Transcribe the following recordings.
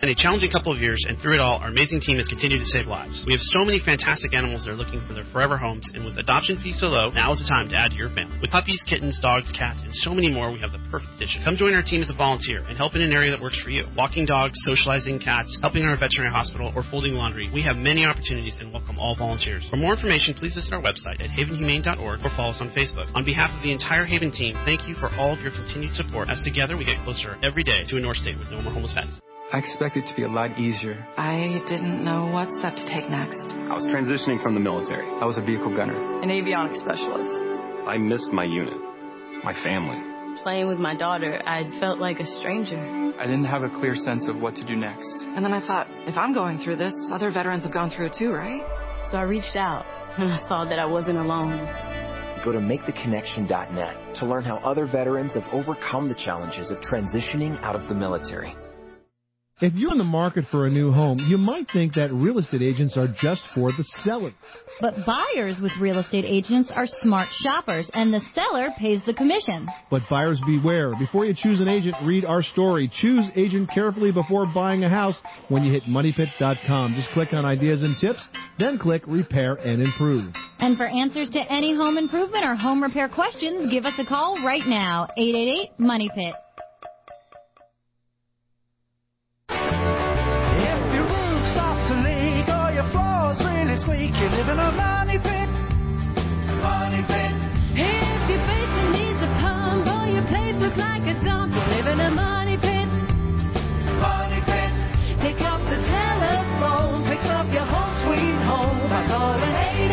been a challenging couple of years, and through it all, our amazing team has continued to save lives. We have so many fantastic animals that are looking for their forever homes, and with adoption fees so low, now is the time to add to your family. With puppies, kittens, dogs, cats, and so many more, we have the perfect addition. Come join our team as a volunteer and help in an area that works for you. Walking dogs, socializing cats, helping in our veterinary hospital, or folding laundry. We have many opportunities and welcome all volunteers. For more information, please visit our website at havenhumane.org or follow us on Facebook. On behalf of the entire Haven team, thank you for all of your continued support, as together we get closer every day to a North State with no more homeless pets. I expected it to be a lot easier. I didn't know what step to take next. I was transitioning from the military. I was a vehicle gunner. An avionics specialist. I missed my unit, my family. Playing with my daughter, I felt like a stranger. I didn't have a clear sense of what to do next. And then I thought, if I'm going through this, other veterans have gone through it too, right? So I reached out, and I saw that I wasn't alone. Go to MakeTheConnection.net to learn how other veterans have overcome the challenges of transitioning out of the military. If you're in the market for a new home, you might think that real estate agents are just for the seller. But buyers with real estate agents are smart shoppers, and the seller pays the commission. But buyers beware. Before you choose an agent, read our story. Choose agent carefully before buying a house when you hit MoneyPit.com. Just click on Ideas and Tips, then click Repair and Improve. And for answers to any home improvement or home repair questions, give us a call right now, 888-MONEYPIT. You live in a money pit. Money pit. If your basement needs a pump or your place looks like a dump, you live in a money pit. Money pit. Pick up the telephone, fix up your home sweet home by calling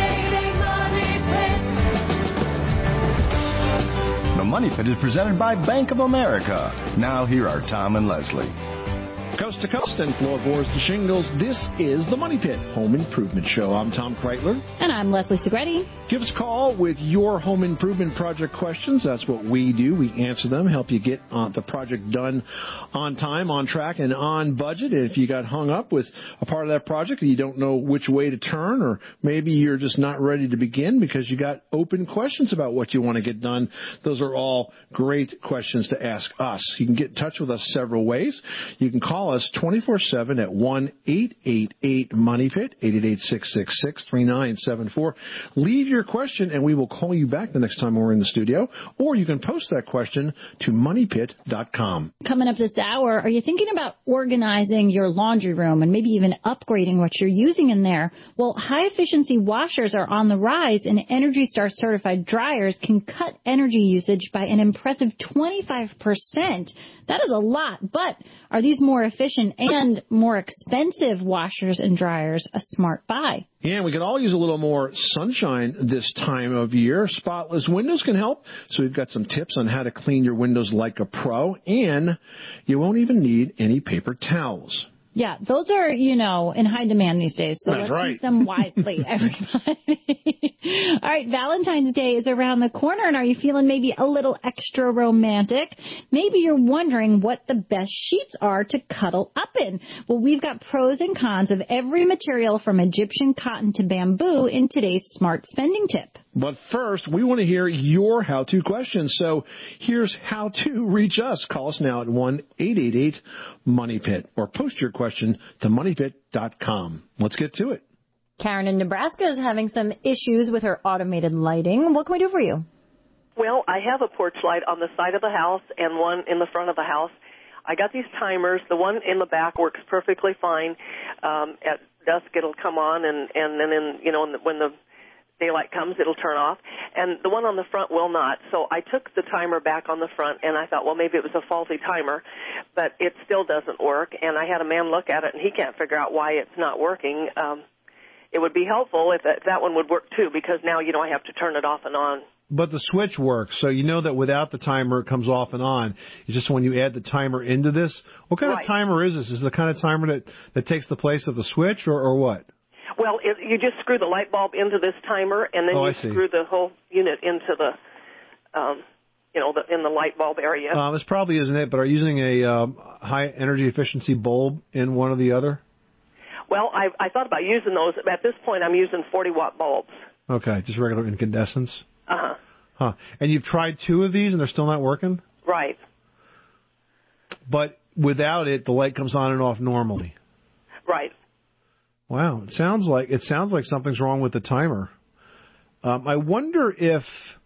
888-MONEY PIT. The Money Pit is presented by Bank of America. Now here are Tom and Leslie. Coast to coast and floorboards to shingles, this is the Money Pit Home Improvement Show. I'm Tom Kreitler. And I'm Leslie Segretti. Give us a call with your home improvement project questions. That's what we do. We answer them, help you get the project done on time, on track, and on budget. And if you got hung up with a part of that project and you don't know which way to turn, or maybe you're just not ready to begin because you got open questions about what you want to get done, those are all great questions to ask us. You can get in touch with us several ways. You can call us 24/7 at 1-888-MONEYPIT, 888-666-3974. Leave your question, and we will call you back the next time we're in the studio. Or you can post that question to MoneyPit.com. Coming up this hour, are you thinking about organizing your laundry room and maybe even upgrading what you're using in there? Well, high-efficiency washers are on the rise, and Energy Star certified dryers can cut energy usage by an impressive 25%. That is a lot, but are these more efficient and more expensive washers and dryers a smart buy? And we could all use a little more sunshine this time of year. Spotless windows can help. So we've got some tips on how to clean your windows like a pro. And you won't even need any paper towels. Yeah, those are, in high demand these days. So let's use them wisely, everybody. All right, Valentine's Day is around the corner, and are you feeling maybe a little extra romantic? Maybe you're wondering what the best sheets are to cuddle up in. Well, we've got pros and cons of every material from Egyptian cotton to bamboo in today's smart spending tip. But first, we want to hear your how-to questions. So here's how to reach us. Call us now at 1-888-MONEYPIT or post your question to MoneyPit.com. Let's get to it. Karen in Nebraska is having some issues with her automated lighting. What can we do for you? Well, I have a porch light on the side of the house and one in the front of the house. I got these timers. The one in the back works perfectly fine. At dusk, it'll come on, and then when the daylight comes, it'll turn off. And the one on the front will not. So I took the timer back on the front, and I thought, well, maybe it was a faulty timer, but it still doesn't work. And I had a man look at it, and he can't figure out why it's not working. It would be helpful if that one would work, too, because now, I have to turn it off and on. But the switch works, so you know that without the timer, it comes off and on. It's just when you add the timer into this. What kind of timer is this? Is it the kind of timer that takes the place of the switch, or what? Well, you just screw the light bulb into this timer, and then screw the whole unit into the, in the light bulb area. This probably isn't it, but are you using a high energy efficiency bulb in one or the other? Well, I thought about using those. At this point, I'm using 40-watt bulbs. Okay, just regular incandescents? Uh-huh. Huh. And you've tried two of these, and they're still not working? Right. But without it, the light comes on and off normally. Right. Wow, it sounds like something's wrong with the timer. I wonder if,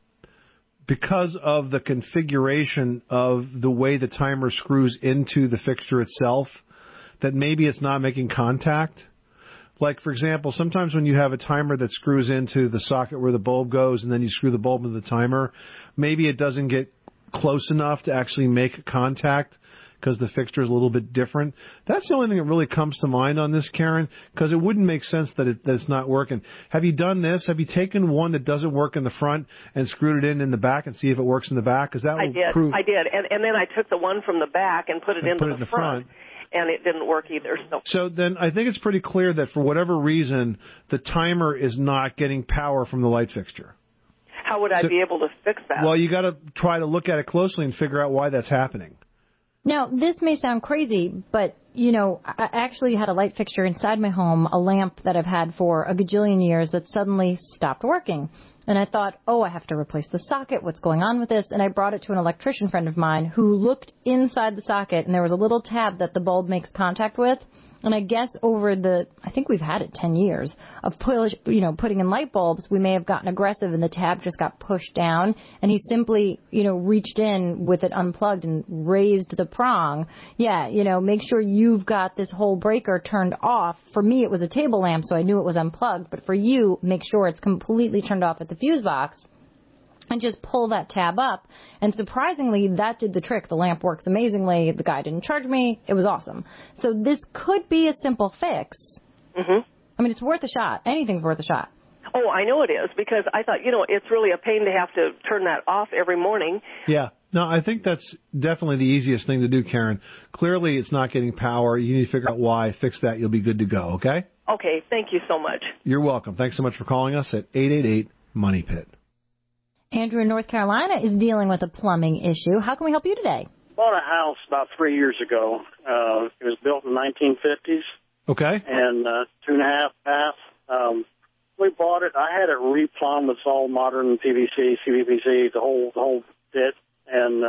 because of the configuration of the way the timer screws into the fixture itself, that maybe it's not making contact. Like, for example, sometimes when you have a timer that screws into the socket where the bulb goes and then you screw the bulb into the timer, maybe it doesn't get close enough to actually make contact because the fixture is a little bit different. That's the only thing that really comes to mind on this, Karen, because it wouldn't make sense that it's not working. Have you done this? Have you taken one that doesn't work in the front and screwed it in the back and see if it works in the back? Because that will prove. I did. And then I took the one from the back and put it into the front. And it didn't work either. So then I think it's pretty clear that for whatever reason, the timer is not getting power from the light fixture. How would I be able to fix that? Well, you got to try to look at it closely and figure out why that's happening. Now, this may sound crazy, but, you know, I actually had a light fixture inside my home, a lamp that I've had for a gajillion years that suddenly stopped working. And I thought, oh, I have to replace the socket. What's going on with this? And I brought it to an electrician friend of mine who looked inside the socket, and there was a little tab that the bulb makes contact with. And I guess over I think we've had it 10 years of putting in light bulbs, we may have gotten aggressive and the tab just got pushed down. And he simply, reached in with it unplugged and raised the prong. Yeah, make sure you've got this whole breaker turned off. For me, it was a table lamp, so I knew it was unplugged. But for you, make sure it's completely turned off at the fuse box. And just pull that tab up. And surprisingly, that did the trick. The lamp works amazingly. The guy didn't charge me. It was awesome. So this could be a simple fix. Mm-hmm. I mean, it's worth a shot. Anything's worth a shot. Oh, I know it is, because I thought, it's really a pain to have to turn that off every morning. Yeah. No, I think that's definitely the easiest thing to do, Karen. Clearly, it's not getting power. You need to figure out why. Fix that. You'll be good to go, okay? Okay. Thank you so much. You're welcome. Thanks so much for calling us at 888-MONEY-PIT. Andrew in North Carolina is dealing with a plumbing issue. How can we help you today? Bought a house about 3 years ago. It was built in the 1950s. Okay. And 2.5 baths. We bought it. I had it replumbed with all modern PVC, CVPC, the whole bit. And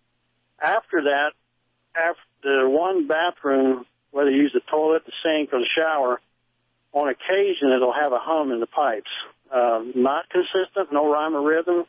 after that, after one bathroom, whether you use the toilet, the sink, or the shower, on occasion it'll have a hum in the pipes. Not consistent, no rhyme or rhythm.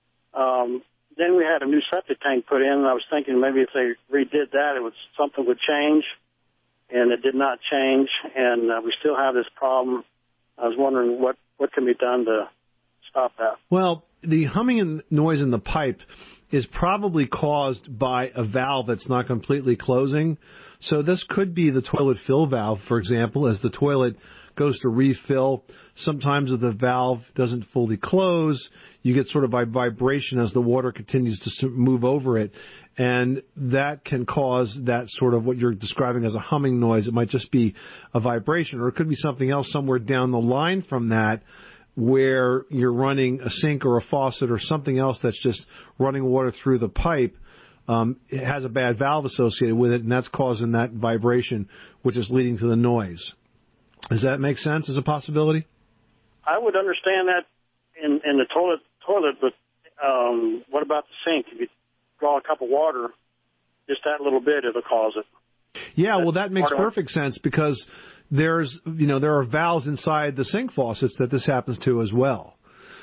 Then we had a new septic tank put in, and I was thinking maybe if they redid that, something would change, and it did not change, and we still have this problem. I was wondering what can be done to stop that. Well, the humming and noise in the pipe is probably caused by a valve that's not completely closing. So this could be the toilet fill valve, for example, as the toilet goes to refill. Sometimes if the valve doesn't fully close, you get sort of a vibration as the water continues to move over it. And that can cause that sort of what you're describing as a humming noise. It might just be a vibration, or it could be something else somewhere down the line from that, where you're running a sink or a faucet or something else that's just running water through the pipe. It has a bad valve associated with it, and that's causing that vibration, which is leading to the noise. Does that make sense as a possibility? I would understand that in the toilet, but what about the sink? If you draw a cup of water, just that little bit, it'll cause it. Yeah, well, that makes perfect sense, because there are valves inside the sink faucets that this happens to as well.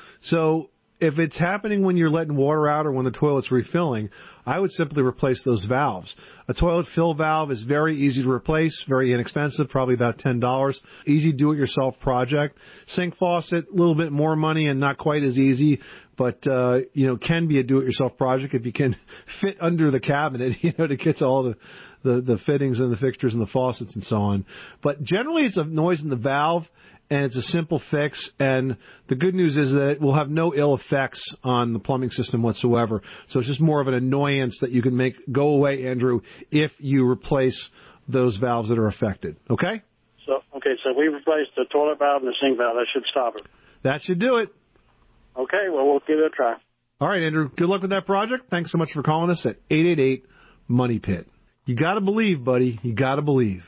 So if it's happening when you're letting water out or when the toilet's refilling, I would simply replace those valves. A toilet fill valve is very easy to replace, very inexpensive, probably about $10. Easy do-it-yourself project. Sink faucet, a little bit more money and not quite as easy, but can be a do-it-yourself project if you can fit under the cabinet, to get to all the fittings and the fixtures and the faucets and so on. But generally, it's a noise in the valve, and it's a simple fix, and the good news is that it will have no ill effects on the plumbing system whatsoever. So it's just more of an annoyance that you can make go away, Andrew, if you replace those valves that are affected. Okay? So we replaced the toilet valve and the sink valve. That should stop it. That should do it. Okay, well, we'll give it a try. All right, Andrew. Good luck with that project. Thanks so much for calling us at 888-MONEY-PIT. You got to believe, buddy. You got to believe.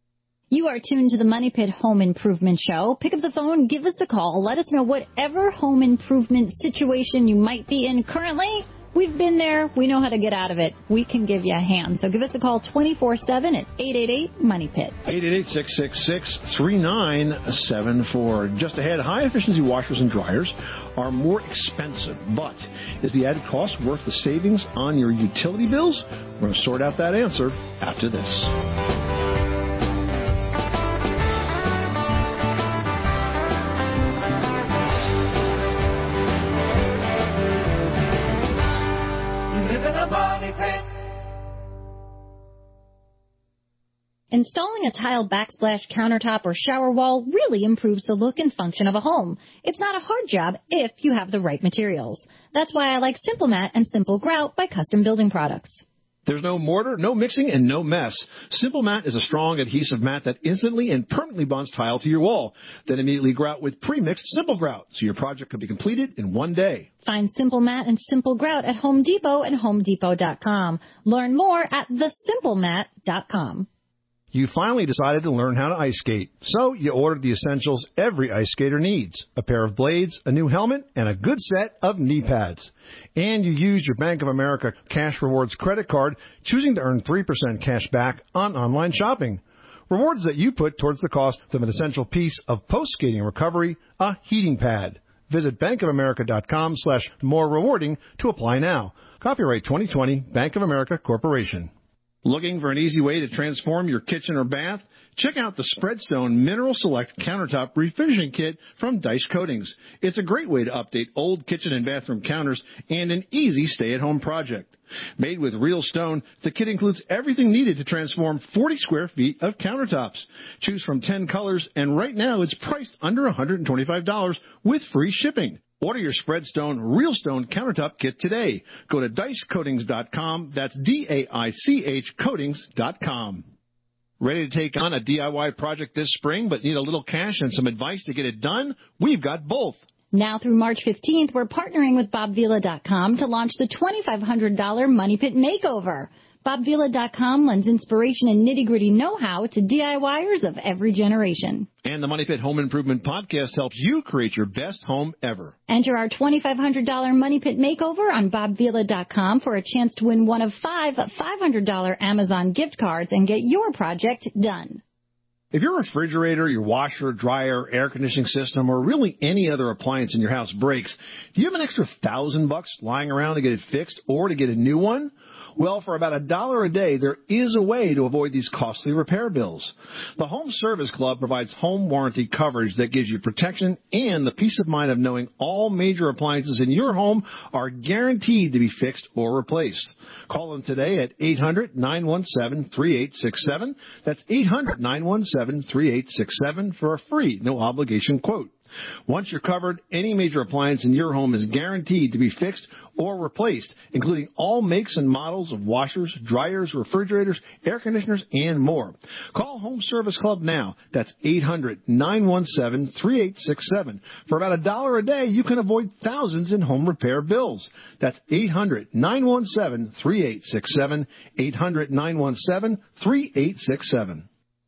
You are tuned to the Money Pit Home Improvement Show. Pick up the phone, give us a call. Let us know whatever home improvement situation you might be in currently. We've been there. We know how to get out of it. We can give you a hand. So give us a call 24/7 at 888-MONEY-PIT. 888-666-3974. Just ahead, high-efficiency washers and dryers are more expensive, but is the added cost worth the savings on your utility bills? We're going to sort out that answer after this. Installing a tile backsplash countertop or shower wall really improves the look and function of a home. It's not a hard job if you have the right materials. That's why I like Simple Mat and Simple Grout by Custom Building Products. There's no mortar, no mixing, and no mess. Simple Mat is a strong adhesive mat that instantly and permanently bonds tile to your wall. Then immediately grout with pre-mixed Simple Grout, so your project can be completed in one day. Find Simple Mat and Simple Grout at Home Depot and HomeDepot.com. Learn more at thesimplemat.com. You finally decided to learn how to ice skate, so you ordered the essentials every ice skater needs: a pair of blades, a new helmet, and a good set of knee pads. And you used your Bank of America Cash Rewards credit card, choosing to earn 3% cash back on online shopping. Rewards that you put towards the cost of an essential piece of post-skating recovery, a heating pad. Visit bankofamerica.com/more rewarding to apply now. Copyright 2020, Bank of America Corporation. Looking for an easy way to transform your kitchen or bath? Check out the Spreadstone Mineral Select Countertop Refinishing Kit from Dice Coatings. It's a great way to update old kitchen and bathroom counters and an easy stay-at-home project. Made with real stone, the kit includes everything needed to transform 40 square feet of countertops. Choose from 10 colors, and right now it's priced under $125 with free shipping. Order your Spreadstone Real Stone Countertop Kit today. Go to DiceCoatings.com. That's DAICH Coatings.com. Ready to take on a DIY project this spring but need a little cash and some advice to get it done? We've got both. Now through March 15th, we're partnering with BobVila.com to launch the $2,500 Money Pit Makeover. BobVila.com lends inspiration and nitty-gritty know-how to DIYers of every generation. And the Money Pit Home Improvement Podcast helps you create your best home ever. Enter our $2,500 Money Pit Makeover on BobVila.com for a chance to win one of 5 $500 Amazon gift cards and get your project done. If your refrigerator, your washer, dryer, air conditioning system, or really any other appliance in your house breaks, do you have an extra $1,000 lying around to get it fixed or to get a new one? Well, for about $1 a day, there is a way to avoid these costly repair bills. The Home Service Club provides home warranty coverage that gives you protection and the peace of mind of knowing all major appliances in your home are guaranteed to be fixed or replaced. Call them today at 800-917-3867. That's 800-917-3867 for a free, no-obligation quote. Once you're covered, any major appliance in your home is guaranteed to be fixed or replaced, including all makes and models of washers, dryers, refrigerators, air conditioners, and more. Call Home Service Club now. That's 800-917-3867. For about $1 a day, you can avoid thousands in home repair bills. That's 800-917-3867, 800-917-3867.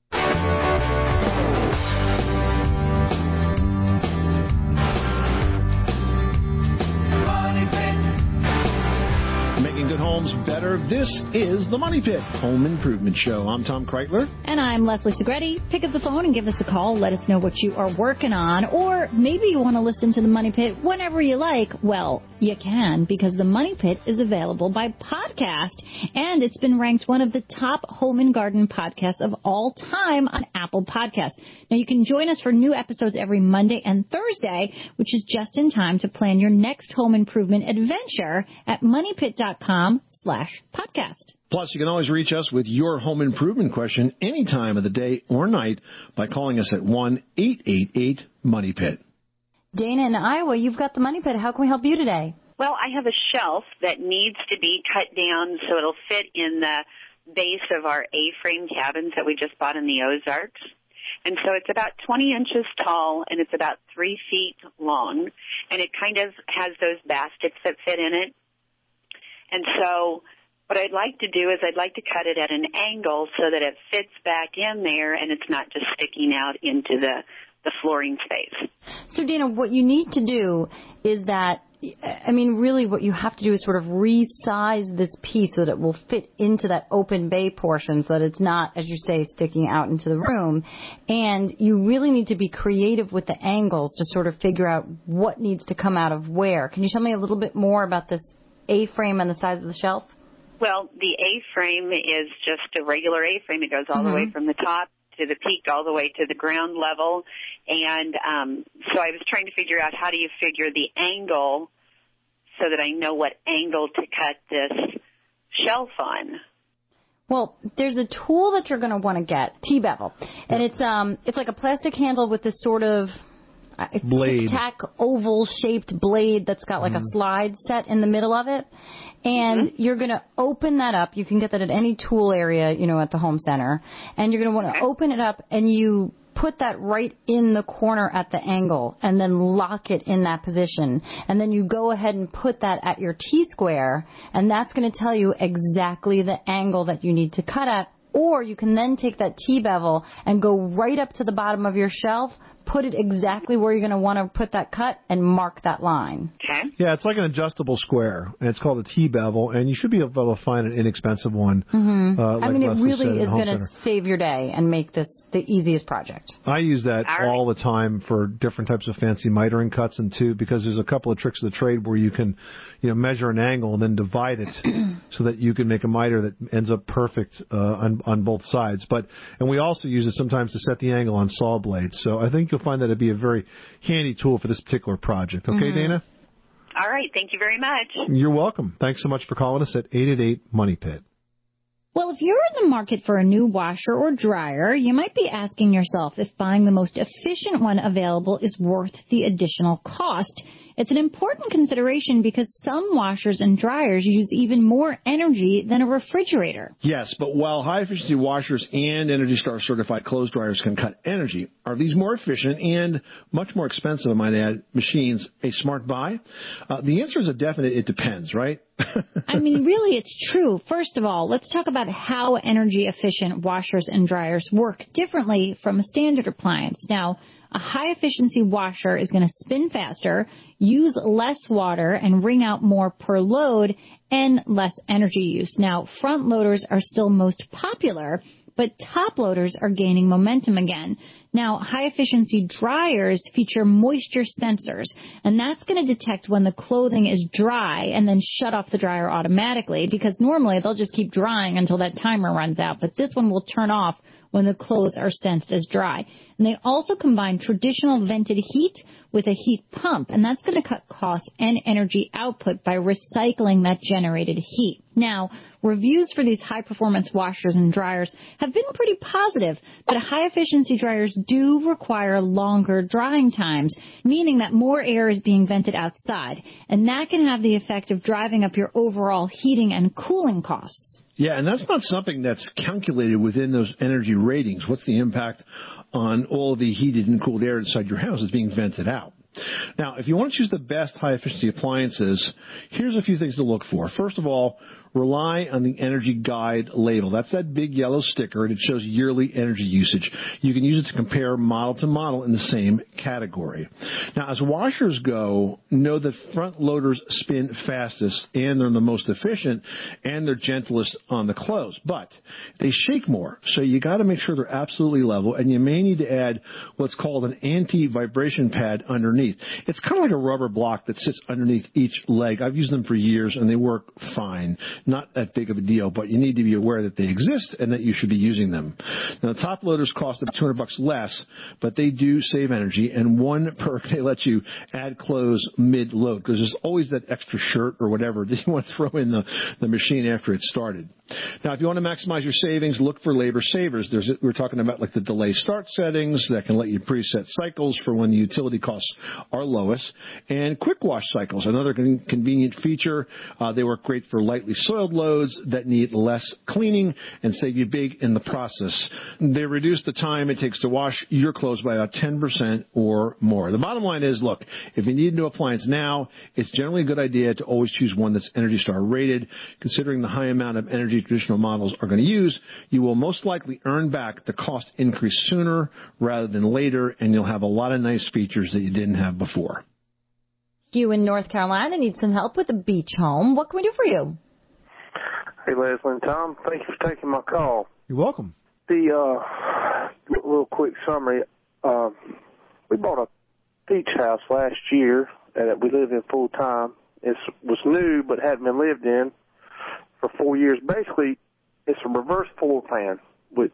Good homes better. This is the Money Pit Home Improvement Show. I'm Tom Kreitler. And I'm Leslie Segretti. Pick up the phone and give us a call. Let us know what you are working on. Or maybe you want to listen to the Money Pit whenever you like. Well, you can, because the Money Pit is available by podcast. And it's been ranked one of the top home and garden podcasts of all time on Apple Podcasts. Now, you can join us for new episodes every Monday and Thursday, which is just in time to plan your next home improvement adventure at moneypit.com/podcast. Plus, you can always reach us with your home improvement question any time of the day or night by calling us at 1-888-MONEY-PIT. Dana in Iowa, you've got the Money Pit. How can we help you today? Well, I have a shelf that needs to be cut down so it'll fit in the base of our A-frame cabins that we just bought in the Ozarks. And so it's about 20 inches tall, and it's about 3 feet long, and it kind of has those baskets that fit in it. And so what I'd like to do is I'd like to cut it at an angle so that it fits back in there and it's not just sticking out into the flooring space. So, Dana, what you need to do is that I mean, really what you have to do is sort of resize this piece so that it will fit into that open bay portion so that it's not, as you say, sticking out into the room. And you really need to be creative with the angles to sort of figure out what needs to come out of where. Can you tell me a little bit more about this A-frame and the size of the shelf? Well, the A-frame is just a regular A-frame. It goes all the way from the top to the peak, all the way to the ground level. And so I was trying to figure out how do you figure the angle so that I know what angle to cut this shelf on. Well, there's a tool that you're going to want to get, T-bevel. And it's like a plastic handle with this sort of blade, tic-tac oval-shaped blade that's got like a slide set in the middle of it. And you're going to open that up. You can get that at any tool area, you know, at the home center. And you're going to want to open it up, and you put that right in the corner at the angle and then lock it in that position. And then you go ahead and put that at your T-square, and that's going to tell you exactly the angle that you need to cut at. Or you can then take that T-bevel and go right up to the bottom of your shelf, put it exactly where you're going to want to put that cut, and mark that line. Okay. Yeah, it's like an adjustable square, and it's called a T-bevel, and you should be able to find an inexpensive one. I mean, it really is going to save your day and make this the easiest project. I use that all the time for different types of fancy mitering cuts, and too, because there's a couple of tricks of the trade where you can, you know, measure an angle and then divide it so that you can make a miter that ends up perfect on both sides. And we also use it sometimes to set the angle on saw blades. So I think you'll find that it'd be a very handy tool for this particular project. Okay, Dana? All right. Thank you very much. You're welcome. Thanks so much for calling us at 888-MONEY-PIT. Well, if you're in the market for a new washer or dryer, you might be asking yourself if buying the most efficient one available is worth the additional cost. It's an important consideration because some washers and dryers use even more energy than a refrigerator. Yes, but while high-efficiency washers and Energy Star certified clothes dryers can cut energy, are these more efficient and much more expensive, I might add, machines a smart buy? The answer is a definite it depends, right? I mean, really, it's true. First of all, let's talk about how energy-efficient washers and dryers work differently from a standard appliance. Now, a high-efficiency washer is going to spin faster, use less water, and wring out more per load and less energy use. Now, front loaders are still most popular, but top loaders are gaining momentum again. Now, high-efficiency dryers feature moisture sensors, and that's going to detect when the clothing is dry and then shut off the dryer automatically, because normally they'll just keep drying until that timer runs out, but this one will turn off when the clothes are sensed as dry. And they also combine traditional vented heat with a heat pump, and that's going to cut costs and energy output by recycling that generated heat. Now, reviews for these high-performance washers and dryers have been pretty positive, but high-efficiency dryers do require longer drying times, meaning that more air is being vented outside, and that can have the effect of driving up your overall heating and cooling costs. Yeah, and that's not something that's calculated within those energy ratings. What's the impact on all the heated and cooled air inside your house that's being vented out? Now, if you want to choose the best high-efficiency appliances, here's a few things to look for. First of all, rely on the Energy Guide label. That's that big yellow sticker, and it shows yearly energy usage. You can use it to compare model to model in the same category. Now, as washers go, know that front loaders spin fastest, and they're the most efficient, and they're gentlest on the clothes. But they shake more, so you got to make sure they're absolutely level, and you may need to add what's called an anti-vibration pad underneath. It's kind of like a rubber block that sits underneath each leg. I've used them for years, and they work fine. Not that big of a deal, but you need to be aware that they exist and that you should be using them. Now, the top loaders cost about $200 less, but they do save energy. And one perk, they let you add clothes mid-load, because there's always that extra shirt or whatever that you want to throw in the machine after it's started. Now, if you want to maximize your savings, look for labor savers. We're talking about like the delay start settings that can let you preset cycles for when the utility costs are lowest, and quick wash cycles, another convenient feature. They work great for lightly soiled loads that need less cleaning and save you big in the process. They reduce the time it takes to wash your clothes by about 10% or more. The bottom line is, look, if you need a new appliance now, it's generally a good idea to always choose one that's Energy Star rated. Considering the high amount of energy traditional models are going to use, you will most likely earn back the cost increase sooner rather than later, and you'll have a lot of nice features that you didn't have before. Hugh in North Carolina needs some help with a beach home. What can we do for you? Hey, Leslie and Tom. Thank you for taking my call. You're welcome. The real quick summary, we bought a beach house last year that we live in full time. It was new but hadn't been lived in for 4 years. Basically, it's a reverse floor plan, which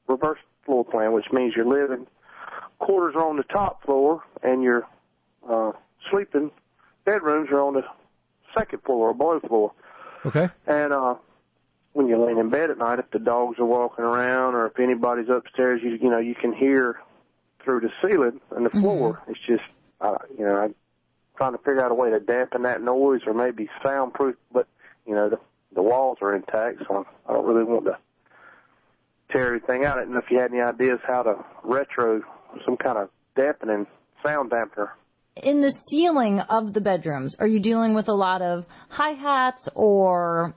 means you're living quarters are on the top floor and your sleeping bedrooms are on the second floor or below floor. Okay. And when you're laying in bed at night, if the dogs are walking around or if anybody's upstairs, you can hear through the ceiling and the floor. It's just, I'm trying to figure out a way to dampen that noise or maybe soundproof, but, the walls are intact, so I don't really want to tear everything out. I didn't know if you had any ideas how to retro some kind of dampening, sound dampener. In the ceiling of the bedrooms, are you dealing with a lot of hi-hats or,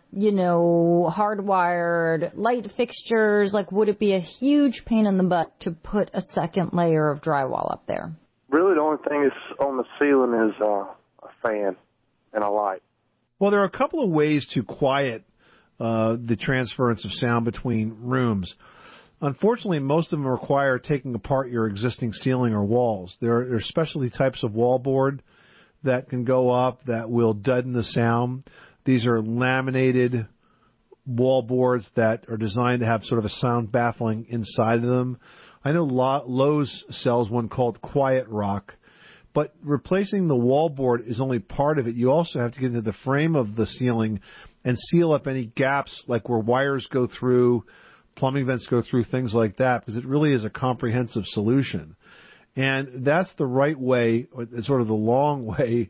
hardwired light fixtures? Like, would it be a huge pain in the butt to put a second layer of drywall up there? Really, the only thing that's on the ceiling is a fan and a light. Well, there are a couple of ways to quiet the transference of sound between rooms. Unfortunately, most of them require taking apart your existing ceiling or walls. There are specialty types of wallboard that can go up that will deaden the sound. These are laminated wallboards that are designed to have sort of a sound baffling inside of them. I know Lowe's sells one called Quiet Rock, but replacing the wallboard is only part of it. You also have to get into the frame of the ceiling and seal up any gaps, like where wires go through, plumbing vents go through, things like that, because it really is a comprehensive solution. And that's the right way, sort of the long way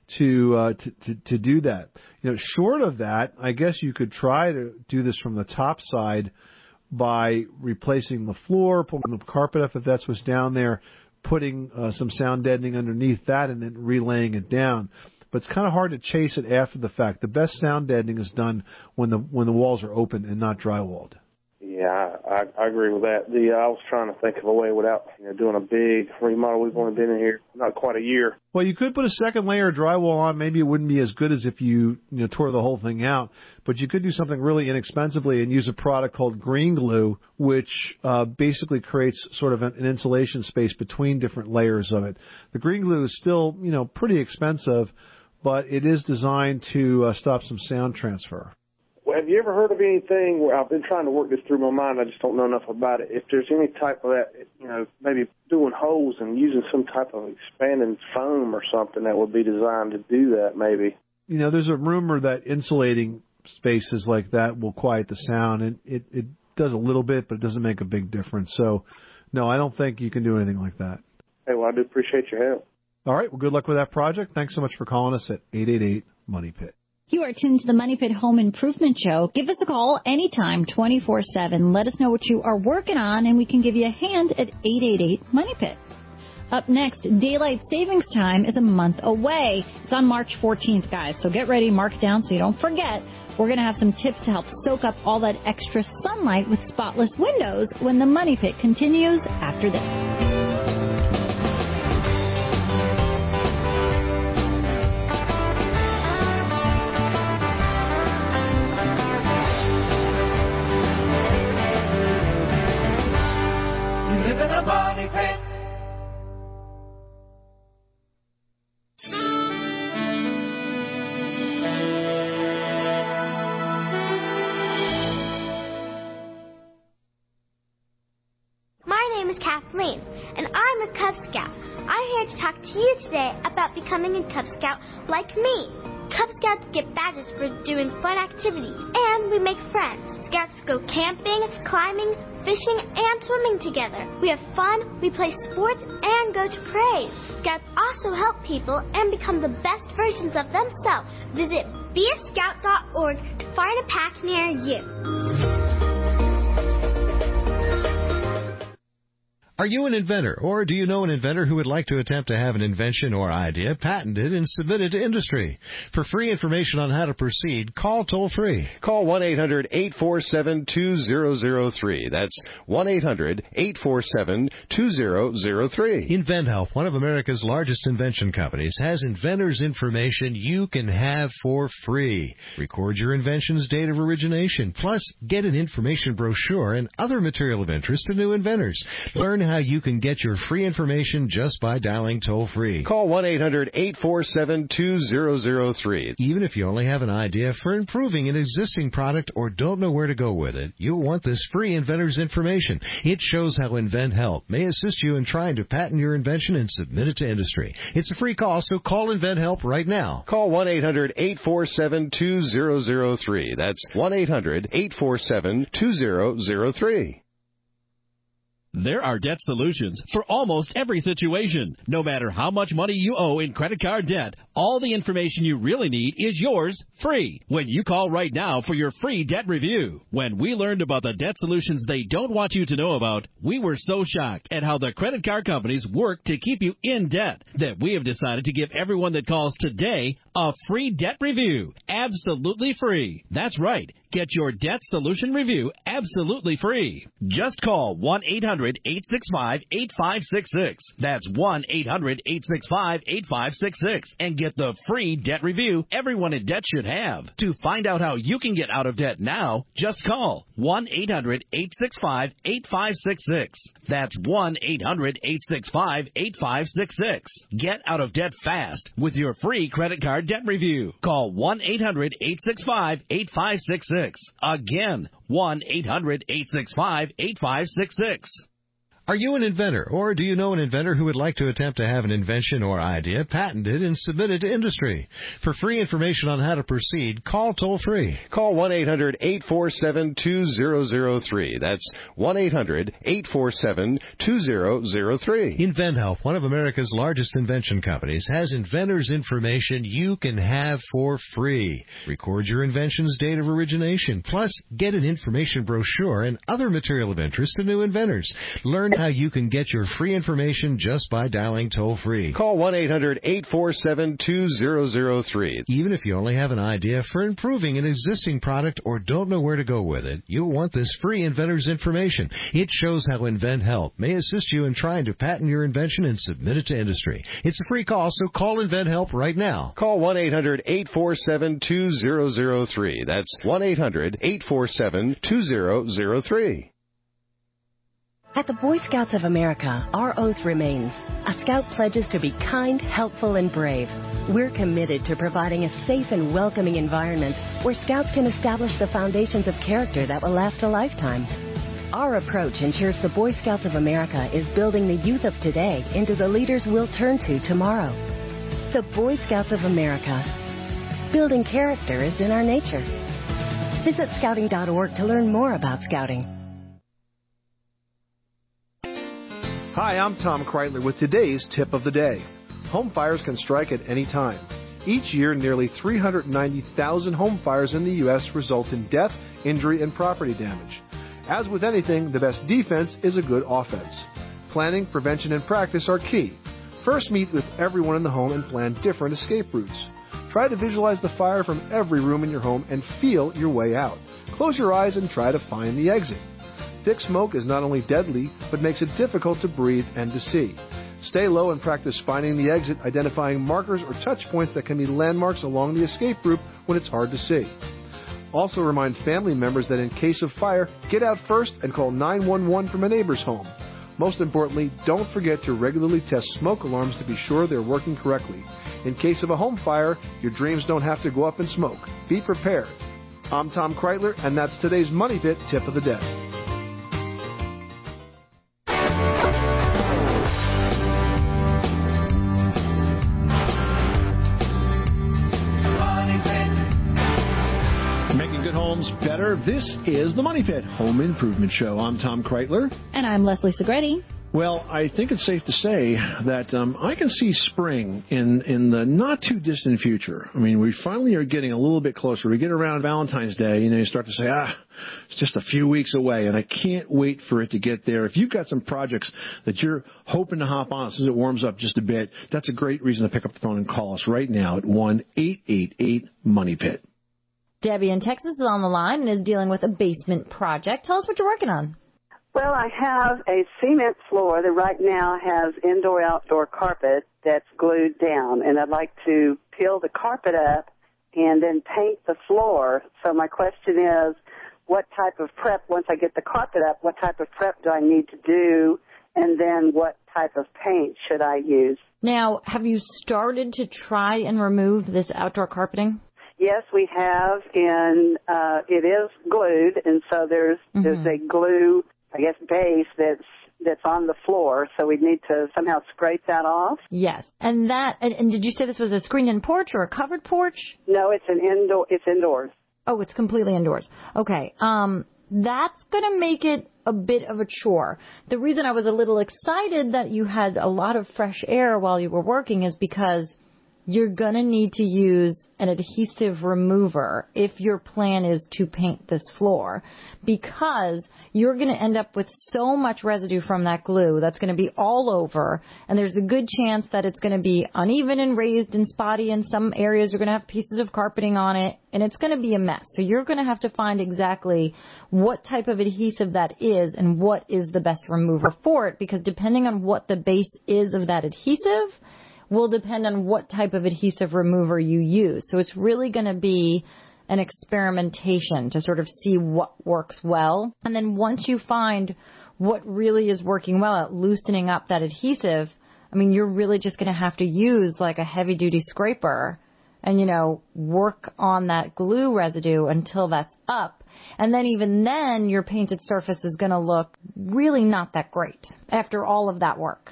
to do that. Short of that, I guess you could try to do this from the top side by replacing the floor, pulling the carpet up if that's what's down there, putting some sound deadening underneath that, and then relaying it down. But it's kind of hard to chase it after the fact. The best sound deadening is done when the walls are open and not drywalled. Yeah, I agree with that. I was trying to think of a way without doing a big remodel. We've only been in here not quite a year. Well, you could put a second layer of drywall on. Maybe it wouldn't be as good as if you tore the whole thing out. But you could do something really inexpensively and use a product called Green Glue, which basically creates sort of an insulation space between different layers of it. The Green Glue is still, pretty expensive, but it is designed to stop some sound transfer. Well, have you ever heard of anything where I've been trying to work this through my mind, I just don't know enough about it. If there's any type of that, maybe doing holes and using some type of expanding foam or something that would be designed to do that, maybe. There's a rumor that insulating spaces like that will quiet the sound, and it does a little bit, but it doesn't make a big difference. So, no, I don't think you can do anything like that. Hey, well, I do appreciate your help. All right, well, good luck with that project. Thanks so much for calling us at 888-MONEY-PIT. You are tuned to the Money Pit Home Improvement Show. Give us a call anytime, 24/7. Let us know what you are working on, and we can give you a hand at 888-MONEY-PIT. Up next, Daylight Savings Time is a month away. It's on March 14th, guys, so get ready, mark it down so you don't forget. We're going to have some tips to help soak up all that extra sunlight with spotless windows when the Money Pit continues after this. Money Pit. My name is Kathleen, and I'm a Cub Scout. I'm here to talk to you today about becoming a Cub Scout like me. Cub Scouts get badges for doing fun activities, and we make friends. Scouts go camping, climbing, fishing, and swimming together. We have fun, we play sports, and go to parades. Scouts also help people and become the best versions of themselves. Visit beascout.org to find a pack near you. Are you an inventor, or do you know an inventor who would like to attempt to have an invention or idea patented and submitted to industry? For free information on how to proceed, call toll-free. Call 1-800-847-2003. That's 1-800-847-2003. InventHelp, one of America's largest invention companies, has inventors' information you can have for free. Record your invention's date of origination, plus get an information brochure and other material of interest to new inventors. Learn how you can get your free information just by dialing toll-free. Call 1-800-847-2003. Even if you only have an idea for improving an existing product or don't know where to go with it, you'll want this free inventor's information. It shows how InventHelp may assist you in trying to patent your invention and submit it to industry. It's a free call, so call InventHelp right now. Call 1-800-847-2003. That's 1-800-847-2003. There are debt solutions for almost every situation. No matter how much money you owe in credit card debt, all the information you really need is yours free when you call right now for your free debt review. When we learned about the debt solutions they don't want you to know about, we were so shocked at how the credit card companies work to keep you in debt that we have decided to give everyone that calls today a free debt review. Absolutely free. That's right. Get your debt solution review absolutely free. Just call 1-800-865-8566. That's 1-800-865-8566 and get the free debt review everyone in debt should have. To find out how you can get out of debt now, just call 1-800-865-8566. That's 1-800-865-8566. Get out of debt fast with your free credit card debt review. Call 1-800-865-8566. Again, 1-800-865-8566. Are you an inventor, or do you know an inventor who would like to attempt to have an invention or idea patented and submitted to industry? For free information on how to proceed, call toll-free. Call 1-800-847-2003. That's 1-800-847-2003. InventHelp, one of America's largest invention companies, has inventors' information you can have for free. Record your invention's date of origination, plus get an information brochure and other material of interest to new inventors. Learn how you can get your free information just by dialing toll-free. Call 1-800-847-2003. Even if you only have an idea for improving an existing product or don't know where to go with it, you'll want this free inventor's information. It shows how InventHelp may assist you in trying to patent your invention and submit it to industry. It's a free call, so call InventHelp right now. Call 1-800-847-2003. That's 1-800-847-2003. At the Boy Scouts of America, our oath remains. A Scout pledges to be kind, helpful, and brave. We're committed to providing a safe and welcoming environment where Scouts can establish the foundations of character that will last a lifetime. Our approach ensures the Boy Scouts of America is building the youth of today into the leaders we'll turn to tomorrow. The Boy Scouts of America. Building character is in our nature. Visit scouting.org to learn more about Scouting. Hi, I'm Tom Kreitler with today's tip of the day. Home fires can strike at any time. Each year, nearly 390,000 home fires in the U.S. result in death, injury, and property damage. As with anything, the best defense is a good offense. Planning, prevention, and practice are key. First, meet with everyone in the home and plan different escape routes. Try to visualize the fire from every room in your home and feel your way out. Close your eyes and try to find the exit. Thick smoke is not only deadly, but makes it difficult to breathe and to see. Stay low and practice finding the exit, identifying markers or touch points that can be landmarks along the escape route when it's hard to see. Also remind family members that in case of fire, get out first and call 911 from a neighbor's home. Most importantly, don't forget to regularly test smoke alarms to be sure they're working correctly. In case of a home fire, your dreams don't have to go up in smoke. Be prepared. I'm Tom Kreitler, and that's today's Money Pit Tip of the Day. Better. This is the Money Pit Home Improvement Show. I'm Tom Kreitler. And I'm Leslie Segretti. Well, I think it's safe to say that I can see spring in the not-too-distant future. I mean, we finally are getting a little bit closer. We get around Valentine's Day, you start to say, it's just a few weeks away, and I can't wait for it to get there. If you've got some projects that you're hoping to hop on as soon as it warms up just a bit, that's a great reason to pick up the phone and call us right now at 1-888-MONEYPIT. Debbie in Texas is on the line and is dealing with a basement project. Tell us what you're working on. Well, I have a cement floor that right now has indoor-outdoor carpet that's glued down, and I'd like to peel the carpet up and then paint the floor. So my question is, what type of prep, once I get the carpet up, what type of prep do I need to do, and then what type of paint should I use? Now, have you started to try and remove this outdoor carpeting? Yes, we have, and it is glued, and so there's a glue, I guess, base that's on the floor, so we need to somehow scrape that off. Yes, and did you say this was a screened-in porch or a covered porch? No, it's indoors. Oh, it's completely indoors. Okay, that's going to make it a bit of a chore. The reason I was a little excited that you had a lot of fresh air while you were working is because you're going to need to use an adhesive remover if your plan is to paint this floor, because you're going to end up with so much residue from that glue that's going to be all over, and there's a good chance that it's going to be uneven and raised and spotty, and some areas are going to have pieces of carpeting on it, and it's going to be a mess. So you're going to have to find exactly what type of adhesive that is and what is the best remover for it, because depending on what the base is of that adhesive will depend on what type of adhesive remover you use. So it's really going to be an experimentation to sort of see what works well. And then once you find what really is working well at loosening up that adhesive, I mean, you're really just going to have to use like a heavy-duty scraper and, work on that glue residue until that's up. And then even then, your painted surface is going to look really not that great after all of that work.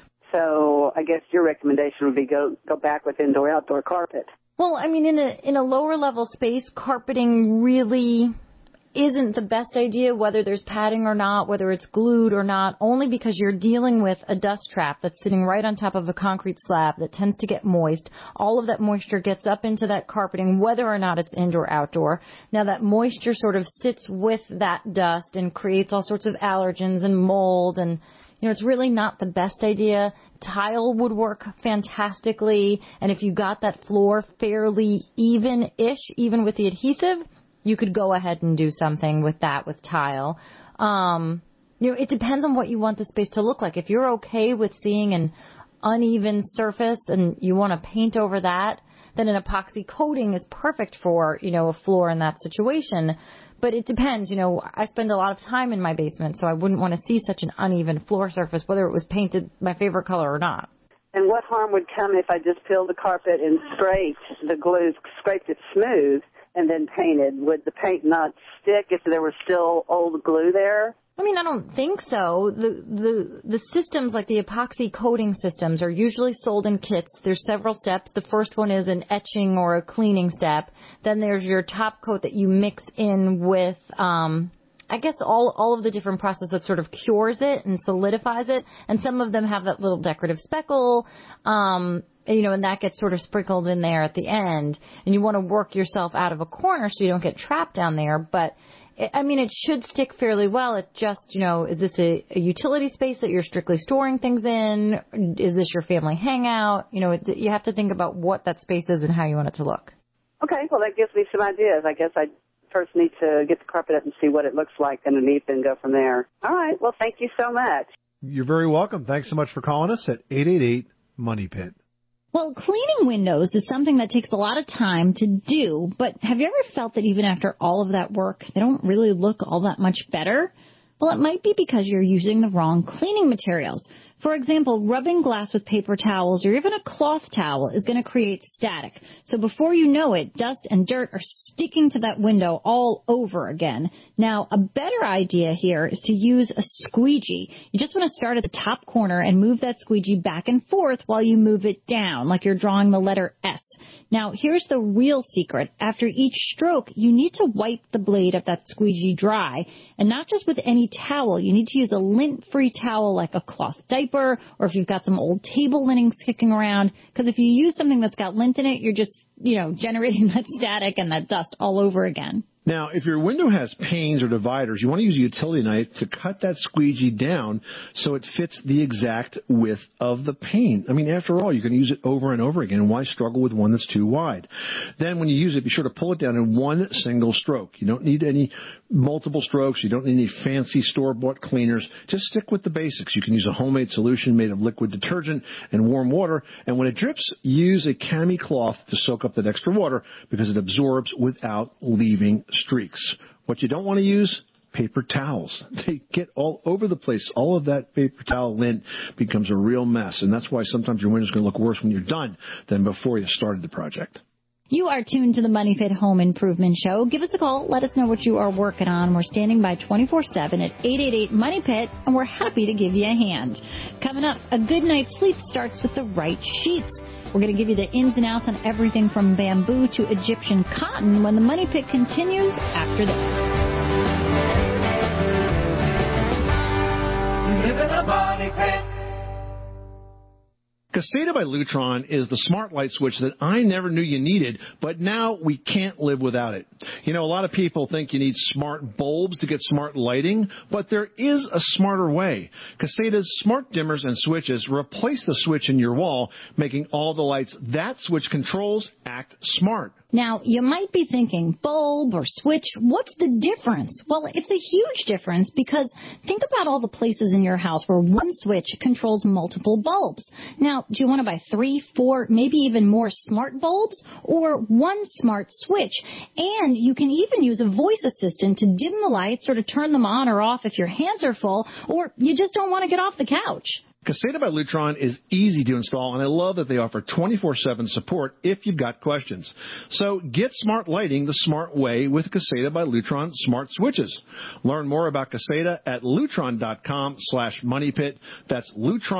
So I guess your recommendation would be go back with indoor-outdoor carpet. Well, I mean, in a lower-level space, carpeting really isn't the best idea, whether there's padding or not, whether it's glued or not, only because you're dealing with a dust trap that's sitting right on top of a concrete slab that tends to get moist. All of that moisture gets up into that carpeting, whether or not it's indoor-outdoor. Now, that moisture sort of sits with that dust and creates all sorts of allergens and mold, and it's really not the best idea. Tile would work fantastically, and if you got that floor fairly even-ish, even with the adhesive, you could go ahead and do something with that with tile. It depends on what you want the space to look like. If you're okay with seeing an uneven surface and you want to paint over that, then an epoxy coating is perfect for, a floor in that situation. But it depends. I spend a lot of time in my basement, so I wouldn't want to see such an uneven floor surface, whether it was painted my favorite color or not. And what harm would come if I just peeled the carpet and scraped the glue, scraped it smooth, and then painted? Would the paint not stick if there was still old glue there? I mean, I don't think so. The systems, like the epoxy coating systems, are usually sold in kits. There's several steps. The first one is an etching or a cleaning step. Then there's your top coat that you mix in with, I guess, all of the different processes that sort of cures it and solidifies it. And some of them have that little decorative speckle, and that gets sort of sprinkled in there at the end. And you want to work yourself out of a corner so you don't get trapped down there. But it should stick fairly well. It just, is this a utility space that you're strictly storing things in? Is this your family hangout? You have to think about what that space is and how you want it to look. Okay, well, that gives me some ideas. I guess I first need to get the carpet up and see what it looks like underneath and go from there. All right, well, thank you so much. You're very welcome. Thanks so much for calling us at 888-MONEYPIT. Well, cleaning windows is something that takes a lot of time to do, but have you ever felt that even after all of that work, they don't really look all that much better? Well, it might be because you're using the wrong cleaning materials. For example, rubbing glass with paper towels or even a cloth towel is going to create static. So before you know it, dust and dirt are sticking to that window all over again. Now, a better idea here is to use a squeegee. You just want to start at the top corner and move that squeegee back and forth while you move it down, like you're drawing the letter S. Now, here's the real secret. After each stroke, you need to wipe the blade of that squeegee dry, and not just with any towel. You need to use a lint-free towel like a cloth diaper paper or if you've got some old table linens kicking around. Because if you use something that's got lint in it, you're just, generating that static and that dust all over again. Now, if your window has panes or dividers, you want to use a utility knife to cut that squeegee down so it fits the exact width of the pane. I mean, after all, you can use it over and over again. Why struggle with one that's too wide? Then when you use it, be sure to pull it down in one single stroke. You don't need any multiple strokes. You don't need any fancy store-bought cleaners. Just stick with the basics. You can use a homemade solution made of liquid detergent and warm water. And when it drips, use a cami cloth to soak up that extra water because it absorbs without leaving streaks. What you don't want to use, paper towels. They get all over the place. All of that paper towel lint becomes a real mess. And that's why sometimes your window's going to look worse when you're done than before you started the project. You are tuned to the Money Pit Home Improvement Show. Give us a call. Let us know what you are working on. We're standing by 24/7 at 888-MONEY-PIT, and we're happy to give you a hand. Coming up, a good night's sleep starts with the right sheets. We're going to give you the ins and outs on everything from bamboo to Egyptian cotton when the Money Pit continues after this. Live in a money pit. Caseta by Lutron is the smart light switch that I never knew you needed, but now we can't live without it. A lot of people think you need smart bulbs to get smart lighting, but there is a smarter way. Caseta's smart dimmers and switches replace the switch in your wall, making all the lights that switch controls act smart. Now, you might be thinking, bulb or switch, what's the difference? Well, it's a huge difference because think about all the places in your house where one switch controls multiple bulbs. Now, do you want to buy 3, 4, maybe even more smart bulbs or one smart switch? And you can even use a voice assistant to dim the lights or to turn them on or off if your hands are full or you just don't want to get off the couch. Caseta by Lutron is easy to install, and I love that they offer 24/7 support if you've got questions. So get smart lighting the smart way with Caseta by Lutron smart switches. Learn more about Caseta at lutron.com/moneypit. That's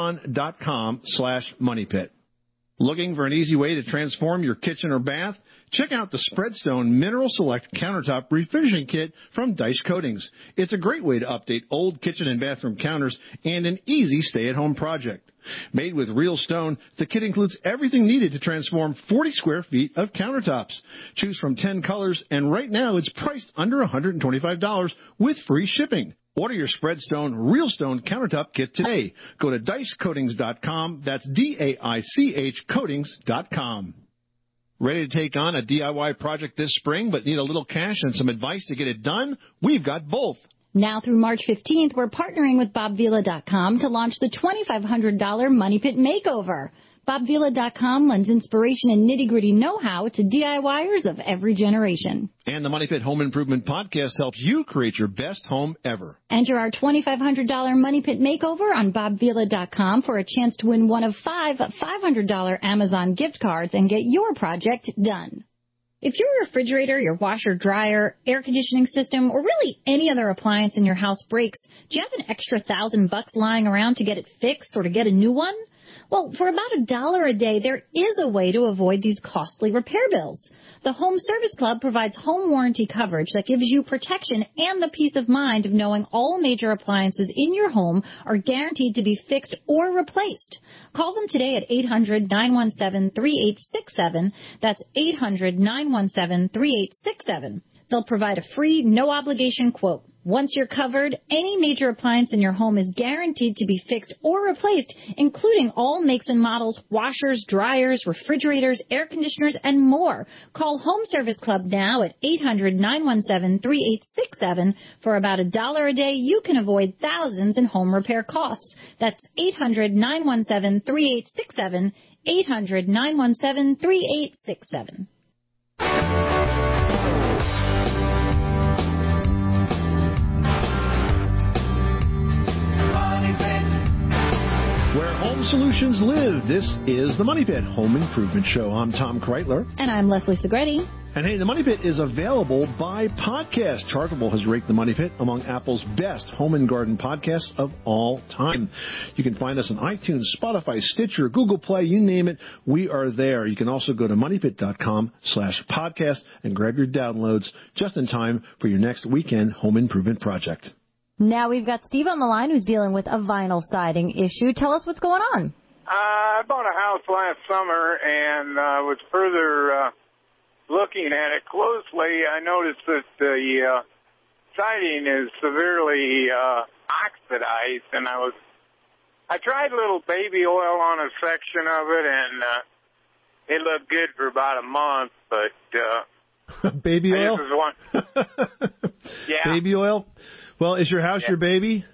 lutron.com/moneypit. Looking for an easy way to transform your kitchen or bath? Check out the Spreadstone Mineral Select Countertop Refinishing Kit from Dice Coatings. It's a great way to update old kitchen and bathroom counters and an easy stay-at-home project. Made with real stone, the kit includes everything needed to transform 40 square feet of countertops. Choose from 10 colors, and right now it's priced under $125 with free shipping. Order your Spreadstone Real Stone Countertop Kit today. Go to DiceCoatings.com. That's DAICH Coatings.com. Ready to take on a DIY project this spring but need a little cash and some advice to get it done? We've got both. Now through March 15th, we're partnering with BobVila.com to launch the $2,500 Money Pit Makeover. BobVila.com lends inspiration and nitty-gritty know-how to DIYers of every generation. And the Money Pit Home Improvement Podcast helps you create your best home ever. Enter our $2,500 Money Pit Makeover on BobVila.com for a chance to win one of 5 $500 Amazon gift cards and get your project done. If your refrigerator, your washer, dryer, air conditioning system, or really any other appliance in your house breaks, do you have an extra $1,000 lying around to get it fixed or to get a new one? Well, for about $1 a day, there is a way to avoid these costly repair bills. The Home Service Club provides home warranty coverage that gives you protection and the peace of mind of knowing all major appliances in your home are guaranteed to be fixed or replaced. Call them today at 800-917-3867. That's 800-917-3867. They'll provide a free, no-obligation quote. Once you're covered, any major appliance in your home is guaranteed to be fixed or replaced, including all makes and models, washers, dryers, refrigerators, air conditioners, and more. Call Home Service Club now at 800-917-3867. For about $1 a day, you can avoid thousands in home repair costs. That's 800-917-3867, 800-917-3867. Where home solutions live, this is the Money Pit Home Improvement Show. I'm Tom Kreitler. And I'm Leslie Segretti. And hey, the Money Pit is available by podcast. Chartable has ranked the Money Pit among Apple's best home and garden podcasts of all time. You can find us on iTunes, Spotify, Stitcher, Google Play, you name it. We are there. You can also go to moneypit.com/podcast and grab your downloads just in time for your next weekend home improvement project. Now we've got Steve on the line who's dealing with a vinyl siding issue. Tell us what's going on. I bought a house last summer and was further looking at it closely. I noticed that the siding is severely oxidized, and I tried a little baby oil on a section of it, and it looked good for about a month, but baby oil? Yeah. Baby oil? Well, is your house your baby?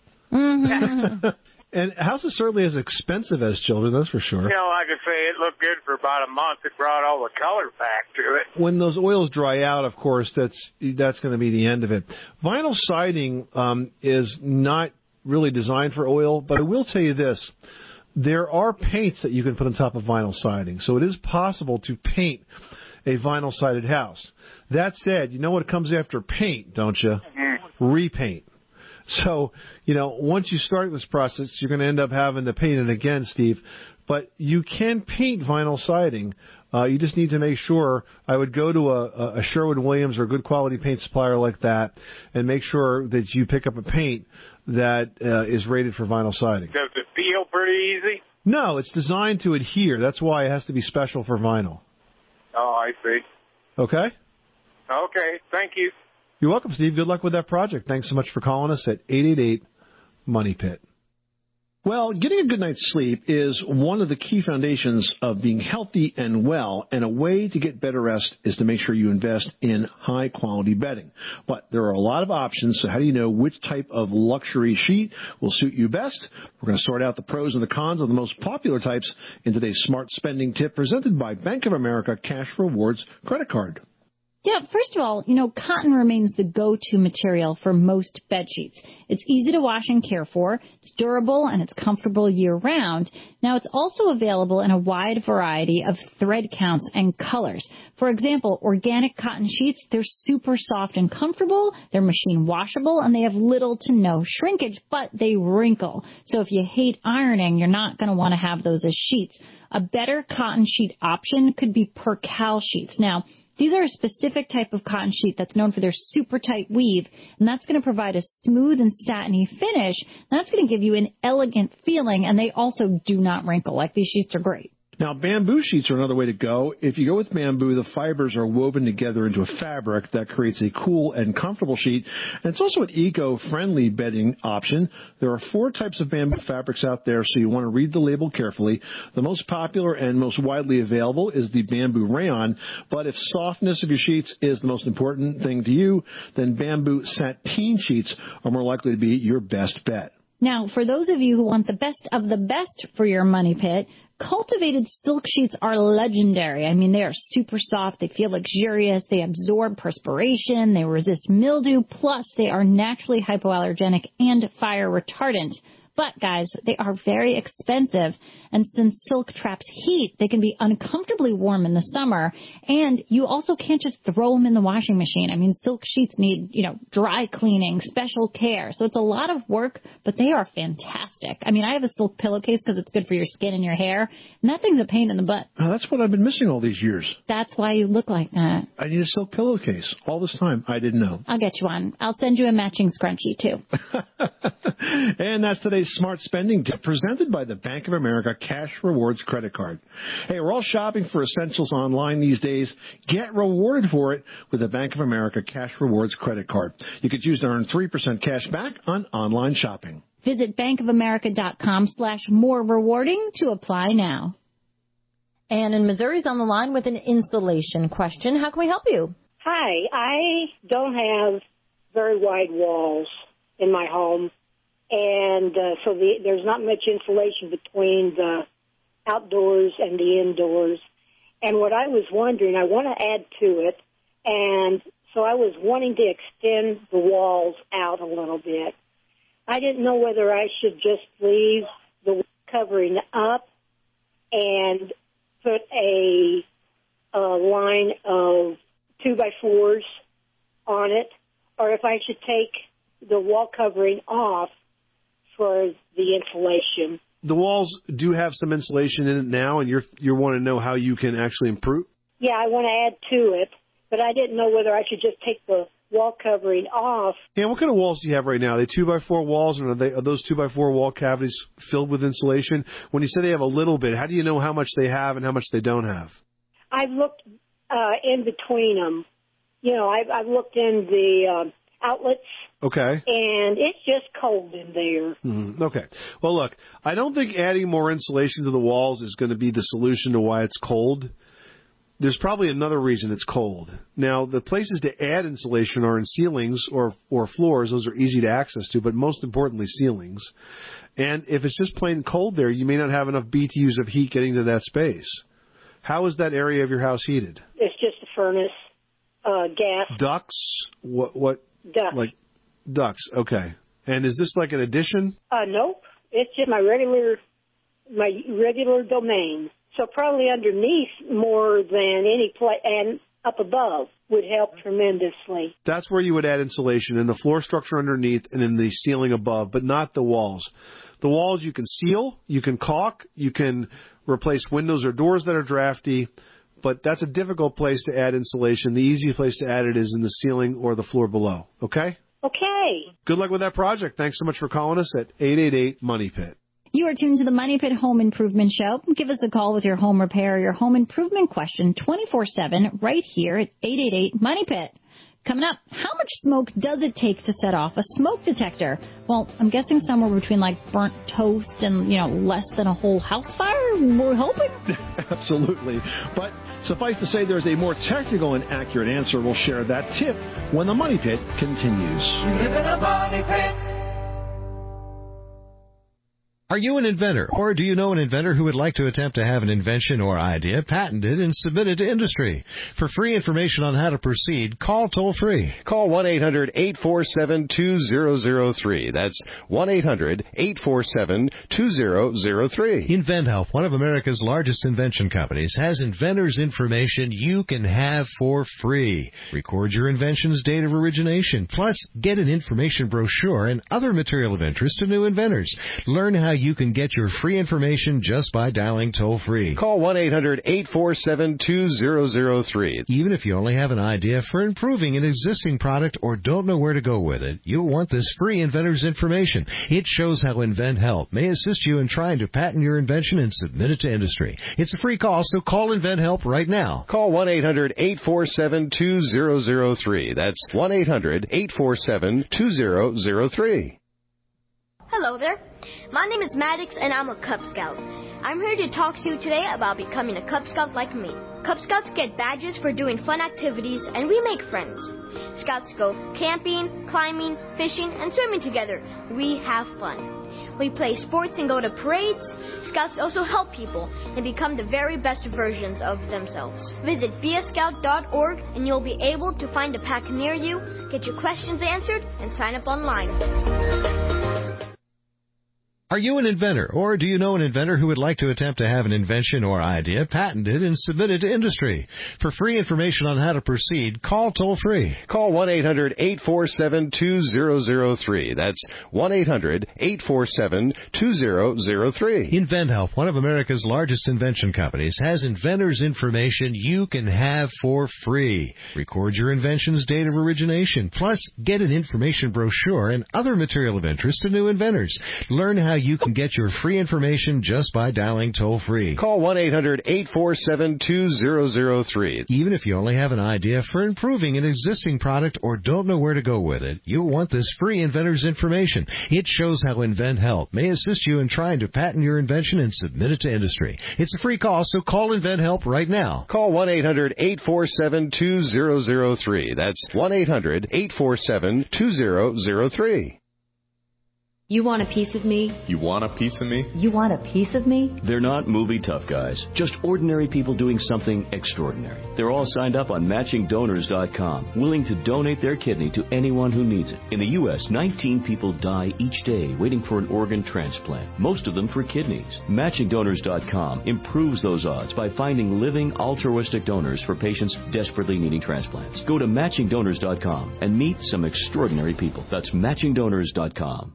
Mm-hmm. And a house is certainly as expensive as children, that's for sure. You know, like I say, it looked good for about a month. It brought all the color back to it. When those oils dry out, of course, that's going to be the end of it. Vinyl siding is not really designed for oil, but I will tell you this. There are paints that you can put on top of vinyl siding, so it is possible to paint a vinyl-sided house. That said, you know what comes after paint, don't you? Mm-hmm. Repaint. So, you know, once you start this process, you're going to end up having to paint it again, Steve. But you can paint vinyl siding. You just need to make sure. I would go to a Sherwin-Williams or a good quality paint supplier like that and make sure that you pick up a paint that is rated for vinyl siding. Does it peel pretty easy? No, it's designed to adhere. That's why it has to be special for vinyl. Oh, I see. Okay? Okay, thank you. You're welcome, Steve. Good luck with that project. Thanks so much for calling us at 888-MONEY-PIT. Well, getting a good night's sleep is one of the key foundations of being healthy and well, and a way to get better rest is to make sure you invest in high-quality bedding. But there are a lot of options, so how do you know which type of luxury sheet will suit you best? We're going to sort out the pros and the cons of the most popular types in today's Smart Spending Tip presented by Bank of America Cash Rewards Credit Card. Yeah, first of all, you know, cotton remains the go-to material for most bed sheets. It's easy to wash and care for, it's durable, and it's comfortable year-round. Now, it's also available in a wide variety of thread counts and colors. For example, organic cotton sheets, they're super soft and comfortable, they're machine washable, and they have little to no shrinkage, but they wrinkle. So if you hate ironing, you're not going to want to have those as sheets. A better cotton sheet option could be Percale sheets. Now, these are a specific type of cotton sheet that's known for their super tight weave, and that's going to provide a smooth and satiny finish. And that's going to give you an elegant feeling, and they also do not wrinkle. Like, these sheets are great. Now, bamboo sheets are another way to go. If you go with bamboo, the fibers are woven together into a fabric that creates a cool and comfortable sheet. And it's also an eco-friendly bedding option. There are 4 types of bamboo fabrics out there, so you want to read the label carefully. The most popular and most widely available is the bamboo rayon. But if softness of your sheets is the most important thing to you, then bamboo sateen sheets are more likely to be your best bet. Now, for those of you who want the best of the best for your money pit, cultivated silk sheets are legendary. I mean, they are super soft. They feel luxurious. They absorb perspiration. They resist mildew. Plus, they are naturally hypoallergenic and fire retardant. But, guys, they are very expensive. And since silk traps heat, they can be uncomfortably warm in the summer. And you also can't just throw them in the washing machine. I mean, silk sheets need, dry cleaning, special care. So it's a lot of work, but they are fantastic. I mean, I have a silk pillowcase because it's good for your skin and your hair. And that thing's a pain in the butt. Oh, that's what I've been missing all these years. That's why you look like that. I need a silk pillowcase all this time. I didn't know. I'll get you one. I'll send you a matching scrunchie, too. And that's today's Smart Spending Tip presented by the Bank of America Cash Rewards Credit Card. Hey, we're all shopping for essentials online these days. Get rewarded for it with the Bank of America Cash Rewards Credit Card. You could choose to earn 3% cash back on online shopping. Visit bankofamerica.com/more rewarding to apply now. Ann in Missouri's on the line with an insulation question. How can we help you? Hi, I don't have very wide walls in my home, and so there's not much insulation between the outdoors and the indoors. And what I was wondering, I want to add to it, and so I was wanting to extend the walls out a little bit. I didn't know whether I should just leave the covering up and put a line of 2x4s on it, or if I should take the wall covering off for the insulation. The walls do have some insulation in it now, and you want to know how you can actually improve? Yeah, I want to add to it, but I didn't know whether I should just take the wall covering off. Yeah, what kind of walls do you have right now? Are they 2x4 walls, and are those 2x4 wall cavities filled with insulation? When you say they have a little bit, how do you know how much they have and how much they don't have? I've looked in between them. You know, I've looked in the outlets. Okay. And it's just cold in there. Mm-hmm. Okay. Well, look, I don't think adding more insulation to the walls is going to be the solution to why it's cold. There's probably another reason it's cold. Now, the places to add insulation are in ceilings or floors. Those are easy to access to, but most importantly, ceilings. And if it's just plain cold there, you may not have enough BTUs of heat getting to that space. How is that area of your house heated? It's just a furnace, gas. Ducts? What? Ducts. Like ducts, okay. And is this like an addition? Nope. It's just my regular domain. So probably underneath more than any place, and up above would help tremendously. That's where you would add insulation, in the floor structure underneath and in the ceiling above, but not the walls. The walls you can seal, you can caulk, you can replace windows or doors that are drafty, but that's a difficult place to add insulation. The easy place to add it is in the ceiling or the floor below, okay? Okay. Good luck with that project. Thanks so much for calling us at 888-MONEY-PIT. You are tuned to the Money Pit Home Improvement Show. Give us a call with your home repair or your home improvement question 24/7 right here at 888-MONEY-PIT. Coming up, how much smoke does it take to set off a smoke detector? Well, I'm guessing somewhere between like burnt toast and, less than a whole house fire. We're hoping. Absolutely. But suffice to say, there's a more technical and accurate answer. We'll share that tip when the Money Pit continues. You live in a money pit. Are you an inventor, or do you know an inventor who would like to attempt to have an invention or idea patented and submitted to industry? For free information on how to proceed, call toll-free. Call 1-800-847-2003. That's 1-800-847-2003. InventHelp, one of America's largest invention companies, has inventors' information you can have for free. Record your invention's date of origination, plus get an information brochure and other material of interest to new inventors. Learn how you can get your free information just by dialing toll-free. Call 1-800-847-2003. Even if you only have an idea for improving an existing product or don't know where to go with it, you'll want this free inventor's information. It shows how InventHelp may assist you in trying to patent your invention and submit it to industry. It's a free call, so call InventHelp right now. Call 1-800-847-2003. That's 1-800-847-2003. Hello there. My name is Maddox, and I'm a Cub Scout. I'm here to talk to you today about becoming a Cub Scout like me. Cub Scouts get badges for doing fun activities, and we make friends. Scouts go camping, climbing, fishing, and swimming together. We have fun. We play sports and go to parades. Scouts also help people and become the very best versions of themselves. Visit beascout.org, and you'll be able to find a pack near you, get your questions answered, and sign up online. Are you an inventor, or do you know an inventor who would like to attempt to have an invention or idea patented and submitted to industry? For free information on how to proceed, call toll-free. Call 1-800-847-2003. That's 1-800-847-2003. InventHelp, one of America's largest invention companies, has inventors' information you can have for free. Record your invention's date of origination, plus get an information brochure and other material of interest to new inventors. Learn how you can get your free information just by dialing toll-free. Call 1-800-847-2003. Even if you only have an idea for improving an existing product or don't know where to go with it, you'll want this free inventor's information. It shows how InventHelp may assist you in trying to patent your invention and submit it to industry. It's a free call, so call InventHelp right now. Call 1-800-847-2003. That's 1-800-847-2003. You want a piece of me? You want a piece of me? You want a piece of me? They're not movie tough guys, just ordinary people doing something extraordinary. They're all signed up on MatchingDonors.com, willing to donate their kidney to anyone who needs it. In the U.S., 19 people die each day waiting for an organ transplant, most of them for kidneys. MatchingDonors.com improves those odds by finding living altruistic donors for patients desperately needing transplants. Go to MatchingDonors.com and meet some extraordinary people. That's MatchingDonors.com.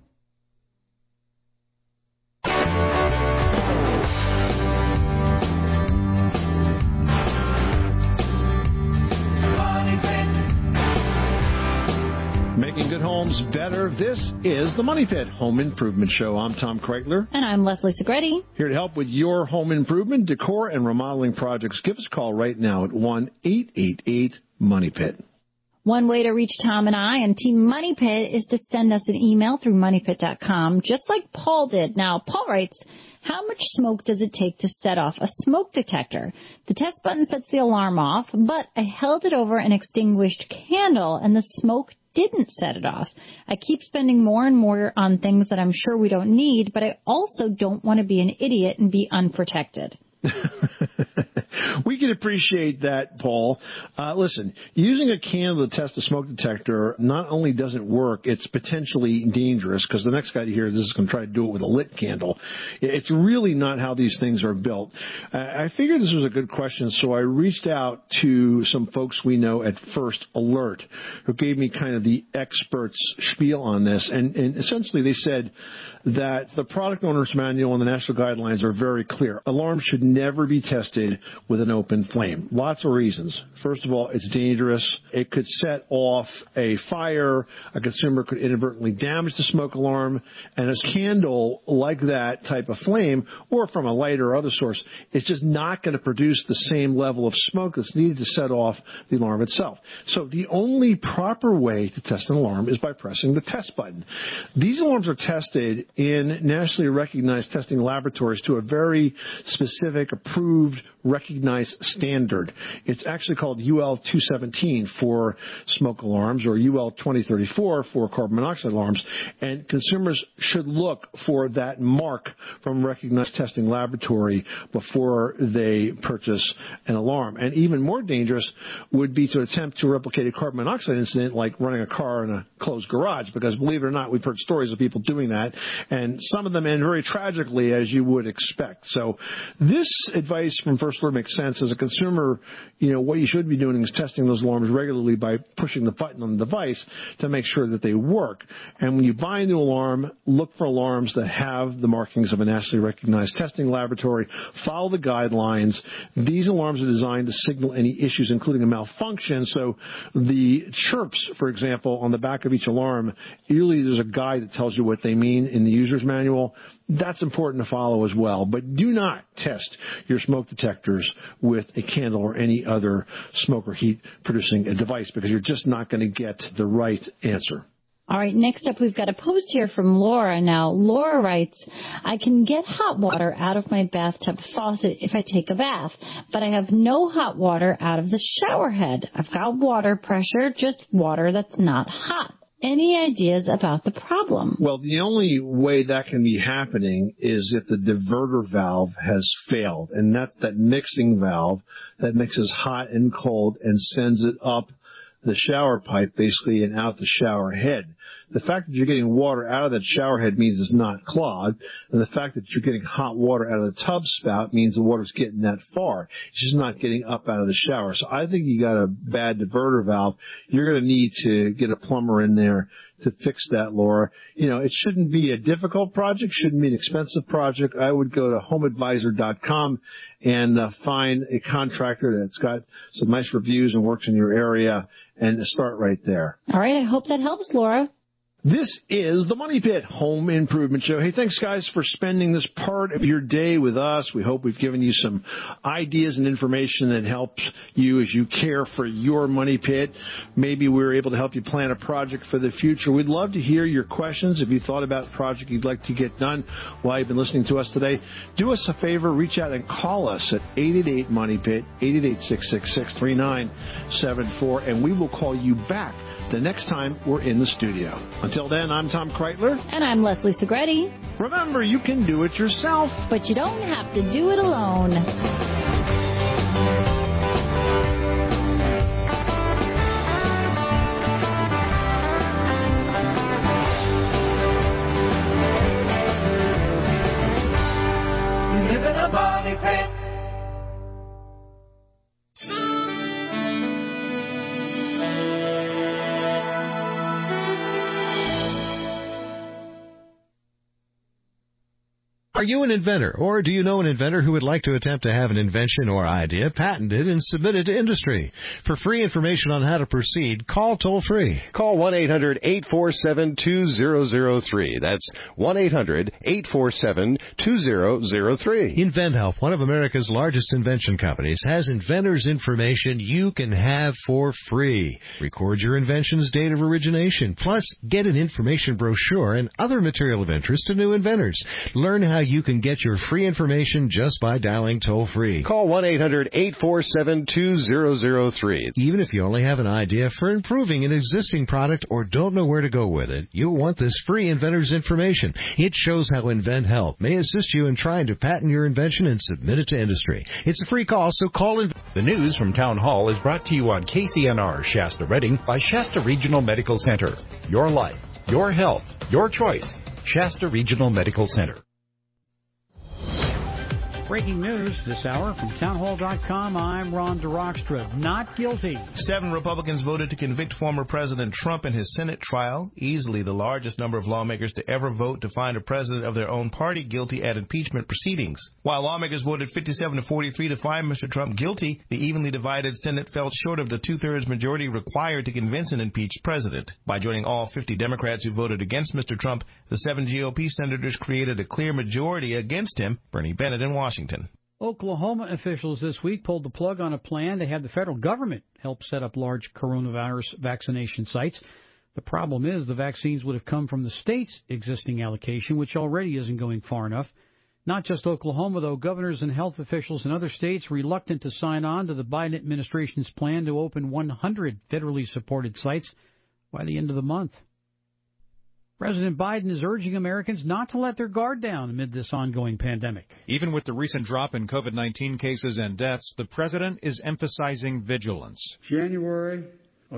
homes better. This is the Money Pit Home Improvement Show. I'm Tom Kreitler. And I'm Leslie Segretti. Here to help with your home improvement, decor, and remodeling projects. Give us a call right now at 1-888-MONEY-PIT. One way to reach Tom and I and Team Money Pit is to send us an email through moneypit.com, just like Paul did. Now, Paul writes, how much smoke does it take to set off a smoke detector? The test button sets the alarm off, but I held it over an extinguished candle and the smoke didn't set it off. I keep spending more and more on things that I'm sure we don't need, but I also don't want to be an idiot and be unprotected. We can appreciate that, Paul. Listen, using a candle to test a smoke detector not only doesn't work, it's potentially dangerous because the next guy that hears this is going to try to do it with a lit candle. It's really not how these things are built. I figured this was a good question, so I reached out to some folks we know at First Alert who gave me kind of the experts spiel on this. And essentially they said that the product owner's manual and the national guidelines are very clear. Alarms should never be tested with an open flame. Lots of reasons. First of all, it's dangerous. It could set off a fire. A consumer could inadvertently damage the smoke alarm. And a candle like that type of flame, or from a lighter or other source, it's just not going to produce the same level of smoke that's needed to set off the alarm itself. So the only proper way to test an alarm is by pressing the test button. These alarms are tested in nationally recognized testing laboratories to a very specific, approved, recognized standard. It's actually called UL 217 for smoke alarms or UL 2034 for carbon monoxide alarms, and consumers should look for that mark from a recognized testing laboratory before they purchase an alarm. And even more dangerous would be to attempt to replicate a carbon monoxide incident like running a car in a closed garage, because believe it or not, we've heard stories of people doing that, and some of them end very tragically, as you would expect. So this advice from First Alert makes sense. As a consumer, what you should be doing is testing those alarms regularly by pushing the button on the device to make sure that they work. And when you buy a new alarm, look for alarms that have the markings of a nationally recognized testing laboratory. Follow the guidelines. These alarms are designed to signal any issues, including a malfunction. So the chirps, for example, on the back of each alarm, usually there's a guide that tells you what they mean in the user's manual. That's important to follow as well. But do not test your smoke detectors with a candle or any other smoke or heat producing a device, because you're just not going to get the right answer. All right, next up, we've got a post here from Laura. Now, Laura writes, I can get hot water out of my bathtub faucet if I take a bath, but I have no hot water out of the shower head. I've got water pressure, just water that's not hot. Any ideas about the problem? Well, the only way that can be happening is if the diverter valve has failed, and that's that mixing valve that mixes hot and cold and sends it up the shower pipe, basically, and out the shower head. The fact that you're getting water out of that shower head means it's not clogged, and the fact that you're getting hot water out of the tub spout means the water's getting that far. It's just not getting up out of the shower. So I think you got a bad diverter valve. You're going to need to get a plumber in there to fix that, Laura. It shouldn't be a difficult project, shouldn't be an expensive project. I would go to homeadvisor.com and find a contractor that's got some nice reviews and works in your area, and start right there. All right, I hope that helps, Laura. This is the Money Pit Home Improvement Show. Hey, thanks, guys, for spending this part of your day with us. We hope we've given you some ideas and information that helps you as you care for your money pit. Maybe we were able to help you plan a project for the future. We'd love to hear your questions. If you thought about a project you'd like to get done while you've been listening to us today, do us a favor, reach out and call us at 888-MONEY-PIT, 888-666-3974, and we will call you back the next time we're in the studio. Until then, I'm Tom Kreitler. And I'm Leslie Segretti. Remember, you can do it yourself, but you don't have to do it alone. You live in a money pit. Are you an inventor, or do you know an inventor who would like to attempt to have an invention or idea patented and submitted to industry? For free information on how to proceed, call toll-free. Call 1-800-847-2003. That's 1-800-847-2003. InventHelp, one of America's largest invention companies, has inventors' information you can have for free. Record your invention's date of origination, plus get an information brochure and other material of interest to new inventors. Learn how you can get your free information just by dialing toll-free. Call 1-800-847-2003. Even if you only have an idea for improving an existing product or don't know where to go with it, you'll want this free inventor's information. It shows how InventHelp may assist you in trying to patent your invention and submit it to industry. It's a free call, so call in. The news from Town Hall is brought to you on KCNR Shasta Redding by Shasta Regional Medical Center. Your life, your health, your choice. Shasta Regional Medical Center. Breaking news this hour from townhall.com. I'm Ron DeRockstra. Not guilty. 7 Republicans voted to convict former President Trump in his Senate trial, easily the largest number of lawmakers to ever vote to find a president of their own party guilty at impeachment proceedings. While lawmakers voted 57-43 to find Mr. Trump guilty, the evenly divided Senate fell short of the two-thirds majority required to convince an impeached president. By joining all 50 Democrats who voted against Mr. Trump, the 7 GOP senators created a clear majority against him. Bernie Bennett in Washington. Oklahoma officials this week pulled the plug on a plan to have the federal government help set up large coronavirus vaccination sites. The problem is the vaccines would have come from the state's existing allocation, which already isn't going far enough. Not just Oklahoma, though. Governors and health officials in other states reluctant to sign on to the Biden administration's plan to open 100 federally supported sites by the end of the month. President Biden is urging Americans not to let their guard down amid this ongoing pandemic. Even with the recent drop in COVID-19 cases and deaths, the president is emphasizing vigilance. January of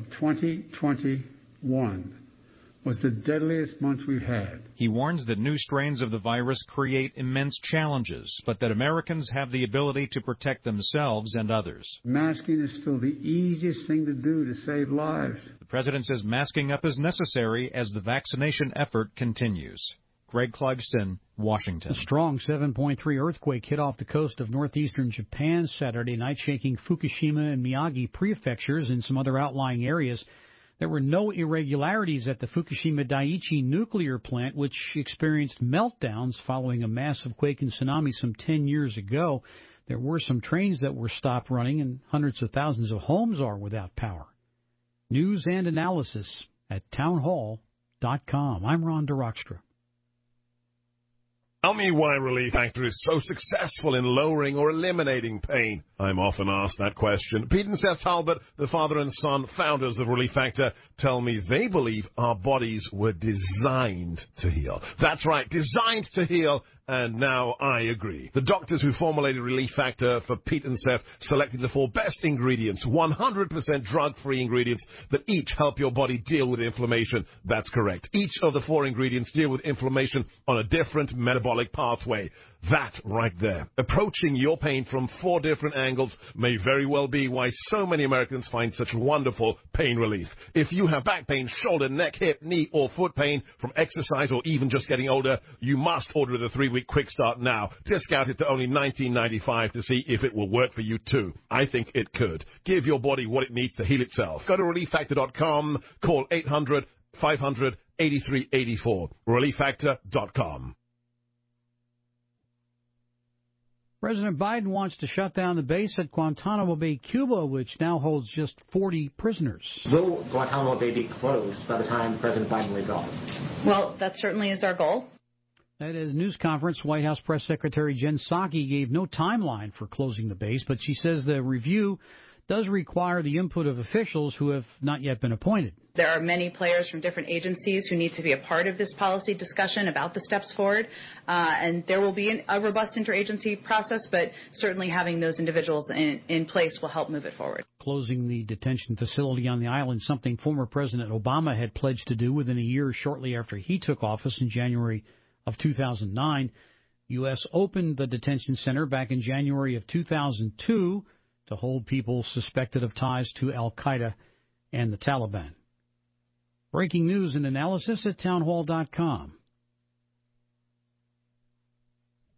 2021 was the deadliest month we've had. He warns that new strains of the virus create immense challenges, but that Americans have the ability to protect themselves and others. Masking is still the easiest thing to do to save lives. The president says masking up is necessary as the vaccination effort continues. Greg Clugston, Washington. A strong 7.3 earthquake hit off the coast of northeastern Japan Saturday night, shaking Fukushima and Miyagi prefectures and some other outlying areas. There were no irregularities at the Fukushima Daiichi nuclear plant, which experienced meltdowns following a massive quake and tsunami some 10 years ago. There were some trains that were stopped running, and hundreds of thousands of homes are without power. News and analysis at townhall.com. I'm Ron DeRockstra. Tell me why Relief Factor is so successful in lowering or eliminating pain. I'm often asked that question. Pete and Seth Talbot, the father and son founders of Relief Factor, tell me they believe our bodies were designed to heal. That's right, designed to heal. And now I agree. The doctors who formulated Relief Factor for Pete and Seth selected the 4 best ingredients, 100% drug-free ingredients that each help your body deal with inflammation. That's correct. Each of the 4 ingredients deal with inflammation on a different metabolic pathway. That right there. Approaching your pain from 4 different angles may very well be why so many Americans find such wonderful pain relief. If you have back pain, shoulder, neck, hip, knee, or foot pain from exercise or even just getting older, you must order the 3-week Quick Start now. Discount it to only $19.95 to see if it will work for you too. I think it could. Give your body what it needs to heal itself. Go to ReliefFactor.com. Call 800-500-8384. ReliefFactor.com. President Biden wants to shut down the base at Guantanamo Bay, Cuba, which now holds just 40 prisoners. Will Guantanamo Bay be closed by the time President Biden leaves office? Well, that certainly is our goal. At his news conference, White House Press Secretary Jen Psaki gave no timeline for closing the base, but she says the review does require the input of officials who have not yet been appointed. There are many players from different agencies who need to be a part of this policy discussion about the steps forward, and there will be a robust interagency process, but certainly having those individuals in place will help move it forward. Closing the detention facility on the island, something former President Obama had pledged to do within a year shortly after he took office in January of 2009. U.S. opened the detention center back in January of 2002 to hold people suspected of ties to al-Qaeda and the Taliban. Breaking news and analysis at townhall.com.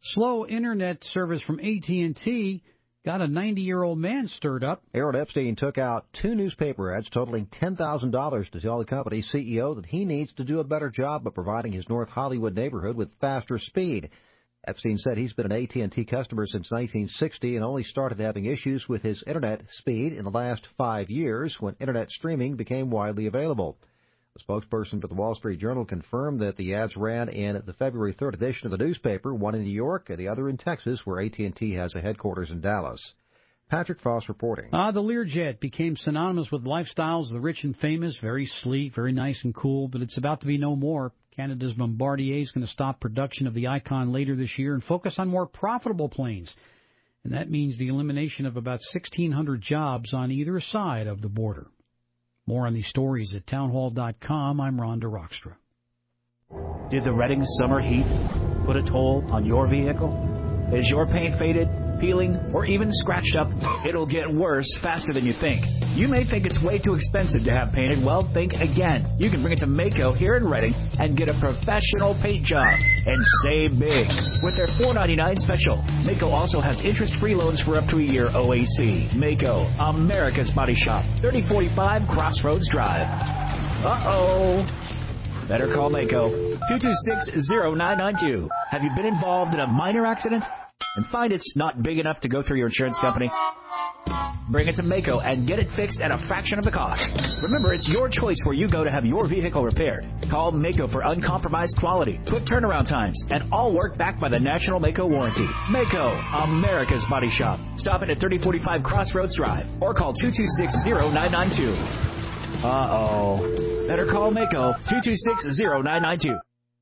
Slow internet service from AT&T got a 90-year-old man stirred up. Harold Epstein took out 2 newspaper ads totaling $10,000 to tell the company's CEO that he needs to do a better job of providing his North Hollywood neighborhood with faster speed. Epstein said he's been an AT&T customer since 1960 and only started having issues with his internet speed in the last 5 years when internet streaming became widely available. A spokesperson for the Wall Street Journal confirmed that the ads ran in the February 3rd edition of the newspaper, one in New York and the other in Texas, where AT&T has a headquarters in Dallas. Patrick Foss reporting. The Learjet became synonymous with lifestyles of the rich and famous, very sleek, very nice and cool, but it's about to be no more. Canada's Bombardier is going to stop production of the Icon later this year and focus on more profitable planes. And that means the elimination of about 1,600 jobs on either side of the border. More on these stories at townhall.com. I'm Rhonda Rockstra. Did the Reading summer heat put a toll on your vehicle? Is your paint faded, peeling, or even scratched up? It'll get worse faster than you think. You may think it's way too expensive to have painted. Well, think again. You can bring it to Maaco here in Reading and get a professional paint job and save big with their $4.99 special. Maaco also has interest-free loans for up to a year OAC. Maaco, America's Body Shop, 3045 Crossroads Drive. Uh-oh. Better call Maaco, 226-0992. Have you been involved in a minor accident and find it's not big enough to go through your insurance company? Bring it to Maaco and get it fixed at a fraction of the cost. Remember, it's your choice where you go to have your vehicle repaired. Call Maaco for uncompromised quality, quick turnaround times, and all work backed by the National Maaco warranty. Maaco, America's Body Shop. Stop it at 3045 Crossroads Drive or call 226-0992. Uh-oh. Better call Maaco, 226-0992.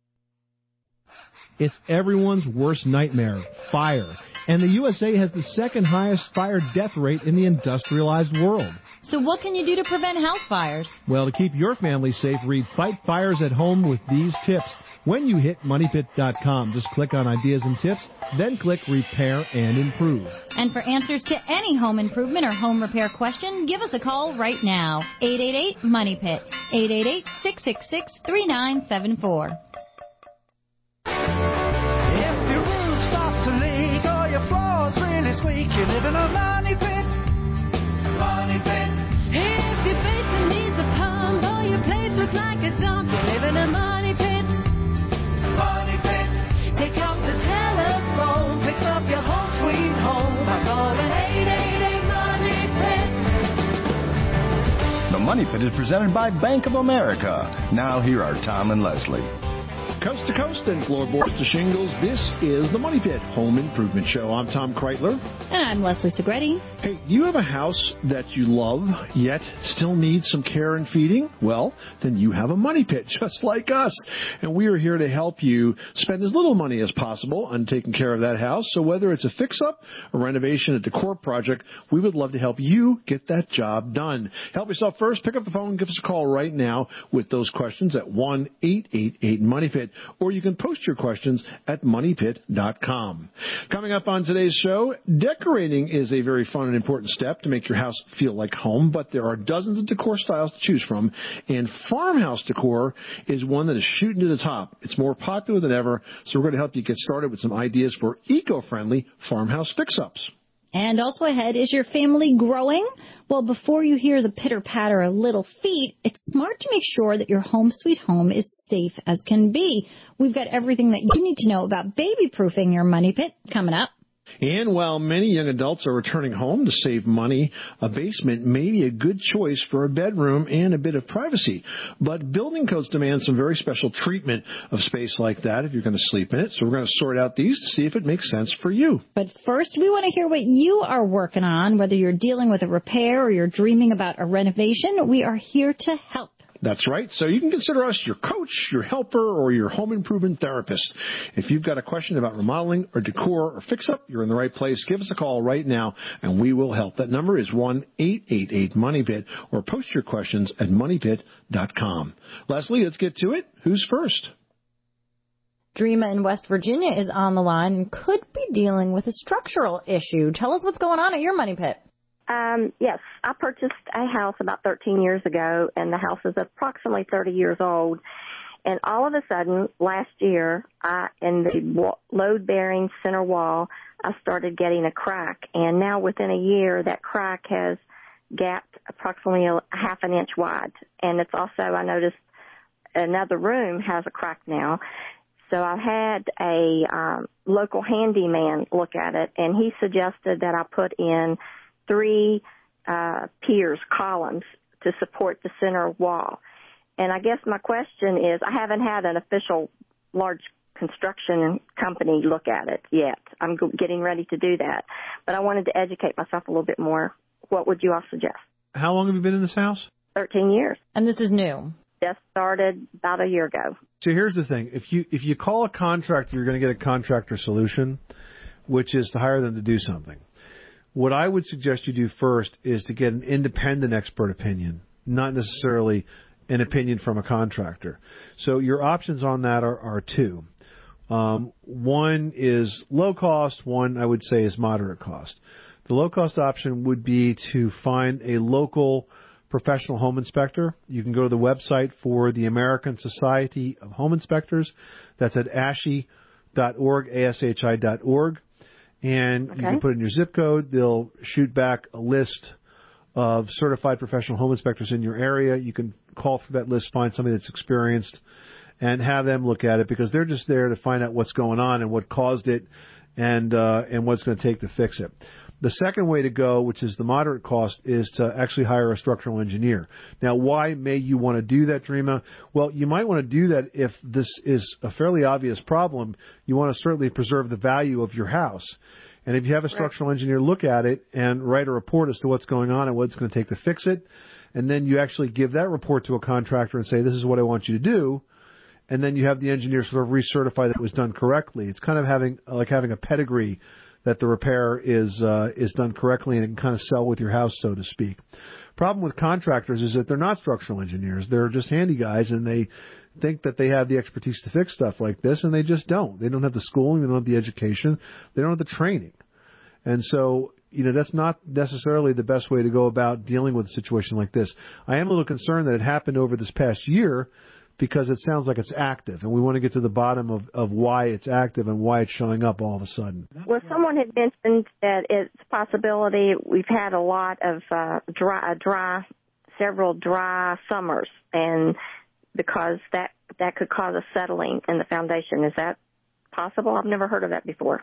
It's everyone's worst nightmare, fire. And the USA has the second highest fire death rate in the industrialized world. So what can you do to prevent house fires? Well, to keep your family safe, read Fight Fires at Home with these tips. When you hit MoneyPit.com, just click on Ideas and Tips, then click Repair and Improve. And for answers to any home improvement or home repair question, give us a call right now. 888-MONEYPIT. 888-666-3974. Squeak, you live in a money pit. Money pit. If your basement needs a pump or your place looks like a dump, you live in a money pit. Money pit. Pick up the telephone, fix up your home sweet home by calling 888-MONEY PIT. The Money Pit is presented by Bank of America. Now here are Tom and Leslie. Coast to coast and floorboards to shingles, this is the Money Pit Home Improvement Show. I'm Tom Kreitler. And I'm Leslie Segretti. Hey, do you have a house that you love, yet still needs some care and feeding? Well, then you have a Money Pit, just like us. And we are here to help you spend as little money as possible on taking care of that house. So whether it's a fix-up, a renovation, a decor project, we would love to help you get that job done. Help yourself first. Pick up the phone and give us a call right now with those questions at 1-888-MONEYPIT. Or you can post your questions at moneypit.com. Coming up on today's show, decorating is a very fun and important step to make your house feel like home, but there are dozens of decor styles to choose from, and farmhouse decor is one that is shooting to the top. It's more popular than ever, so we're going to help you get started with some ideas for eco-friendly farmhouse fix-ups. And also ahead, is your family growing? Well, before you hear the pitter-patter of little feet, it's smart to make sure that your home sweet home is safe as can be. We've got everything that you need to know about baby-proofing your Money Pit coming up. And while many young adults are returning home to save money, a basement may be a good choice for a bedroom and a bit of privacy. But building codes demand some very special treatment of space like that if you're going to sleep in it. So we're going to sort out these to see if it makes sense for you. But first, we want to hear what you are working on. Whether you're dealing with a repair or you're dreaming about a renovation, we are here to help. That's right. So you can consider us your coach, your helper, or your home improvement therapist. If you've got a question about remodeling or decor or fix-up, you're in the right place. Give us a call right now, and we will help. That number is 1-888-MONEYPIT, or post your questions at moneypit.com. Leslie, let's get to it. Who's first? Dreama in West Virginia is on the line and could be dealing with a structural issue. Tell us what's going on at your Money Pit. Yes, I purchased a house about 13 years ago, and the house is approximately 30 years old. And all of a sudden, last year, in the load-bearing center wall, I started getting a crack. And now within a year, that crack has gapped approximately a half an inch wide. And it's also, I noticed, another room has a crack now. So I had a local handyman look at it, and he suggested that I put in 3 piers, columns, to support the center wall. And I guess my question is, I haven't had an official large construction company look at it yet. I'm getting ready to do that. But I wanted to educate myself a little bit more. What would you all suggest? How long have you been in this house? 13 years. And this is new? Just started about a year ago. So here's the thing. If you call a contractor, you're going to get a contractor solution, which is to hire them to do something. What I would suggest you do first is to get an independent expert opinion, not necessarily an opinion from a contractor. So your options on that are 2. One is low cost. One, I would say, is moderate cost. The low cost option would be to find a local professional home inspector. You can go to the website for the American Society of Home Inspectors. That's at ASHI.org, ASHI.org. And you can put in your zip code. They'll shoot back a list of certified professional home inspectors in your area. You can call through that list, find somebody that's experienced, and have them look at it, because they're just there to find out what's going on and what caused it and what it's going to take to fix it. The second way to go, which is the moderate cost, is to actually hire a structural engineer. Now, why may you want to do that, Dreama? Well, you might want to do that if this is a fairly obvious problem. You want to certainly preserve the value of your house. And if you have a structural engineer look at it and write a report as to what's going on and what it's going to take to fix it, and then you actually give that report to a contractor and say, this is what I want you to do, and then you have the engineer sort of recertify that it was done correctly. It's kind of having a pedigree that the repair is done correctly, and it can kind of sell with your house, so to speak. Problem with contractors is that they're not structural engineers. They're just handy guys, and they think that they have the expertise to fix stuff like this, and they just don't. They don't have the schooling. They don't have the education. They don't have the training. And so, that's not necessarily the best way to go about dealing with a situation like this. I am a little concerned that it happened over this past year, because it sounds like it's active, and we want to get to the bottom of why it's active and why it's showing up all of a sudden. Well, someone had mentioned that it's a possibility we've had a lot of several dry summers, and because that could cause a settling in the foundation. Is that possible? I've never heard of that before.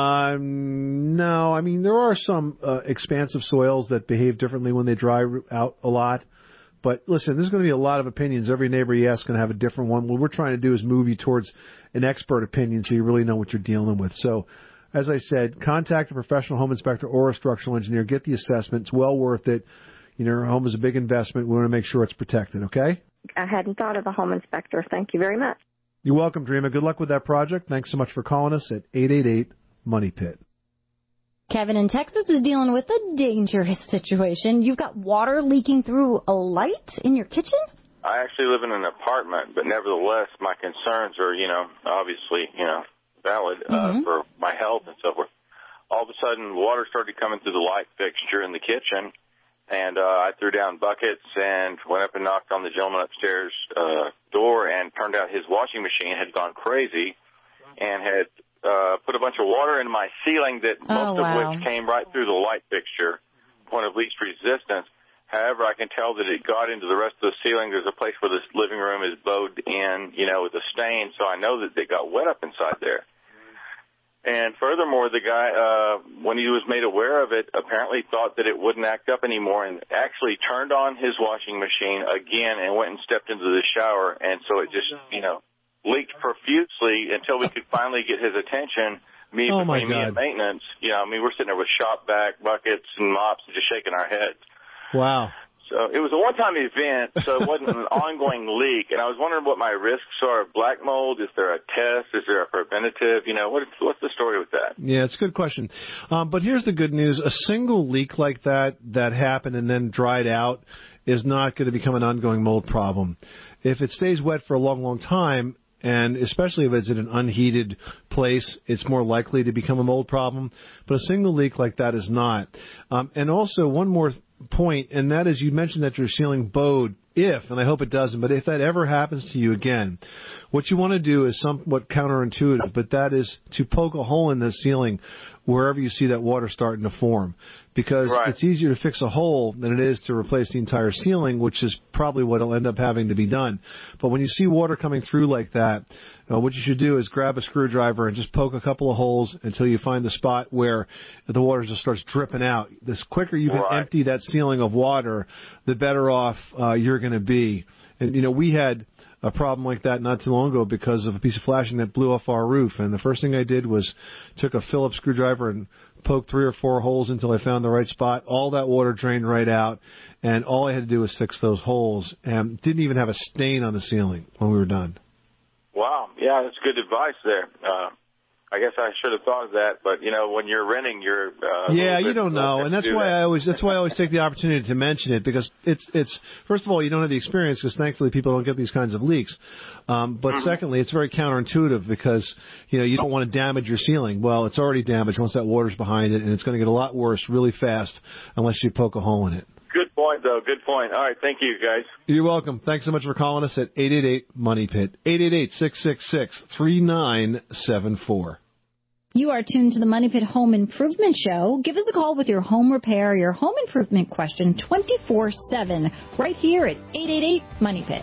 No. I mean, there are some expansive soils that behave differently when they dry out a lot. But listen, there's going to be a lot of opinions. Every neighbor you ask is going to have a different one. What we're trying to do is move you towards an expert opinion so you really know what you're dealing with. So, as I said, contact a professional home inspector or a structural engineer. Get the assessment. It's well worth it. Your home is a big investment. We want to make sure it's protected, okay? I hadn't thought of a home inspector. Thank you very much. You're welcome, Dreama. Good luck with that project. Thanks so much for calling us at 888-MONEY-PIT. Kevin in Texas is dealing with a dangerous situation. You've got water leaking through a light in your kitchen? I actually live in an apartment, but nevertheless, my concerns are, obviously, valid for my health and so forth. All of a sudden, water started coming through the light fixture in the kitchen, and I threw down buckets and went up and knocked on the gentleman upstairs door, and turned out his washing machine had gone crazy and had put a bunch of water into my ceiling that most of which came right through the light fixture, point of least resistance. However, I can tell that it got into the rest of the ceiling. There's a place where this living room is bowed in, with a stain, so I know that it got wet up inside there. And furthermore, the guy, when he was made aware of it, apparently thought that it wouldn't act up anymore, and actually turned on his washing machine again and went and stepped into the shower, and so it just, leaked profusely until we could finally get his attention, between me and maintenance. We're sitting there with shop vac buckets and mops and just shaking our heads. Wow. So it was a one-time event, so it wasn't an ongoing leak. And I was wondering what my risks are of black mold. Is there a test? Is there a preventative? What's the story with that? Yeah, it's a good question. But here's the good news. A single leak like that happened and then dried out is not going to become an ongoing mold problem. If it stays wet for a long, long time, and especially if it's in an unheated place, it's more likely to become a mold problem. But a single leak like that is not. And also, one more point, and that is you mentioned that your ceiling bowed. and I hope it doesn't, but if that ever happens to you again, what you want to do is somewhat counterintuitive, but that is to poke a hole in the ceiling wherever you see that water starting to form. Because it's easier to fix a hole than it is to replace the entire ceiling, which is probably what will end up having to be done. But when you see water coming through like that, what you should do is grab a screwdriver and just poke a couple of holes until you find the spot where the water just starts dripping out. The quicker you can empty that ceiling of water, the better off you're going to be. And, we had a problem like that not too long ago because of a piece of flashing that blew off our roof. And the first thing I did was took a Phillips screwdriver and poked 3 or 4 holes until I found the right spot. All that water drained right out, and all I had to do was fix those holes, and didn't even have a stain on the ceiling when we were done. Wow. Yeah, that's good advice there. I guess I should have thought of that, but when you're renting, you're you don't know, and that's why I always take the opportunity to mention it, because it's first of all, you don't have the experience because thankfully people don't get these kinds of leaks. But secondly, it's very counterintuitive because you don't want to damage your ceiling. Well, it's already damaged once that water's behind it, and it's going to get a lot worse really fast unless you poke a hole in it. Good point, though. Good point. All right, thank you, guys. You're welcome. Thanks so much for calling us at 888-MONEY-PIT, 888-666-3974. You are tuned to the Money Pit Home Improvement Show. Give us a call with your home repair, your home improvement question 24/7 right here at 888-MONEY-PIT.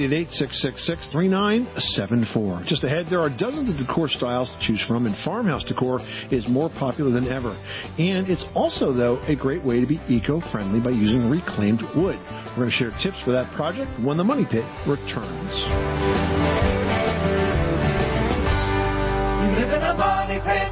888-666-3974. Just ahead, there are dozens of decor styles to choose from, and farmhouse decor is more popular than ever. And it's also, though, a great way to be eco-friendly by using reclaimed wood. We're going to share tips for that project when the Money Pit returns. You live in a money pit.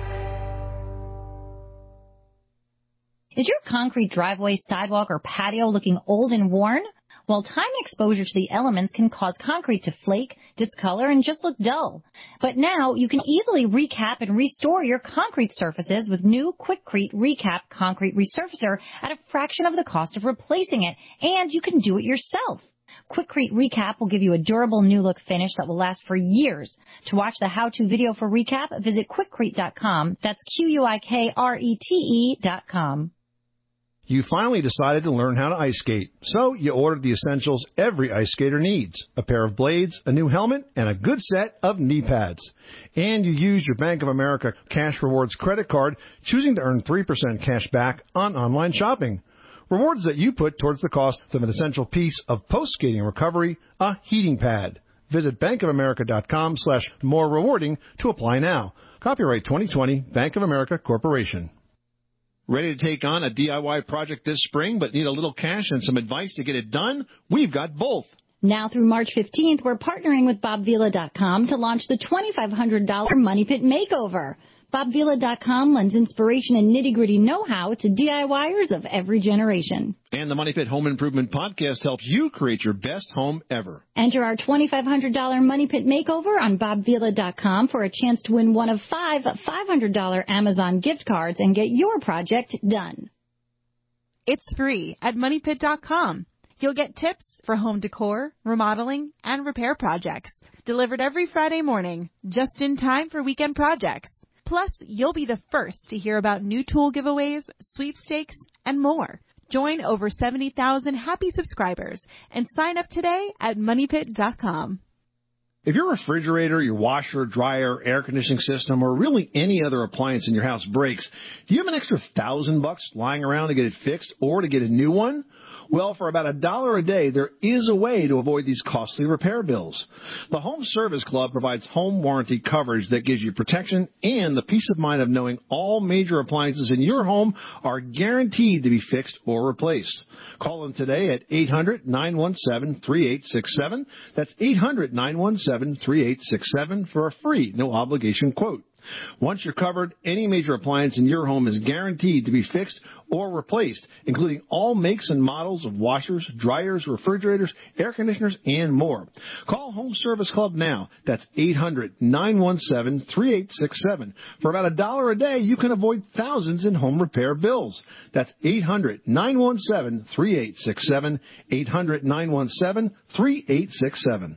Is your concrete driveway, sidewalk, or patio looking old and worn? Well, time exposure to the elements can cause concrete to flake, discolor, and just look dull. But now you can easily recap and restore your concrete surfaces with new Quikrete Recap Concrete Resurfacer at a fraction of the cost of replacing it, and you can do it yourself. Quikrete Recap will give you a durable new look finish that will last for years. To watch the how-to video for Recap, visit Quikrete.com. That's Quikrete.com. You finally decided to learn how to ice skate, so you ordered the essentials every ice skater needs: a pair of blades, a new helmet, and a good set of knee pads. And you used your Bank of America Cash Rewards credit card, choosing to earn 3% cash back on online shopping. Rewards that you put towards the cost of an essential piece of post-skating recovery, a heating pad. Visit bankofamerica.com/more rewarding to apply now. Copyright 2020, Bank of America Corporation. Ready to take on a DIY project this spring but need a little cash and some advice to get it done? We've got both. Now through March 15th, we're partnering with BobVila.com to launch the $2,500 Money Pit Makeover. BobVila.com lends inspiration and nitty-gritty know-how to DIYers of every generation. And the Money Pit Home Improvement Podcast helps you create your best home ever. Enter our $2,500 Money Pit Makeover on BobVila.com for a chance to win one of 5 $500 Amazon gift cards and get your project done. It's free at MoneyPit.com. You'll get tips for home decor, remodeling, and repair projects delivered every Friday morning, just in time for weekend projects. Plus, you'll be the first to hear about new tool giveaways, sweepstakes, and more. Join over 70,000 happy subscribers and sign up today at MoneyPit.com. If your refrigerator, your washer, dryer, air conditioning system, or really any other appliance in your house breaks, do you have an extra $1,000 lying around to get it fixed or to get a new one? Well, for about $1 a day, there is a way to avoid these costly repair bills. The Home Service Club provides home warranty coverage that gives you protection and the peace of mind of knowing all major appliances in your home are guaranteed to be fixed or replaced. Call them today at 800-917-3867. That's 800-917-3867 for a free, no-obligation quote. Once you're covered, any major appliance in your home is guaranteed to be fixed or replaced, including all makes and models of washers, dryers, refrigerators, air conditioners, and more. Call Home Service Club now. That's 800-917-3867. For about $1 a day, you can avoid thousands in home repair bills. That's 800-917-3867, 800-917-3867.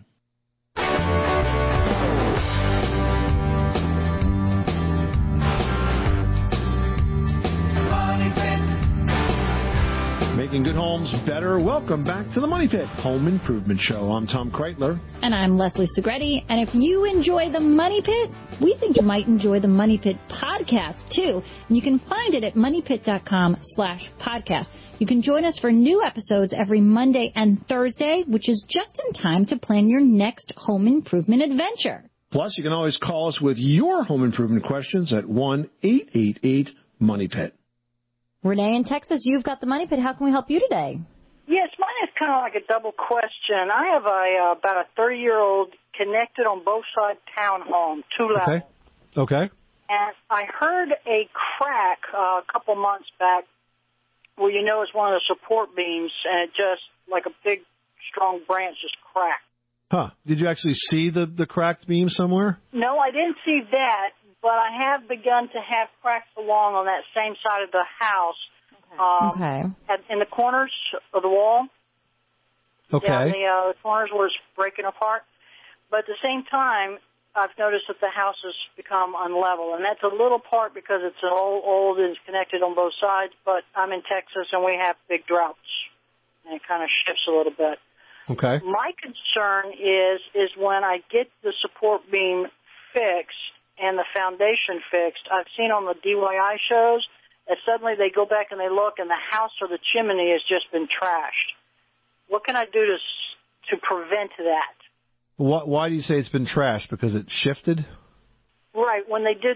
Making good homes better. Welcome back to the Money Pit Home Improvement Show. I'm Tom Kreitler. And I'm Leslie Segretti. And if you enjoy the Money Pit, we think you might enjoy the Money Pit podcast, too. And you can find it at moneypit.com/podcast. You can join us for new episodes every Monday and Thursday, which is just in time to plan your next home improvement adventure. Plus, you can always call us with your home improvement questions at 1-888-MONEY-PIT. Renee in Texas, you've got the Money Pit. How can we help you today? Yes, mine is kind of like a double question. I have about a 30-year-old connected on both sides townhome, 2 levels. Okay. And I heard a crack a couple months back where it's one of the support beams, and it just, like a big, strong branch just cracked. Huh. Did you actually see the cracked beam somewhere? No, I didn't see that, but I have begun to have cracks along on that same side of the house. In the corners of the wall. Okay. Yeah, the corners where it's breaking apart. But at the same time, I've noticed that the house has become unlevel, and that's a little part because it's old and it's connected on both sides, but I'm in Texas and we have big droughts, and it kind of shifts a little bit. Okay. My concern is when I get the support beam fixed and the foundation fixed, I've seen on the DIY shows that suddenly they go back and they look and the house or the chimney has just been trashed. What can I do to prevent that? Why do you say it's been trashed? Because it shifted? Right. When I've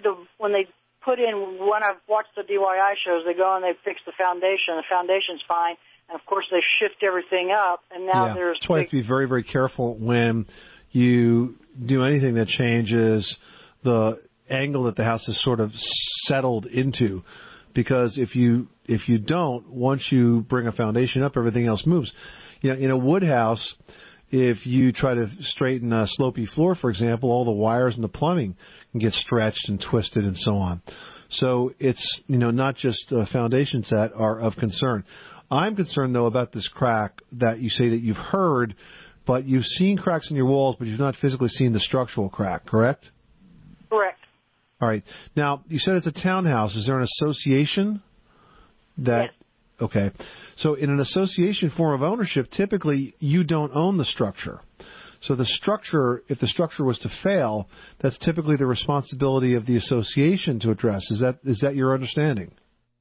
watched the DIY shows, they go and they fix the foundation. The foundation's fine. And, of course, they shift everything up. And now there's... That's why you have to be very, very careful when you do anything that changes the angle that the house is sort of settled into. Because if you don't, once you bring a foundation up, everything else moves. In a wood house, if you try to straighten a slopey floor, for example, all the wires and the plumbing can get stretched and twisted and so on. So it's, not just foundations that are of concern. I'm concerned, though, about this crack that you say that you've heard, but you've seen cracks in your walls, but you've not physically seen the structural crack, correct? Correct. All right. Now, you said it's a townhouse. Is there an association that... Yes. Okay. So in an association form of ownership, typically you don't own the structure. So the structure, if the structure was to fail, that's typically the responsibility of the association to address. Is that your understanding?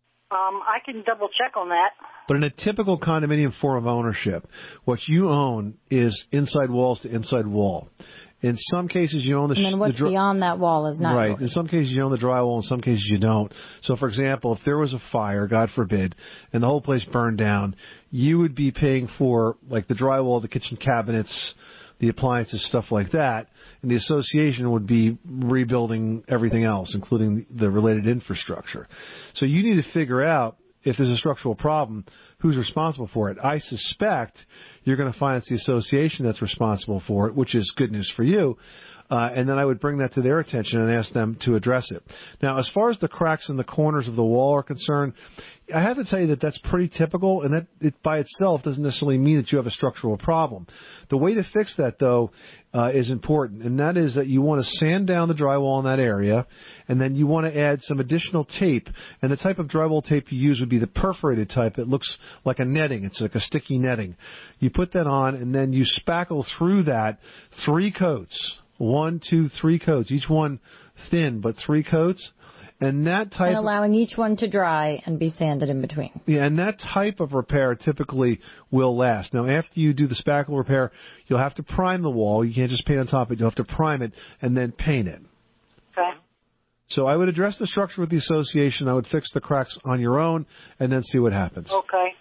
I can double check on that. But in a typical condominium form of ownership, what you own is inside walls to inside wall. In some cases, you own the... And then what's beyond that wall is not right. yours. In some cases, you own the drywall. In some cases, you don't. So, for example, if there was a fire, God forbid, and the whole place burned down, you would be paying for, like, the drywall, the kitchen cabinets, the appliances, stuff like that, and the association would be rebuilding everything else, including the related infrastructure. So you need to figure out, if there's a structural problem, who's responsible for it. I suspect you're going to find it's the association that's responsible for it, which is good news for you. And then I would bring that to their attention and ask them to address it. Now, as far as the cracks in the corners of the wall are concerned, I have to tell you that that's pretty typical, and that it by itself doesn't necessarily mean that you have a structural problem. The way to fix that, though, is important, and that is that you want to sand down the drywall in that area, and then you want to add some additional tape. And the type of drywall tape you use would be the perforated type. It looks like a netting. It's like a sticky netting. You put that on, and then you spackle through that 3 coats. 1, 2, 3 coats, each one thin, but 3 coats. And that type, and allowing each one to dry and be sanded in between. Yeah, and that type of repair typically will last. Now, after you do the spackle repair, you'll have to prime the wall. You can't just paint on top of it. You'll have to prime it and then paint it. Okay. So I would address the structure with the association. I would fix the cracks on your own and then see what happens. Okay.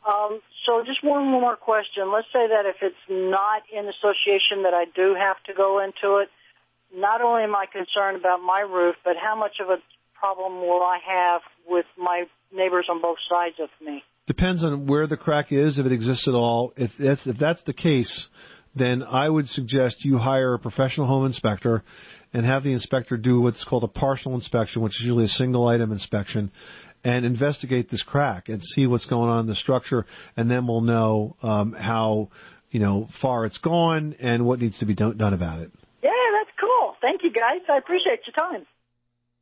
So just one more question. Let's say that if it's not in association that I do have to go into it, not only am I concerned about my roof, but how much of a problem will I have with my neighbors on both sides of me? Depends on where the crack is, if it exists at all. If that's the case, then I would suggest you hire a professional home inspector and have the inspector do what's called a partial inspection, which is usually a single item inspection, and investigate this crack and see what's going on in the structure, and then we'll know how far it's gone and what needs to be done about it. Yeah, that's cool. Thank you, guys. I appreciate your time.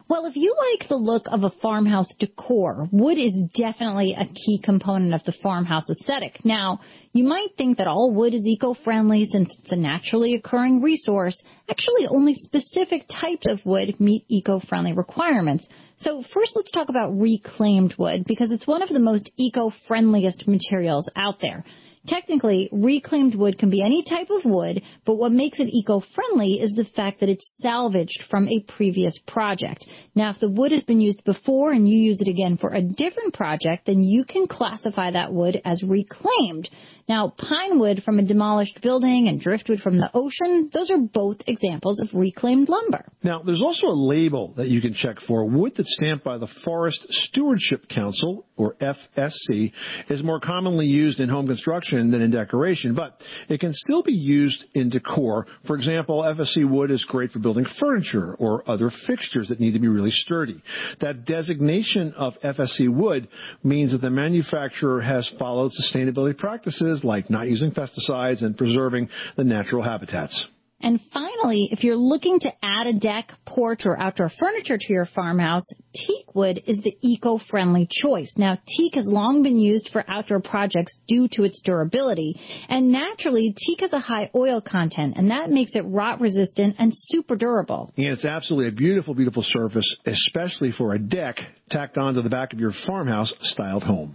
Well, if you like the look of a farmhouse decor, wood is definitely a key component of the farmhouse aesthetic. Now, you might think that all wood is eco-friendly since it's a naturally occurring resource. Actually, only specific types of wood meet eco-friendly requirements. So first, let's talk about reclaimed wood because it's one of the most eco-friendliest materials out there. Technically, reclaimed wood can be any type of wood, but what makes it eco-friendly is the fact that it's salvaged from a previous project. Now, if the wood has been used before and you use it again for a different project, then you can classify that wood as reclaimed. Now, pine wood from a demolished building and driftwood from the ocean, those are both examples of reclaimed lumber. Now, there's also a label that you can check for. Wood that's stamped by the Forest Stewardship Council, or FSC, is more commonly used in home construction than in decoration, but it can still be used in decor. For example, FSC wood is great for building furniture or other fixtures that need to be really sturdy. That designation of FSC wood means that the manufacturer has followed sustainability practices like not using pesticides and preserving the natural habitats. And finally, if you're looking to add a deck, porch, or outdoor furniture to your farmhouse, teak wood is the eco-friendly choice. Now, teak has long been used for outdoor projects due to its durability. And naturally, teak has a high oil content, and that makes it rot-resistant and super durable. And it's absolutely a beautiful, beautiful surface, especially for a deck tacked onto the back of your farmhouse-styled home.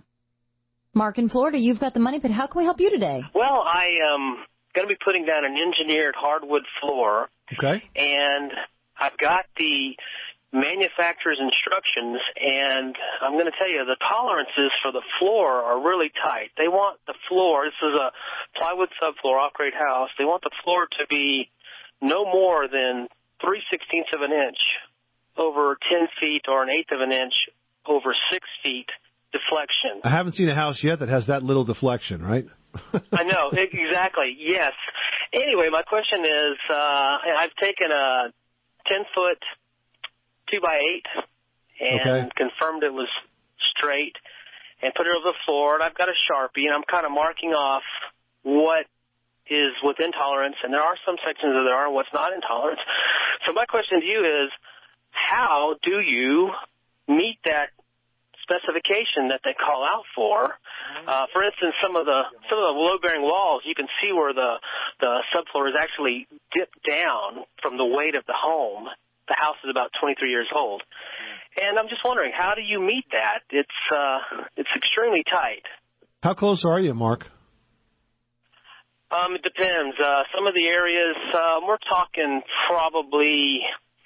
Mark in Florida, you've got the Money Pit. How can we help you today? Well, I am going to be putting down an engineered hardwood floor. Okay. And I've got the manufacturer's instructions, and I'm going to tell you the tolerances for the floor are really tight. They want the floor, this is a plywood subfloor, off-grade house, they want the floor to be no more than 3/16 of an inch over 10 feet or an eighth of an inch over 6 feet deflection. I haven't seen a house yet that has that little deflection, right? I know, exactly, yes. Anyway, my question is, I've taken a 10-foot 2x8 and confirmed it was straight and put it over the floor, and I've got a Sharpie, and I'm kind of marking off what is within tolerance, and there are some sections that there are what's not in tolerance. So my question to you is, how do you meet that specification that they call out for? For instance, some of the load-bearing walls, you can see where the subfloor is actually dipped down from the weight of the home. The house is about 23 years old. And I'm just wondering, how do you meet that? It's extremely tight. How close are you, Mark? It depends. Some of the areas, we're talking probably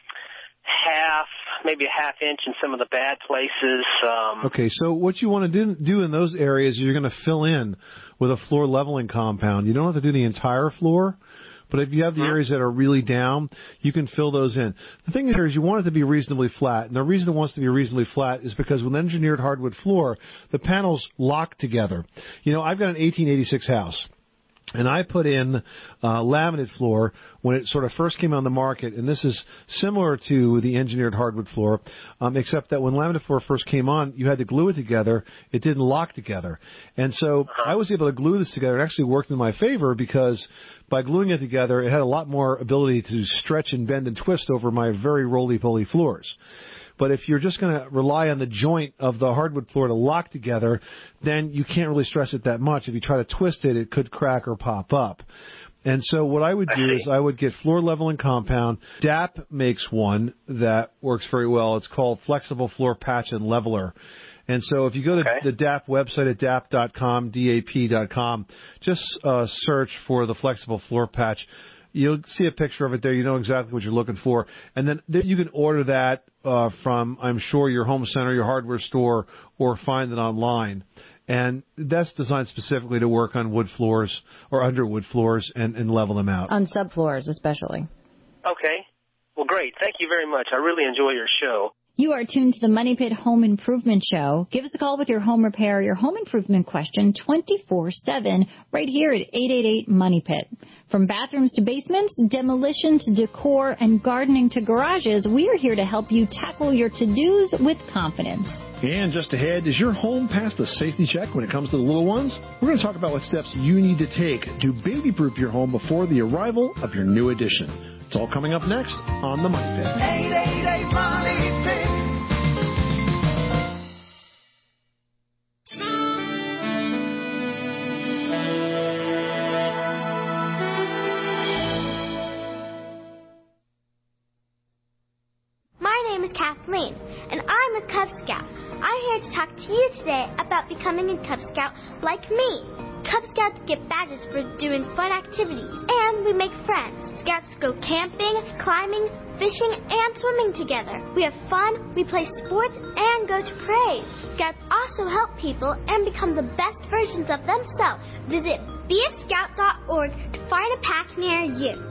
maybe a half inch in some of the bad places. Okay, so what you want to do in those areas is you're going to fill in with a floor leveling compound. You don't have to do the entire floor, but if you have the areas that are really down, you can fill those in. The thing is you want it to be reasonably flat, and the reason it wants to be reasonably flat is because with an engineered hardwood floor, the panels lock together. You know, I've got an 1886 house. And I put in laminate floor when it sort of first came on the market, and this is similar to the engineered hardwood floor, except that when laminate floor first came on, you had to glue it together. It didn't lock together. And so I was able to glue this together. It actually worked in my favor because by gluing it together, it had a lot more ability to stretch and bend and twist over my very roly-poly floors. But if you're just going to rely on the joint of the hardwood floor to lock together, then you can't really stress it that much. If you try to twist it, it could crack or pop up. And so what I would do is I would get floor leveling compound. DAP makes one that works very well. It's called Flexible Floor Patch and Leveler. And so if you go to the DAP website at DAP.com, DAP.com, just search for the Flexible Floor Patch. You'll see a picture of it there. You know exactly what you're looking for. And then you can order that from, I'm sure, your home center, your hardware store, or find it online. And that's designed specifically to work on wood floors or under wood floors and level them out. On subfloors especially. Okay. Well, great. Thank you very much. I really enjoy your show. You are tuned to the Money Pit Home Improvement Show. Give us a call with your home repair or your home improvement question 24/7 right here at 888-MONEY-PIT. From bathrooms to basements, demolition to decor, and gardening to garages, we are here to help you tackle your to-dos with confidence. And just ahead, is your home past the safety check when it comes to the little ones? We're going to talk about what steps you need to take to baby-proof your home before the arrival of your new addition. It's all coming up next on The Money Pit. 888 Money Pit. My name is Kathleen, and I'm a Cub Scout. I'm here to talk to you today about becoming a Cub Scout like me. Cub Scouts get badges for doing fun activities, and we make friends. Scouts go camping, climbing, fishing, and swimming together. We have fun, we play sports, and go to parades. Scouts also help people and become the best versions of themselves. Visit beascout.org to find a pack near you.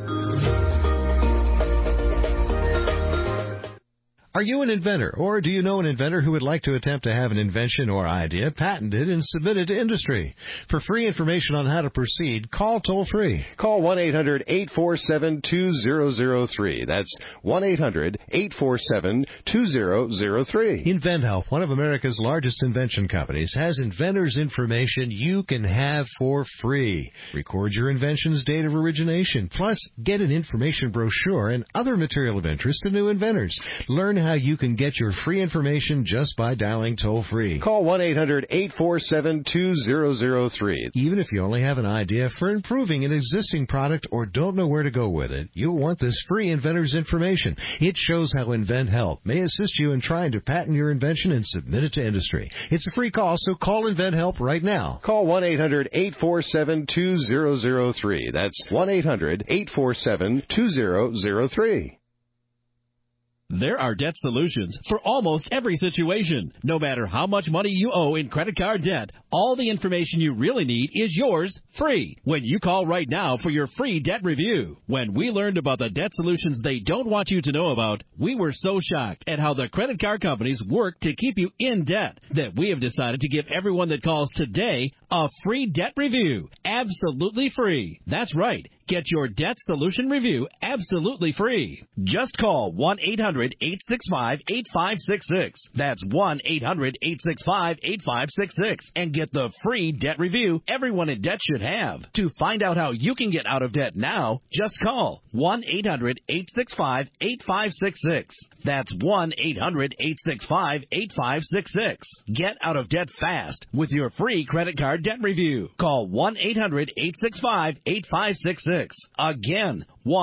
Are you an inventor, or do you know an inventor who would like to attempt to have an invention or idea patented and submitted to industry? For free information on how to proceed, call toll-free. Call 1-800-847-2003. That's 1-800-847-2003. InventHelp, one of America's largest invention companies, has inventors' information you can have for free. Record your invention's date of origination, plus get an information brochure and other material of interest to new inventors. Learn how you can get your free information just by dialing toll-free. Call 1-800-847-2003. Even if you only have an idea for improving an existing product or don't know where to go with it, you'll want this free inventor's information. It shows how InventHelp may assist you in trying to patent your invention and submit it to industry. It's a free call, so call InventHelp right now. Call 1-800-847-2003. That's 1-800-847-2003. There are debt solutions for almost every situation. No matter how much money you owe in credit card debt, all the information you really need is yours free when you call right now for your free debt review. When we learned about the debt solutions they don't want you to know about, we were so shocked at how the credit card companies work to keep you in debt that we have decided to give everyone that calls today a free debt review. Absolutely free. That's right. Get your debt solution review absolutely free. Just call 1-800-865-8566. That's 1-800-865-8566 and get the free debt review everyone in debt should have. To find out how you can get out of debt now, just call 1-800-865-8566. That's 1-800-865-8566. Get out of debt fast with your free credit card debt review. Call 1-800-865-8566. Again,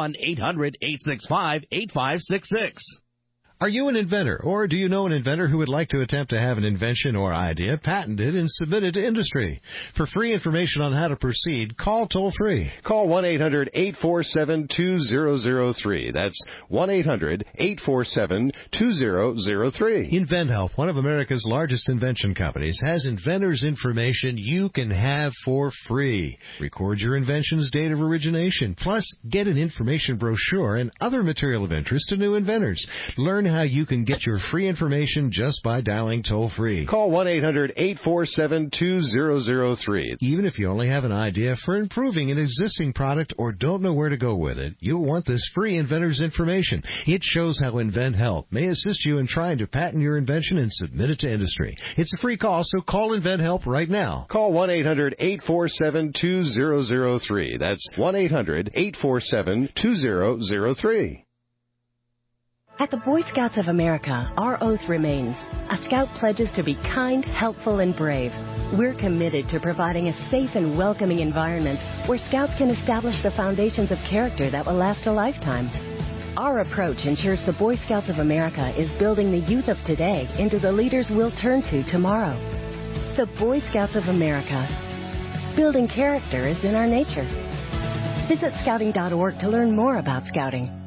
1-800-865-8566. Are you an inventor, or do you know an inventor who would like to attempt to have an invention or idea patented and submitted to industry? For free information on how to proceed, call toll-free. Call 1-800-847-2003. That's 1-800-847-2003. InventHelp, one of America's largest invention companies, has inventors' information you can have for free. Record your invention's date of origination, plus get an information brochure and other material of interest to new inventors. Learn how you can get your free information just by dialing toll-free. Call 1-800-847-2003. Even if you only have an idea for improving an existing product or don't know where to go with it, you'll want this free inventor's information. It shows how InventHelp may assist you in trying to patent your invention and submit it to industry. It's a free call, so call InventHelp right now. Call 1-800-847-2003. That's 1-800-847-2003. At the Boy Scouts of America, our oath remains. A Scout pledges to be kind, helpful, and brave. We're committed to providing a safe and welcoming environment where Scouts can establish the foundations of character that will last a lifetime. Our approach ensures the Boy Scouts of America is building the youth of today into the leaders we'll turn to tomorrow. The Boy Scouts of America. Building character is in our nature. Visit Scouting.org to learn more about Scouting.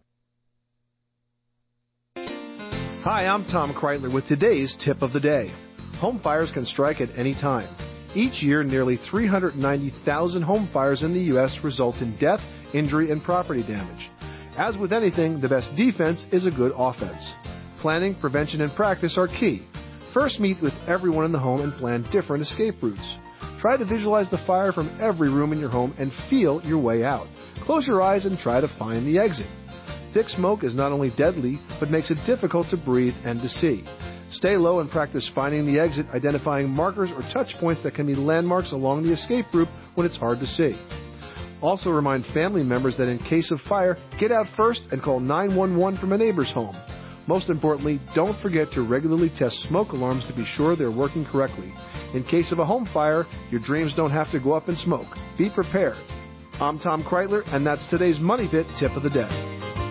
Hi, I'm Tom Kreitler with today's tip of the day. Home fires can strike at any time. Each year, nearly 390,000 home fires in the U.S. result in death, injury, and property damage. As with anything, the best defense is a good offense. Planning, prevention, and practice are key. First, meet with everyone in the home and plan different escape routes. Try to visualize the fire from every room in your home and feel your way out. Close your eyes and try to find the exit. Thick smoke is not only deadly, but makes it difficult to breathe and to see. Stay low and practice finding the exit, identifying markers or touch points that can be landmarks along the escape route when it's hard to see. Also remind family members that in case of fire, get out first and call 911 from a neighbor's home. Most importantly, don't forget to regularly test smoke alarms to be sure they're working correctly. In case of a home fire, your dreams don't have to go up in smoke. Be prepared. I'm Tom Kreitler, and that's today's Money Pit Tip of the Day.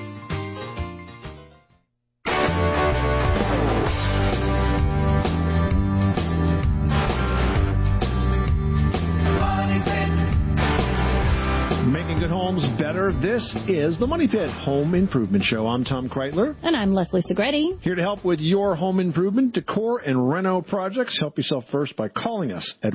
Better. This is the Money Pit Home Improvement Show. I'm Tom Kreitler. And I'm Leslie Segretti. Here to help with your home improvement, decor, and reno projects. Help yourself first by calling us at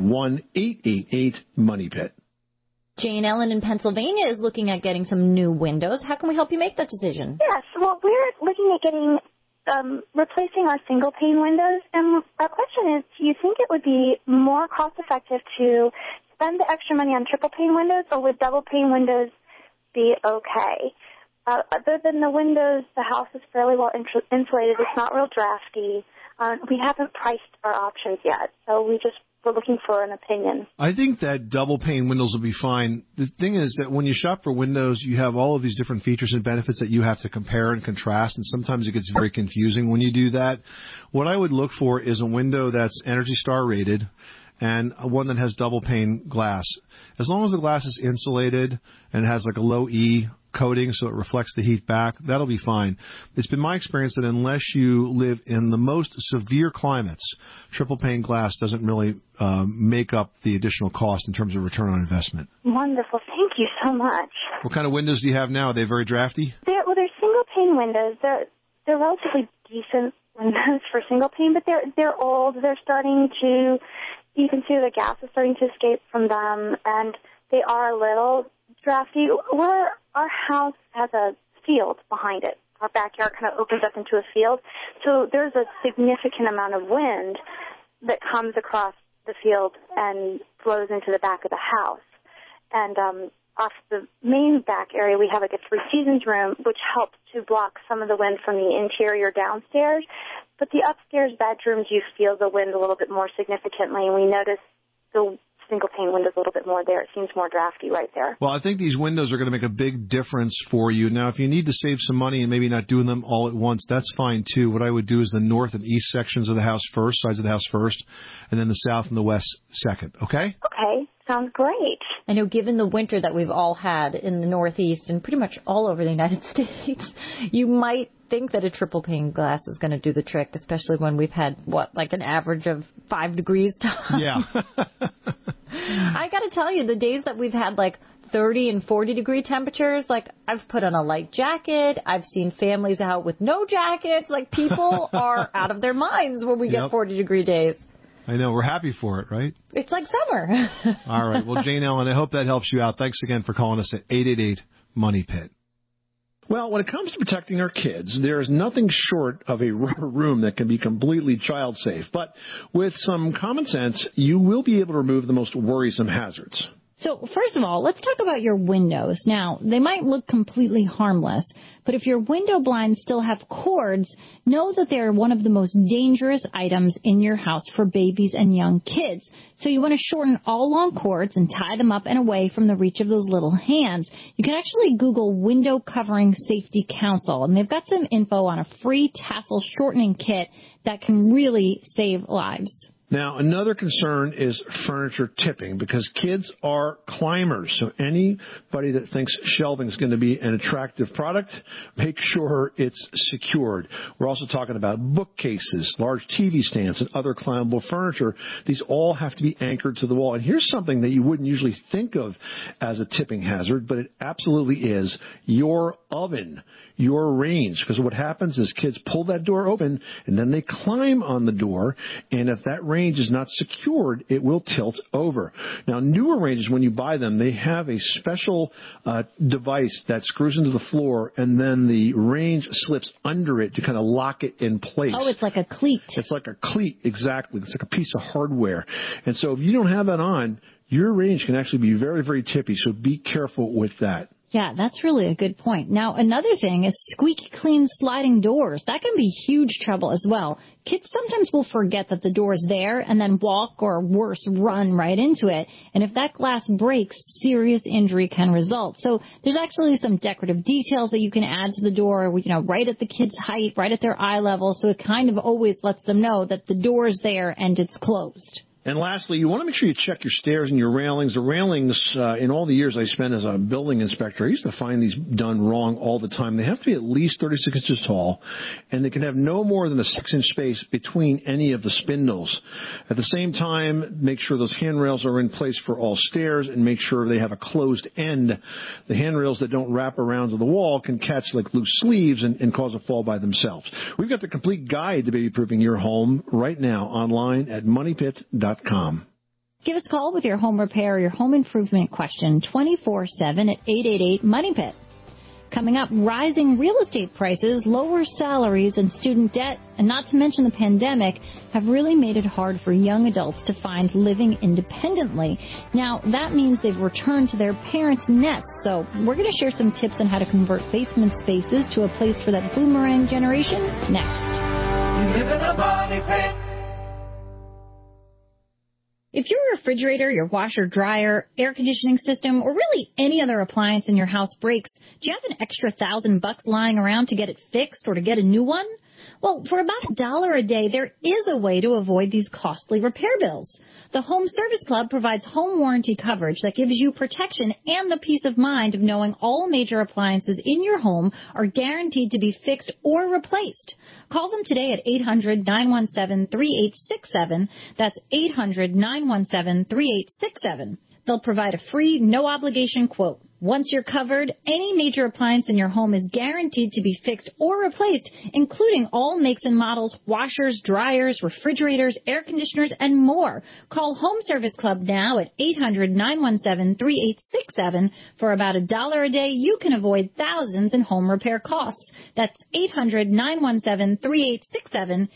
1-888-MONEY-PIT. Jane Ellen in Pennsylvania is looking at getting some new windows. How can we help you make that decision? Yes, well, we're looking at getting replacing our single-pane windows. And our question is, do you think it would be more cost-effective to spend the extra money on triple-pane windows, or would double-pane windows be okay? Other than the windows, the house is fairly well insulated. It's not real drafty. We haven't priced our options yet, so we're looking for an opinion. I think that double pane windows will be fine. The thing is that when you shop for windows, you have all of these different features and benefits that you have to compare and contrast, and sometimes it gets very confusing when you do that. What I would look for is a window that's Energy Star rated and one that has double pane glass. As long as the glass is insulated and has like a low E coating so it reflects the heat back, that'll be fine. It's been my experience that unless you live in the most severe climates, triple pane glass doesn't really make up the additional cost in terms of return on investment. Wonderful. Thank you so much. What kind of windows do you have now? Are they very drafty? They're single pane windows. They're relatively decent windows for single pane, but they're old. They're starting to, you can see the gas is starting to escape from them, and they are a little drafty. Our house has a field behind it. Our backyard kind of opens up into a field, so there's a significant amount of wind that comes across the field and flows into the back of the house. And off the main back area, we have like a Three Seasons room, which helps to block some of the wind from the interior downstairs. But the upstairs bedrooms, you feel the wind a little bit more significantly, and we notice the single-pane windows a little bit more there. It seems more drafty right there. Well, I think these windows are going to make a big difference for you. Now, if you need to save some money and maybe not doing them all at once, that's fine, too. What I would do is the north and east sections of the house first, sides of the house first, and then the south and the west second, okay? Okay. Sounds great. I know given the winter that we've all had in the Northeast and pretty much all over the United States, you might think that a triple pane glass is going to do the trick, especially when we've had, like an average of 5 degrees top. Yeah. I got to tell you, the days that we've had like 30 and 40 degree temperatures, like I've put on a light jacket. I've seen families out with no jackets. Like people are out of their minds when we get 40 degree days. I know. We're happy for it, right? It's like summer. All right. Well, Jane Ellen, I hope that helps you out. Thanks again for calling us at 888-MONEY-PIT. Well, when it comes to protecting our kids, there is nothing short of a rubber room that can be completely child safe. But with some common sense, you will be able to remove the most worrisome hazards. So first of all, let's talk about your windows. Now, they might look completely harmless, but if your window blinds still have cords, know that they're one of the most dangerous items in your house for babies and young kids. So you want to shorten all long cords and tie them up and away from the reach of those little hands. You can actually Google Window Covering Safety Council, and they've got some info on a free tassel shortening kit that can really save lives. Now, another concern is furniture tipping because kids are climbers. So anybody that thinks shelving is going to be an attractive product, make sure it's secured. We're also talking about bookcases, large TV stands, and other climbable furniture. These all have to be anchored to the wall. And here's something that you wouldn't usually think of as a tipping hazard, but it absolutely is: your oven. Your range, because what happens is kids pull that door open and then they climb on the door, and if that range is not secured, it will tilt over. Now, newer ranges, when you buy them, they have a special device that screws into the floor, and then the range slips under it to kind of lock it in place. Oh, it's like a cleat. It's like a cleat, exactly. It's like a piece of hardware. And so if you don't have that on, your range can actually be very, very tippy, so be careful with that. Yeah, that's really a good point. Now, another thing is squeaky clean sliding doors. That can be huge trouble as well. Kids sometimes will forget that the door is there and then walk or worse, run right into it. And if that glass breaks, serious injury can result. So there's actually some decorative details that you can add to the door, right at the kid's height, right at their eye level. So it kind of always lets them know that the door is there and it's closed. And lastly, you want to make sure you check your stairs and your railings. The railings, in all the years I spent as a building inspector, I used to find these done wrong all the time. They have to be at least 36 inches tall, and they can have no more than a 6-inch space between any of the spindles. At the same time, make sure those handrails are in place for all stairs, and make sure they have a closed end. The handrails that don't wrap around to the wall can catch like loose sleeves and cause a fall by themselves. We've got the complete guide to baby-proofing your home right now online at moneypit.com. Give us a call with your home repair or your home improvement question 24/7 at 888-MONEYPIT. Coming up, rising real estate prices, lower salaries, and student debt, and not to mention the pandemic, have really made it hard for young adults to find living independently. Now, that means they've returned to their parents' nests, so we're going to share some tips on how to convert basement spaces to a place for that boomerang generation next. You live in a money pit. If your refrigerator, your washer, dryer, air conditioning system, or really any other appliance in your house breaks, do you have an extra $1,000 lying around to get it fixed or to get a new one? Well, for about $1 a day, there is a way to avoid these costly repair bills. The Home Service Club provides home warranty coverage that gives you protection and the peace of mind of knowing all major appliances in your home are guaranteed to be fixed or replaced. Call them today at 800-917-3867. That's 800-917-3867. They'll provide a free, no-obligation quote. Once you're covered, any major appliance in your home is guaranteed to be fixed or replaced, including all makes and models, washers, dryers, refrigerators, air conditioners, and more. Call Home Service Club now at 800-917-3867. For about $1 a day, you can avoid thousands in home repair costs. That's 800-917-3867,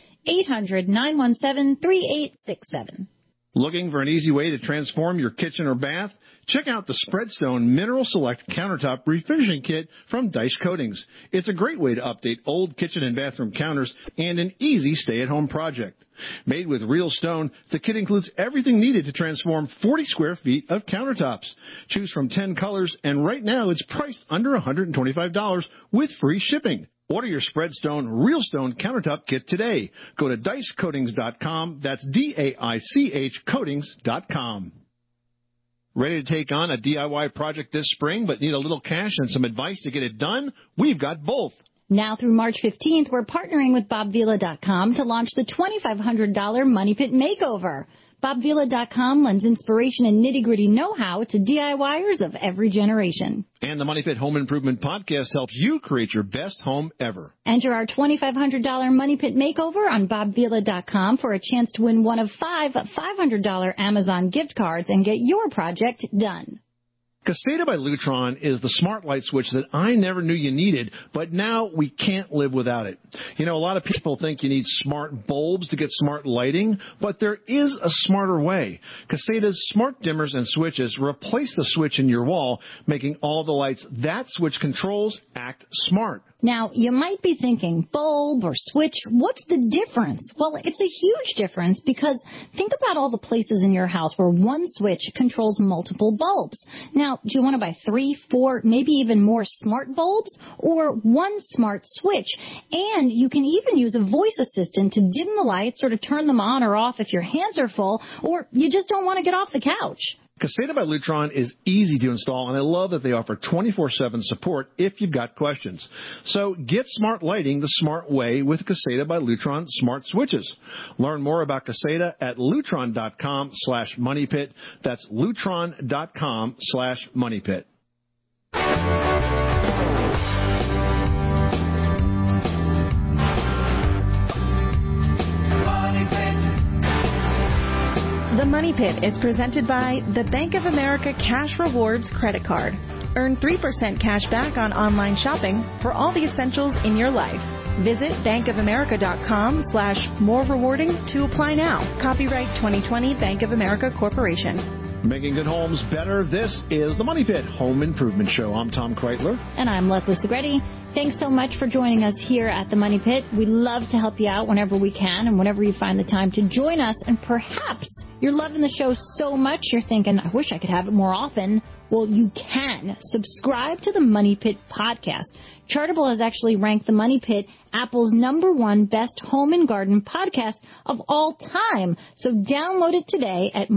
800-917-3867. Looking for an easy way to transform your kitchen or bath? Check out the Spreadstone Mineral Select Countertop Refinishing Kit from Dice Coatings. It's a great way to update old kitchen and bathroom counters and an easy stay-at-home project. Made with real stone, the kit includes everything needed to transform 40 square feet of countertops. Choose from 10 colors, and right now it's priced under $125 with free shipping. Order your Spreadstone Real Stone Countertop Kit today. Go to DiceCoatings.com. That's D-A-I-C-H Coatings.com. Ready to take on a DIY project this spring but need a little cash and some advice to get it done? We've got both. Now through March 15th, we're partnering with BobVila.com to launch the $2,500 Money Pit Makeover. BobVila.com lends inspiration and nitty-gritty know-how to DIYers of every generation. And the Money Pit Home Improvement Podcast helps you create your best home ever. Enter our $2,500 Money Pit Makeover on BobVila.com for a chance to win one of 5 $500 Amazon gift cards and get your project done. Caseta by Lutron is the smart light switch that I never knew you needed, but now we can't live without it. You know, a lot of people think you need smart bulbs to get smart lighting, but there is a smarter way. Caseta's smart dimmers and switches replace the switch in your wall, making all the lights that switch controls act smart. Now, you might be thinking, bulb or switch, what's the difference? Well, it's a huge difference because think about all the places in your house where one switch controls multiple bulbs. Now, do you want to buy 3, 4, maybe even more smart bulbs or one smart switch? And you can even use a voice assistant to dim the lights or to turn them on or off if your hands are full or you just don't want to get off the couch. Caseta by Lutron is easy to install, and I love that they offer 24/7 support if you've got questions. So get smart lighting the smart way with Caseta by Lutron smart switches. Learn more about Caseta at lutron.com/moneypit. That's lutron.com/moneypit. The Money Pit is presented by the Bank of America Cash Rewards Credit Card. Earn 3% cash back on online shopping for all the essentials in your life. Visit bankofamerica.com/more rewarding to apply now. Copyright 2020 Bank of America Corporation. Making good homes better. This is the Money Pit Home Improvement Show. I'm Tom Kreitler. And I'm Leslie Segretti. Thanks so much for joining us here at the Money Pit. We love to help you out whenever we can and whenever you find the time to join us. And perhaps you're loving the show so much you're thinking, I wish I could have it more often. Well, you can. Subscribe to the Money Pit podcast. Chartable has actually ranked the Money Pit Apple's #1 best home and garden podcast of all time. So download it today at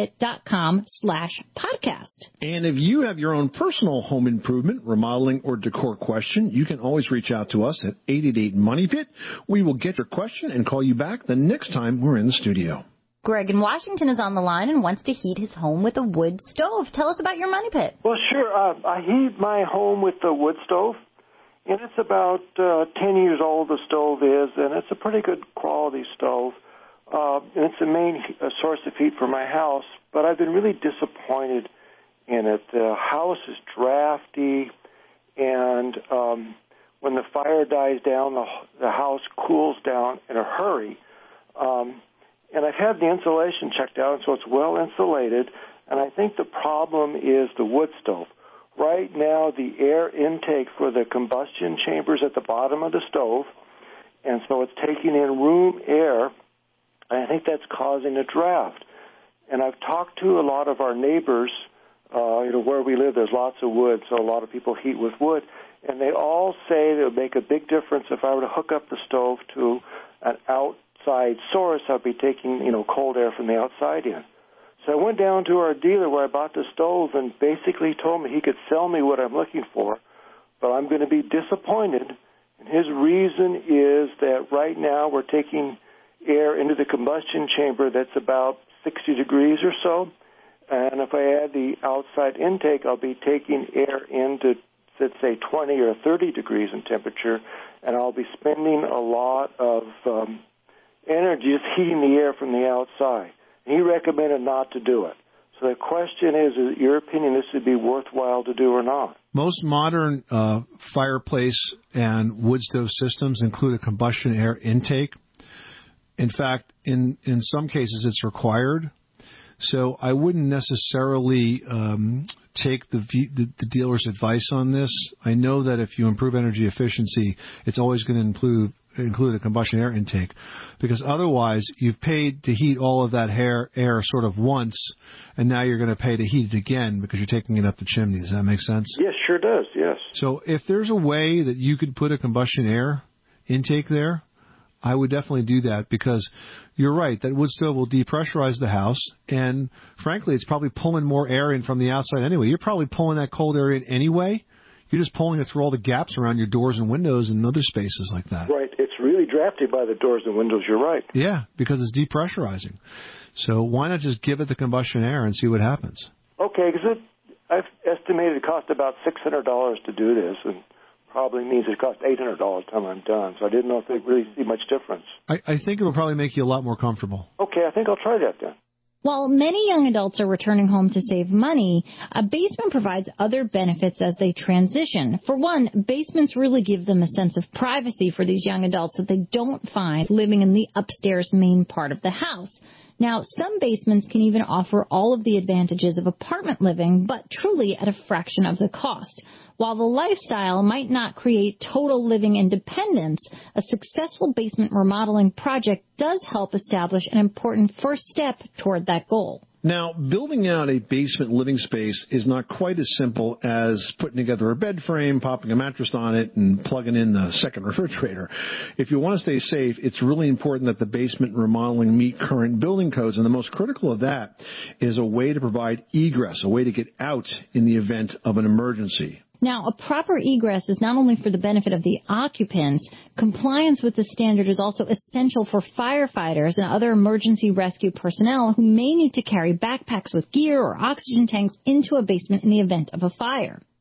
moneypit.com/podcast. And if you have your own personal home improvement, remodeling, or decor question, you can always reach out to us at 888-MONEY-PIT. We will get your question and call you back the next time we're in the studio. Greg in Washington is on the line and wants to heat his home with a wood stove. Tell us about your Money Pit. Well, sure. I heat my home with the wood stove, and it's about 10 years old, the stove is, and it's a pretty good quality stove. And it's the main source of heat for my house, but I've been really disappointed in it. The house is drafty, and when the fire dies down, the house cools down in a hurry. And I've had the insulation checked out, so it's well insulated. And I think the problem is the wood stove. Right now, the air intake for the combustion chamber is at the bottom of the stove, and so it's taking in room air, and I think that's causing a draft. And I've talked to a lot of our neighbors, where we live, there's lots of wood, so a lot of people heat with wood, and they all say it would make a big difference if I were to hook up the stove to an outside source. I'd be taking, cold air from the outside in. So I went down to our dealer where I bought the stove and basically told me he could sell me what I'm looking for, but I'm going to be disappointed. And his reason is that right now we're taking air into the combustion chamber that's about 60 degrees or so. And if I add the outside intake, I'll be taking air into, let's say, 20 or 30 degrees in temperature, and I'll be spending a lot of energy just heating the air from the outside. And he recommended not to do it. So the question is your opinion, this would be worthwhile to do or not? Most modern fireplace and wood stove systems include a combustion air intake. In fact, in some cases, it's required. So I wouldn't necessarily take the dealer's advice on this. I know that if you improve energy efficiency, it's always going to include a combustion air intake, because otherwise you've paid to heat all of that air sort of once, and now you're going to pay to heat it again because you're taking it up the chimney. Does that make sense? Yes, sure does, yes. So if there's a way that you could put a combustion air intake there, I would definitely do that, because you're right, that wood stove will depressurize the house, and frankly, it's probably pulling more air in from the outside anyway. You're probably pulling that cold air in anyway. You're just pulling it through all the gaps around your doors and windows and other spaces like that. Right. It's really drafty by the doors and windows. You're right. Yeah, because it's depressurizing. So why not just give it the combustion air and see what happens? Okay, because I've estimated it cost about $600 to do this, and probably means it costs $800 time I'm done. So I didn't know if they'd really see much difference. I think it will probably make you a lot more comfortable. Okay, I think I'll try that then. While many young adults are returning home to save money, a basement provides other benefits as they transition. For one, basements really give them a sense of privacy for these young adults that they don't find living in the upstairs main part of the house. Now, some basements can even offer all of the advantages of apartment living, but truly at a fraction of the cost. While the lifestyle might not create total living independence, a successful basement remodeling project does help establish an important first step toward that goal. Now, building out a basement living space is not quite as simple as putting together a bed frame, popping a mattress on it, and plugging in the second refrigerator. If you want to stay safe, it's really important that the basement remodeling meet current building codes, and the most critical of that is a way to provide egress, a way to get out in the event of an emergency. Now, a proper egress is not only for the benefit of the occupants, compliance with the standard is also essential for firefighters and other emergency rescue personnel who may need to carry backpacks with gear or oxygen tanks into a basement in the event of a fire.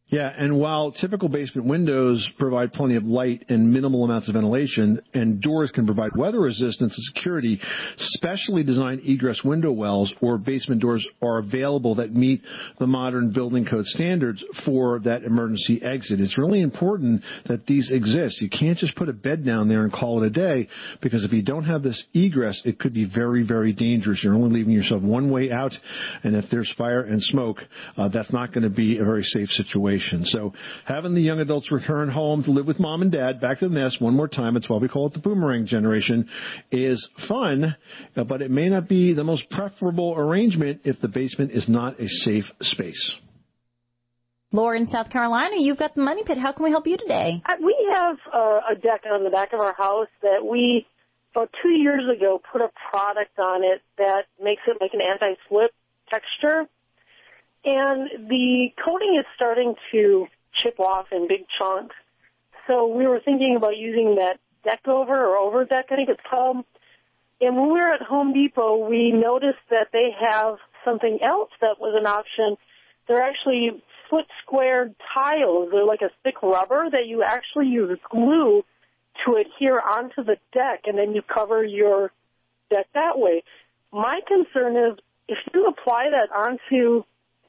Yeah, and while typical basement windows provide plenty of light and minimal amounts of ventilation, and doors can provide weather resistance and security, specially designed egress window wells or basement doors are available that meet the modern building code standards for that emergency exit. It's really important that these exist. You can't just put a bed down there and call it a day, because if you don't have this egress, it could be very, very dangerous. You're only leaving yourself one way out, and if there's fire and smoke, that's not going to be a very safe situation. So having the young adults return home to live with mom and dad, back to the nest one more time, it's why we call it the boomerang generation, is fun, but it may not be the most preferable arrangement if the basement is not a safe space. Laura in South Carolina, you've got the Money Pit. How can we help you today? We have a deck on the back of our house that we, about 2 years ago, put a product on it that makes it like an anti-slip texture. And the coating is starting to chip off in big chunks. So we were thinking about using that deck over or over deck, I think it's called. And when we were at Home Depot, we noticed that they have something else that was an option. They're actually foot squared tiles. They're like a thick rubber that you actually use glue to adhere onto the deck, and then you cover your deck that way. My concern is if you apply that onto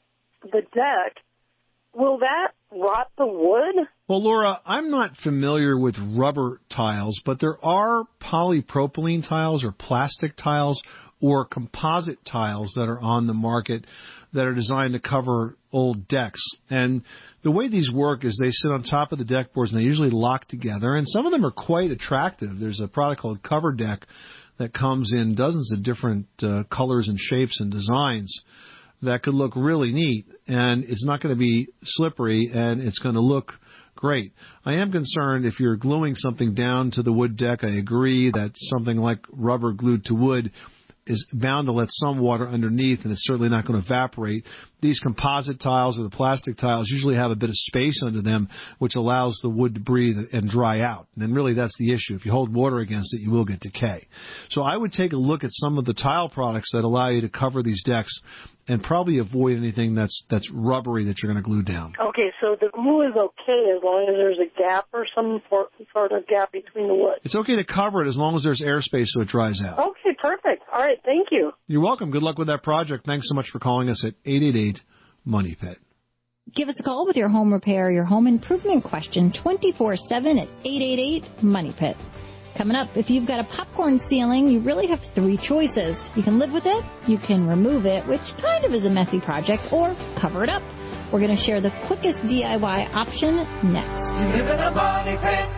the deck, will that rot the wood? Well, Laura, I'm not familiar with rubber tiles, but there are polypropylene tiles or plastic tiles or composite tiles that are on the market that are designed to cover old decks. And the way these work is they sit on top of the deck boards, and they usually lock together, and some of them are quite attractive. There's a product called Cover Deck that comes in dozens of different colors and shapes and designs that could look really neat, and it's not going to be slippery, and it's going to look great. I am concerned if you're gluing something down to the wood deck. I agree that something like rubber glued to wood is bound to let some water underneath, and it's certainly not going to evaporate. These composite tiles or the plastic tiles usually have a bit of space under them, which allows the wood to breathe and dry out. And really, that's the issue. If you hold water against it, you will get decay. So I would take a look at some of the tile products that allow you to cover these decks and probably avoid anything that's rubbery that you're going to glue down. Okay, so the glue is okay as long as there's a gap or some sort of gap between the wood. It's okay to cover it as long as there's airspace so it dries out. Okay, perfect. All right, thank you. You're welcome. Good luck with that project. Thanks so much for calling us at 888-MONEY-PIT. Give us a call with your home repair, your home improvement question 24/7 at 888-MONEY-PIT. Coming up, if you've got a popcorn ceiling, you really have three choices. You can live with it, you can remove it, which kind of is a messy project, or cover it up. We're going to share the quickest DIY option next. You live in a money pit.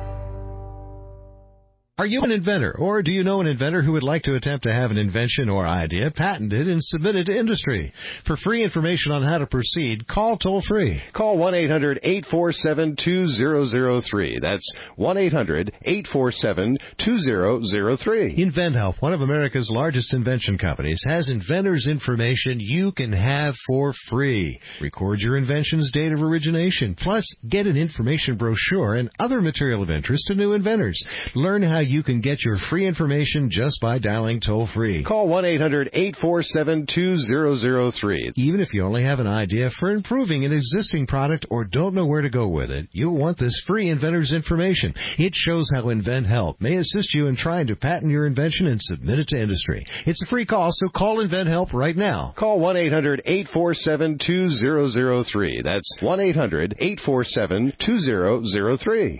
Are you an inventor, or do you know an inventor who would like to attempt to have an invention or idea patented and submitted to industry? For free information on how to proceed, call toll-free. Call 1-800-847-2003. That's 1-800-847-2003. InventHelp, one of America's largest invention companies, has inventors' information you can have for free. Record your invention's date of origination, plus get an information brochure and other material of interest to new inventors. Learn how you can get your free information just by dialing toll-free. Call 1-800-847-2003. Even if you only have an idea for improving an existing product or don't know where to go with it, you'll want this free inventor's information. It shows how InventHelp may assist you in trying to patent your invention and submit it to industry. It's a free call, so call InventHelp right now. Call 1-800-847-2003. That's 1-800-847-2003.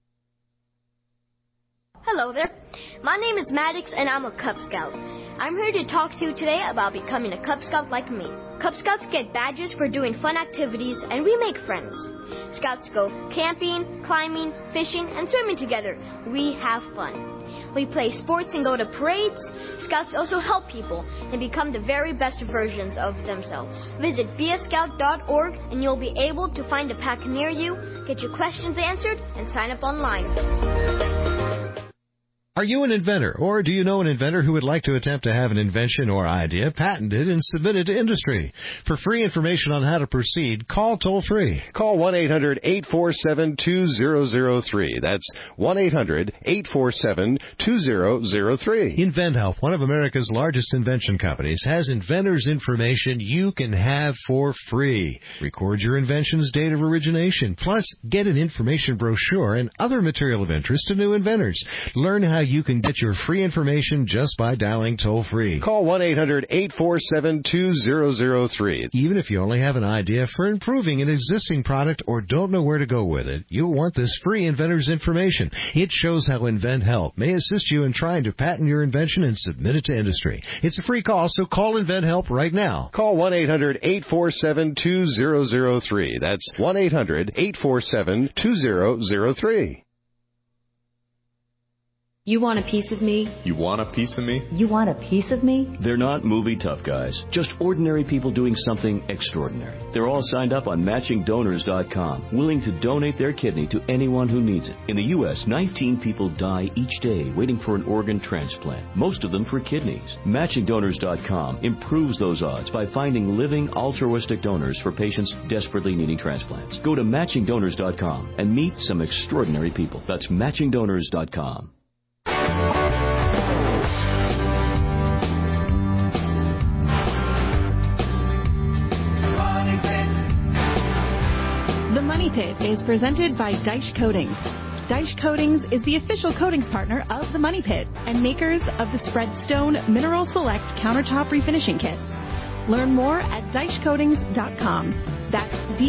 Hello there. My name is Maddox, and I'm a Cub Scout. I'm here to talk to you today about becoming a Cub Scout like me. Cub Scouts get badges for doing fun activities, and we make friends. Scouts go camping, climbing, fishing, and swimming together. We have fun. We play sports and go to parades. Scouts also help people and become the very best versions of themselves. Visit beascout.org, and you'll be able to find a pack near you, get your questions answered, and sign up online. Are you an inventor, or do you know an inventor who would like to attempt to have an invention or idea patented and submitted to industry? For free information on how to proceed, call toll-free. Call 1-800-847-2003. That's 1-800-847-2003. InventHelp, one of America's largest invention companies, has inventors' information you can have for free. Record your invention's date of origination, plus get an information brochure and other material of interest to new inventors. Learn how you can get your free information just by dialing toll-free. Call 1-800-847-2003. Even if you only have an idea for improving an existing product or don't know where to go with it, you'll want this free inventor's information. It shows how InventHelp may assist you in trying to patent your invention and submit it to industry. It's a free call, so call InventHelp right now. Call 1-800-847-2003. That's 1-800-847-2003. You want a piece of me? You want a piece of me? You want a piece of me? They're not movie tough guys, just ordinary people doing something extraordinary. They're all signed up on MatchingDonors.com, willing to donate their kidney to anyone who needs it. In the U.S., 19 people die each day waiting for an organ transplant, most of them for kidneys. MatchingDonors.com improves those odds by finding living altruistic donors for patients desperately needing transplants. Go to MatchingDonors.com and meet some extraordinary people. That's MatchingDonors.com. The Money Pit is presented by Deich Coatings. Deich Coatings is the official coatings partner of The Money Pit and makers of the Spreadstone Mineral Select Countertop Refinishing Kit. Learn more at DeichCoatings.com. That's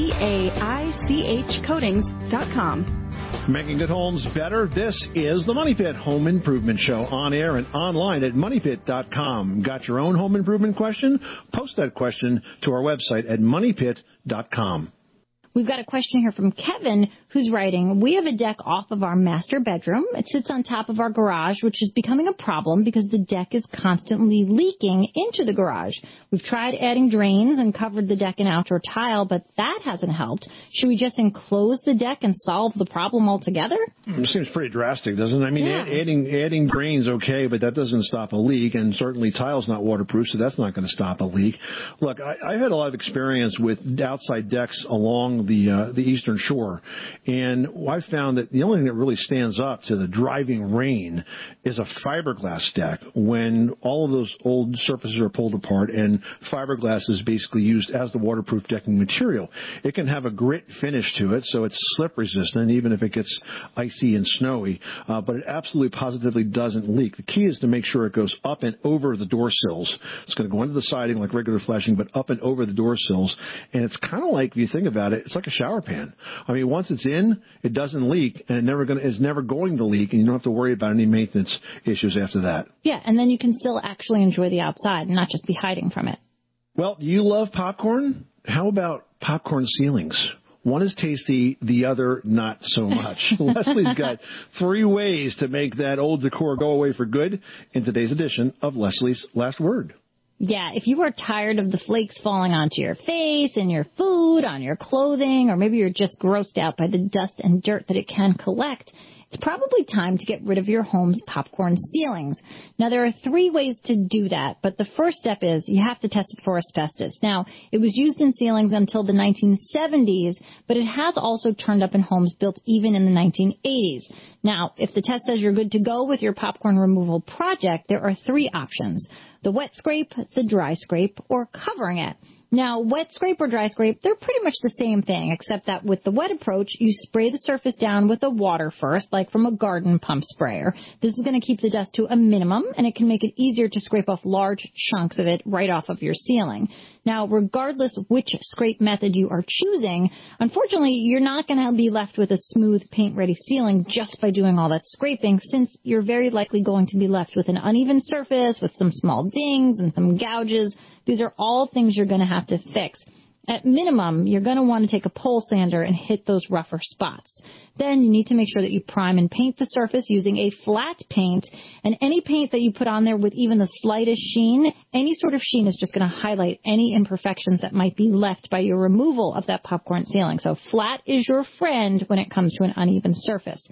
DAICH Coatings.com. Making good homes better. This is the Money Pit Home Improvement Show, on air and online at MoneyPit.com. Got your own home improvement question? Post that question to our website at MoneyPit.com. We've got a question here from Kevin, who's writing, we have a deck off of our master bedroom. It sits on top of our garage, which is becoming a problem because the deck is constantly leaking into the garage. We've tried adding drains and covered the deck in outdoor tile, but that hasn't helped. Should we just enclose the deck and solve the problem altogether? It seems pretty drastic, doesn't it? I mean, adding drains, okay, but that doesn't stop a leak, and certainly tile's not waterproof, so that's not going to stop a leak. Look, I've had a lot of experience with outside decks along the eastern shore, and I've found that the only thing that really stands up to the driving rain is a fiberglass deck when all of those old surfaces are pulled apart and fiberglass is basically used as the waterproof decking material. It can have a grit finish to it, so it's slip resistant even if it gets icy and snowy, but it absolutely positively doesn't leak. The key is to make sure it goes up and over the door sills. It's going to go into the siding like regular flashing, but up and over the door sills, and it's kind of like, if you think about it, it's like a shower pan. I mean, once it's in, it doesn't leak, and it's never going to leak, and you don't have to worry about any maintenance issues after that. Yeah, and then you can still actually enjoy the outside and not just be hiding from it. Well, do you love popcorn? How about popcorn ceilings? One is tasty, the other not so much. Leslie's got 3 ways to make that old decor go away for good in today's edition of Leslie's Last Word. Yeah, if you are tired of the flakes falling onto your face and your food, on your clothing, or maybe you're just grossed out by the dust and dirt that it can collect, it's probably time to get rid of your home's popcorn ceilings. Now, there are 3 ways to do that, but the first step is you have to test it for asbestos. Now, it was used in ceilings until the 1970s, but it has also turned up in homes built even in the 1980s. Now, if the test says you're good to go with your popcorn removal project, there are 3 options: the wet scrape, the dry scrape, or covering it. Now, wet scrape or dry scrape, they're pretty much the same thing, except that with the wet approach, you spray the surface down with the water first, like from a garden pump sprayer. This is going to keep the dust to a minimum, and it can make it easier to scrape off large chunks of it right off of your ceiling. Now, regardless which scrape method you are choosing, unfortunately, you're not going to be left with a smooth, paint-ready ceiling just by doing all that scraping, since you're very likely going to be left with an uneven surface, with some small dings and some gouges. These are all things you're going to have to fix. At minimum, you're going to want to take a pole sander and hit those rougher spots. Then you need to make sure that you prime and paint the surface using a flat paint, and any paint that you put on there with even the slightest sheen, any sort of sheen is just going to highlight any imperfections that might be left by your removal of that popcorn ceiling. So flat is your friend when it comes to an uneven surface.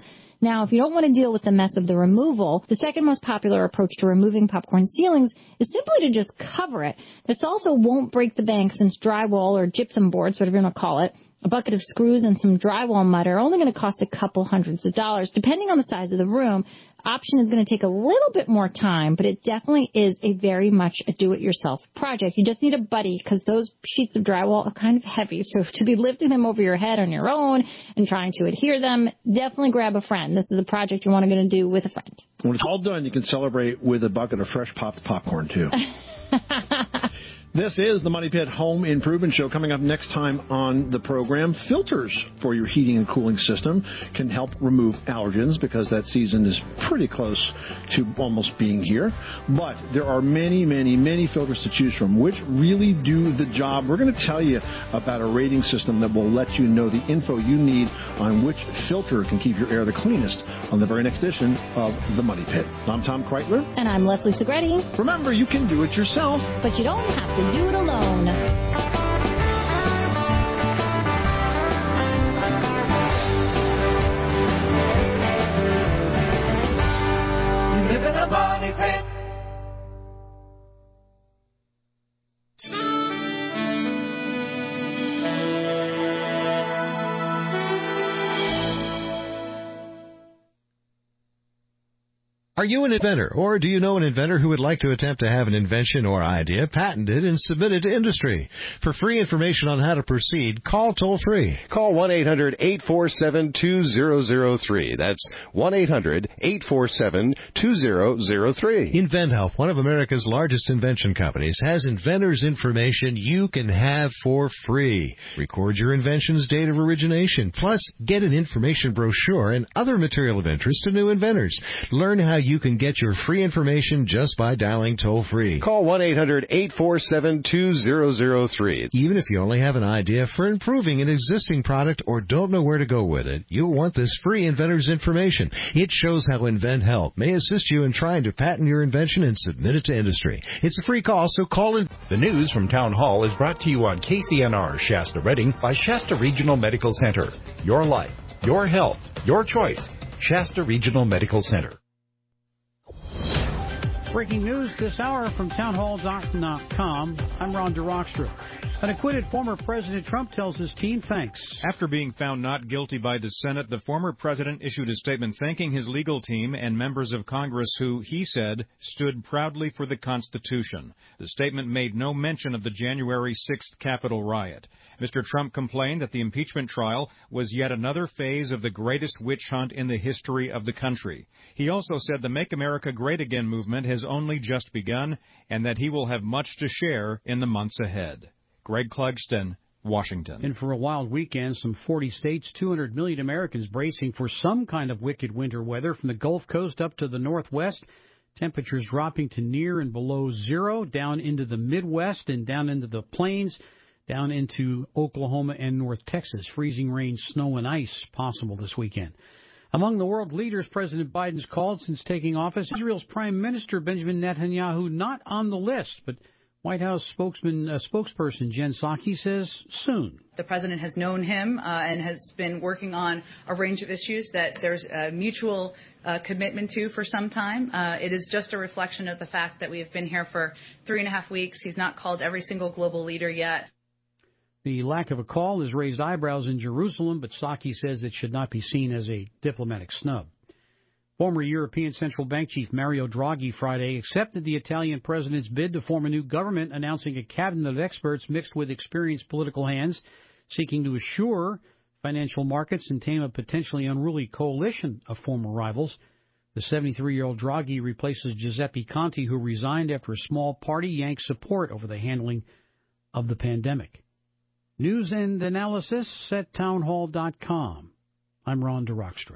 Now, if you don't want to deal with the mess of the removal, the second most popular approach to removing popcorn ceilings is simply to just cover it. This also won't break the bank since drywall or gypsum boards, whatever you want to call it, a bucket of screws and some drywall mud are only going to cost a couple hundreds of dollars. Depending on the size of the room, option is going to take a little bit more time, but it definitely is a very much a do-it-yourself project. You just need a buddy because those sheets of drywall are kind of heavy. So to be lifting them over your head on your own and trying to adhere them, definitely grab a friend. This is a project you want to do with a friend. When it's all done, you can celebrate with a bucket of fresh popped popcorn, too. This is the Money Pit Home Improvement Show. Coming up next time on the program, filters for your heating and cooling system can help remove allergens because that season is pretty close to almost being here. But there are many, many, many filters to choose from, which really do the job. We're going to tell you about a rating system that will let you know the info you need on which filter can keep your air the cleanest on the very next edition of the Money Pit. I'm Tom Kreitler. And I'm Leslie Segretti. Remember, you can do it yourself, but you don't have to do it alone. You live in a money pit. Are you an inventor, or do you know an inventor who would like to attempt to have an invention or idea patented and submitted to industry? For free information on how to proceed, call toll-free. Call 1-800-847-2003. That's 1-800-847-2003. InventHelp, one of America's largest invention companies, has inventors' information you can have for free. Record your invention's date of origination, plus get an information brochure and other material of interest to new inventors. Learn how you can get your free information just by dialing toll-free. Call 1-800-847-2003. Even if you only have an idea for improving an existing product or don't know where to go with it, you'll want this free inventor's information. It shows how InventHelp may assist you in trying to patent your invention and submit it to industry. It's a free call, so call in. The news from Town Hall is brought to you on KCNR Shasta Redding by Shasta Regional Medical Center. Your life, your health, your choice. Shasta Regional Medical Center. Breaking news this hour from townhall.com. I'm Ron DeRockstra. An acquitted former President Trump tells his team thanks. After being found not guilty by the Senate, the former president issued a statement thanking his legal team and members of Congress who, he said, stood proudly for the Constitution. The statement made no mention of the January 6th Capitol riot. Mr. Trump complained that the impeachment trial was yet another phase of the greatest witch hunt in the history of the country. He also said the Make America Great Again movement has only just begun and that he will have much to share in the months ahead. Greg Clugston, Washington. And for a wild weekend, some 40 states, 200 million Americans bracing for some kind of wicked winter weather from the Gulf Coast up to the Northwest. Temperatures dropping to near and below zero, down into the Midwest and down into the plains, down into Oklahoma and North Texas. Freezing rain, snow, and ice possible this weekend. Among the world leaders President Biden's called since taking office, Israel's Prime Minister Benjamin Netanyahu not on the list, but White House spokesperson Jen Psaki says soon. The president has known him and has been working on a range of issues that there's a mutual commitment to for some time. It is just a reflection of the fact that we have been here for 3.5 weeks. He's not called every single global leader yet. The lack of a call has raised eyebrows in Jerusalem, but Psaki says it should not be seen as a diplomatic snub. Former European Central Bank Chief Mario Draghi Friday accepted the Italian president's bid to form a new government, announcing a cabinet of experts mixed with experienced political hands, seeking to assure financial markets and tame a potentially unruly coalition of former rivals. The 73-year-old Draghi replaces Giuseppe Conte, who resigned after a small party yanked support over the handling of the pandemic. News and analysis at townhall.com. I'm Ron DeRockstra.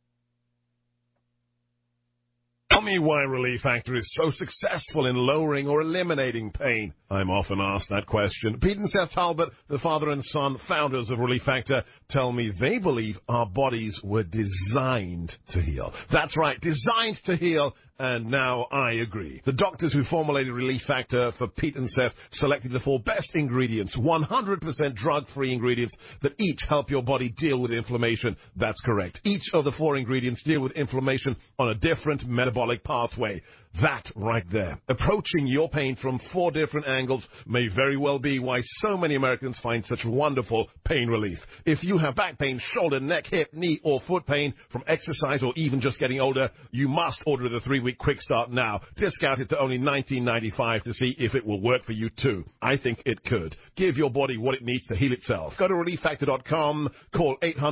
Tell me why Relief Factor is so successful in lowering or eliminating pain. I'm often asked that question. Pete and Seth Talbot, the father and son founders of Relief Factor, tell me they believe our bodies were designed to heal. That's right, designed to heal And now I agree. The doctors who formulated Relief Factor for Pete and Seth selected the 4 best ingredients, 100% drug-free ingredients that each help your body deal with inflammation. That's correct. Each of the 4 ingredients deal with inflammation on a different metabolic pathway. That right there. Approaching your pain from 4 different angles may very well be why so many Americans find such wonderful pain relief. If you have back pain, shoulder, neck, hip, knee, or foot pain from exercise or even just getting older, you must order the 3-week Quick Start now. Discounted to only $19.95 to see if it will work for you too. I think it could. Give your body what it needs to heal itself. Go to ReliefFactor.com. Call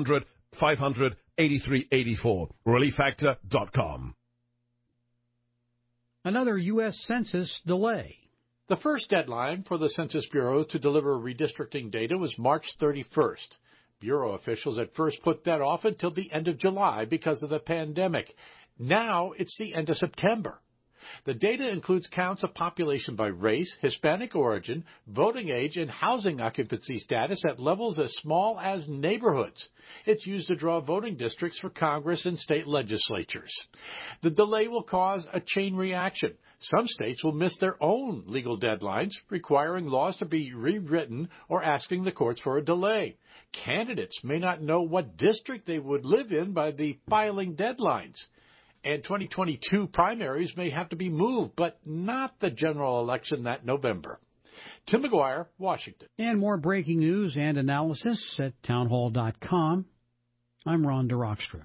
800-500-8384. ReliefFactor.com. Another U.S. Census delay. The first deadline for the Census Bureau to deliver redistricting data was March 31st. Bureau officials at first put that off until the end of July because of the pandemic. Now it's the end of September. The data includes counts of population by race, Hispanic origin, voting age, and housing occupancy status at levels as small as neighborhoods. It's used to draw voting districts for Congress and state legislatures. The delay will cause a chain reaction. Some states will miss their own legal deadlines, requiring laws to be rewritten or asking the courts for a delay. Candidates may not know what district they would live in by the filing deadlines. And 2022 primaries may have to be moved, but not the general election that November. Tim McGuire, Washington. And more breaking news and analysis at townhall.com. I'm Ron DeRockstra.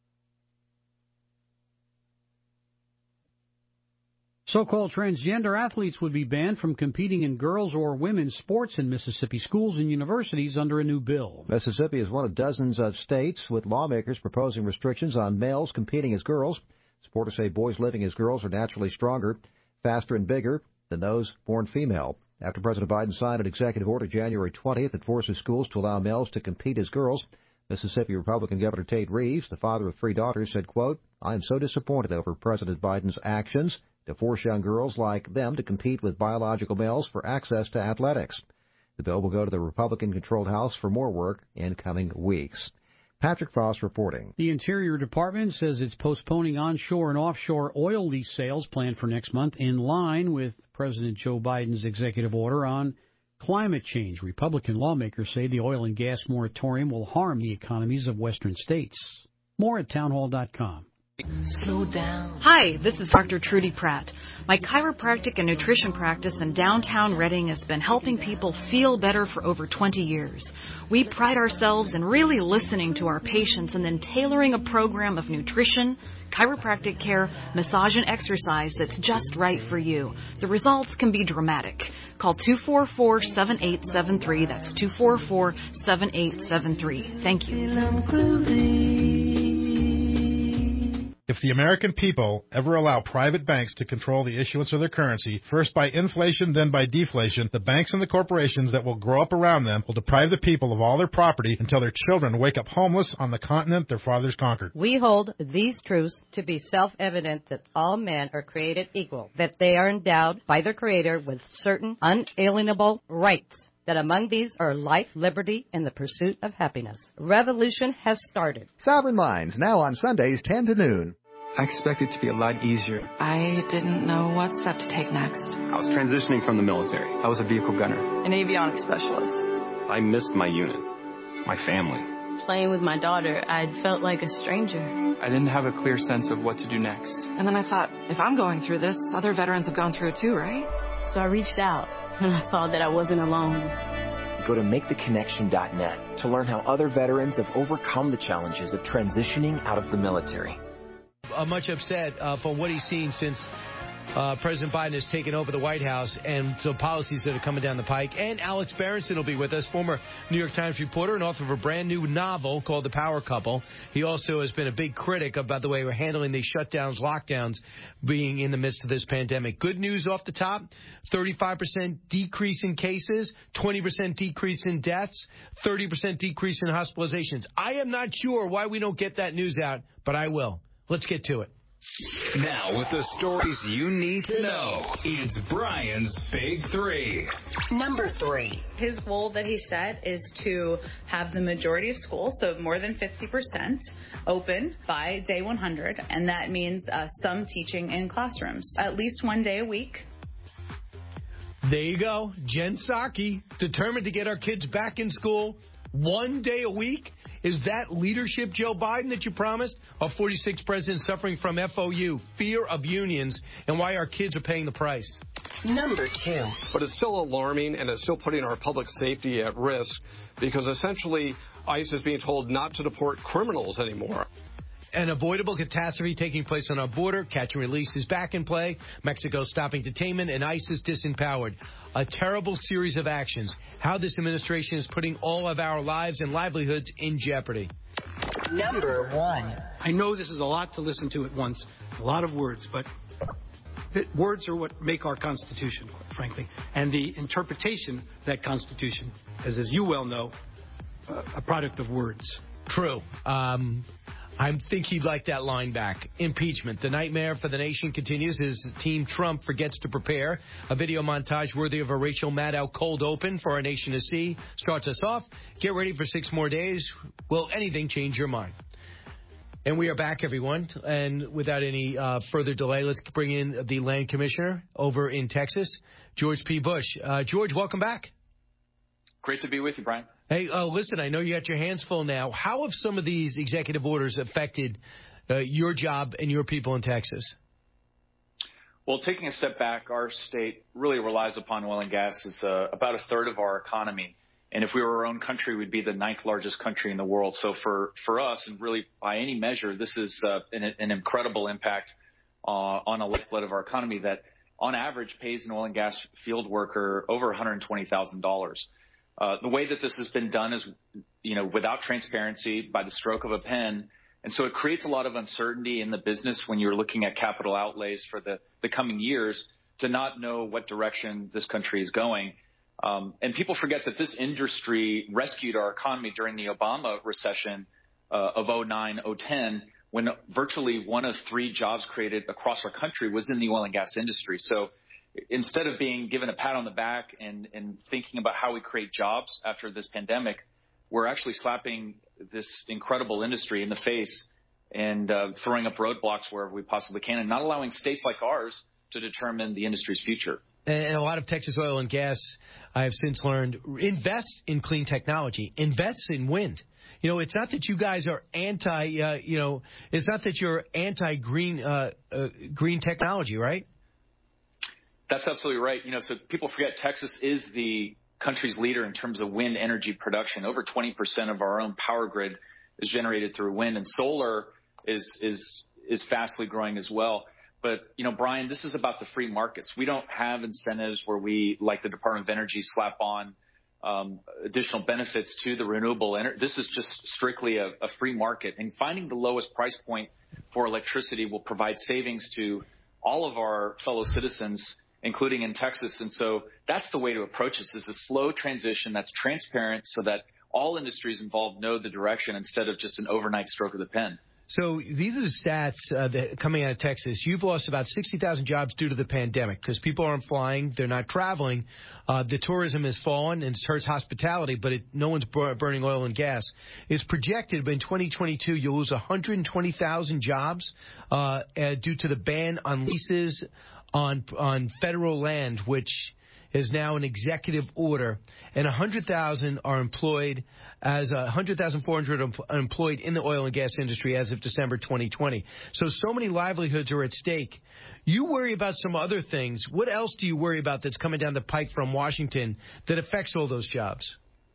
So-called transgender athletes would be banned from competing in girls' or women's sports in Mississippi schools and universities under a new bill. Mississippi is one of dozens of states with lawmakers proposing restrictions on males competing as girls. Supporters say boys living as girls are naturally stronger, faster, and bigger than those born female. After President Biden signed an executive order January 20th that forces schools to allow males to compete as girls, Mississippi Republican Governor Tate Reeves, the father of 3 daughters, said, quote, "I am so disappointed over President Biden's actions to force young girls like them to compete with biological males for access to athletics." The bill will go to the Republican-controlled House for more work in coming weeks. Patrick Frost reporting. The Interior Department says it's postponing onshore and offshore oil lease sales planned for next month in line with President Joe Biden's executive order on climate change. Republican lawmakers say the oil and gas moratorium will harm the economies of western states. More at townhall.com. Slow down. Hi, this is Dr. Trudy Pratt. My chiropractic and nutrition practice in downtown Reading has been helping people feel better for over 20 years. We pride ourselves in really listening to our patients and then tailoring a program of nutrition, chiropractic care, massage, and exercise that's just right for you. The results can be dramatic. Call 244-7873. That's 244-7873. Thank you. If the American people ever allow private banks to control the issuance of their currency, first by inflation, then by deflation, the banks and the corporations that will grow up around them will deprive the people of all their property until their children wake up homeless on the continent their fathers conquered. We hold these truths to be self-evident that all men are created equal, that they are endowed by their Creator with certain unalienable rights, that among these are life, liberty, and the pursuit of happiness. Revolution has started. Sovereign Minds, now on Sundays 10 to noon. I expected it to be a lot easier. I didn't know what step to take next. I was transitioning from the military. I was a vehicle gunner. An avionics specialist. I missed my unit, my family. Playing with my daughter, I'd felt like a stranger. I didn't have a clear sense of what to do next. And then I thought, if I'm going through this, other veterans have gone through it too, right? So I reached out, and I saw that I wasn't alone. Go to MakeTheConnection.net to learn how other veterans have overcome the challenges of transitioning out of the military. Much upset from what he's seen since President Biden has taken over the White House and some policies that are coming down the pike. And Alex Berenson will be with us, former New York Times reporter and author of a brand new novel called The Power Couple. He also has been a big critic about the way we're handling these shutdowns, lockdowns, being in the midst of this pandemic. Good news off the top, 35% decrease in cases, 20% decrease in deaths, 30% decrease in hospitalizations. I am not sure why we don't get that news out, but I will. Let's get to it. Now, with the stories you need to know, it's Brian's Big Three. Number 3. His goal that he set is to have the majority of schools, so more than 50%, open by day 100, and that means some teaching in classrooms, at least one day a week. There you go. Jen Psaki, determined to get our kids back in school 1 day a week. Is that leadership, Joe Biden, that you promised? Our 46th president suffering from FOU, fear of unions, and why our kids are paying the price. Number 2. But it's still alarming, and it's still putting our public safety at risk, because essentially ICE is being told not to deport criminals anymore. An avoidable catastrophe taking place on our border. Catch and release is back in play. Mexico stopping detainment, and ICE is disempowered. A terrible series of actions. How this administration is putting all of our lives and livelihoods in jeopardy. Number 1. I know this is a lot to listen to at once, a lot of words, but words are what make our Constitution, quite frankly. And the interpretation of that Constitution is, as you well know, a product of words. True. I think he'd like that line back. Impeachment. The nightmare for the nation continues as Team Trump forgets to prepare. A video montage worthy of a Rachel Maddow cold open for our nation to see starts us off. Get ready for 6 more days. Will anything change your mind? And we are back, everyone. And without any further delay, let's bring in the land commissioner over in Texas, George P. Bush. George, welcome back. Great to be with you, Brian. Hey, listen, I know you got your hands full now. How have some of these executive orders affected your job and your people in Texas? Well, taking a step back, our state really relies upon oil and gas as about a third of our economy. And if we were our own country, we'd be the 9th largest country in the world. So for us, and really by any measure, this is an incredible impact on a lifeblood of our economy that on average pays an oil and gas field worker over $120,000. The way that this has been done is, without transparency, by the stroke of a pen. And so it creates a lot of uncertainty in the business when you're looking at capital outlays for the coming years to not know what direction this country is going. And people forget that this industry rescued our economy during the Obama recession of 09, 010, when virtually 1 of 3 jobs created across our country was in the oil and gas industry. So instead of being given a pat on the back and thinking about how we create jobs after this pandemic, we're actually slapping this incredible industry in the face and throwing up roadblocks wherever we possibly can and not allowing states like ours to determine the industry's future. And a lot of Texas oil and gas, I have since learned, invests in clean technology, invests in wind. It's not that you guys are it's not that you're anti-green green technology, right? That's absolutely right. So people forget Texas is the country's leader in terms of wind energy production. Over 20% of our own power grid is generated through wind, and solar is fastly growing as well. But, Brian, this is about the free markets. We don't have incentives where we, like the Department of Energy, slap on additional benefits to the renewable energy. This is just strictly a free market. And finding the lowest price point for electricity will provide savings to all of our fellow citizens, including in Texas. And so that's the way to approach this, is a slow transition that's transparent so that all industries involved know the direction instead of just an overnight stroke of the pen. So these are the stats that coming out of Texas. You've lost about 60,000 jobs due to the pandemic because people aren't flying. They're not traveling. The tourism has fallen and it hurts hospitality, but no one's burning oil and gas. It's projected in 2022 you'll lose 120,000 jobs due to the ban on leases on federal land, which is now an executive order, and 100,000 are employed as 100,400 are employed in the oil and gas industry as of December 2020. So many livelihoods are at stake. You worry about some other things. What else do you worry about that's coming down the pike from Washington that affects all those jobs?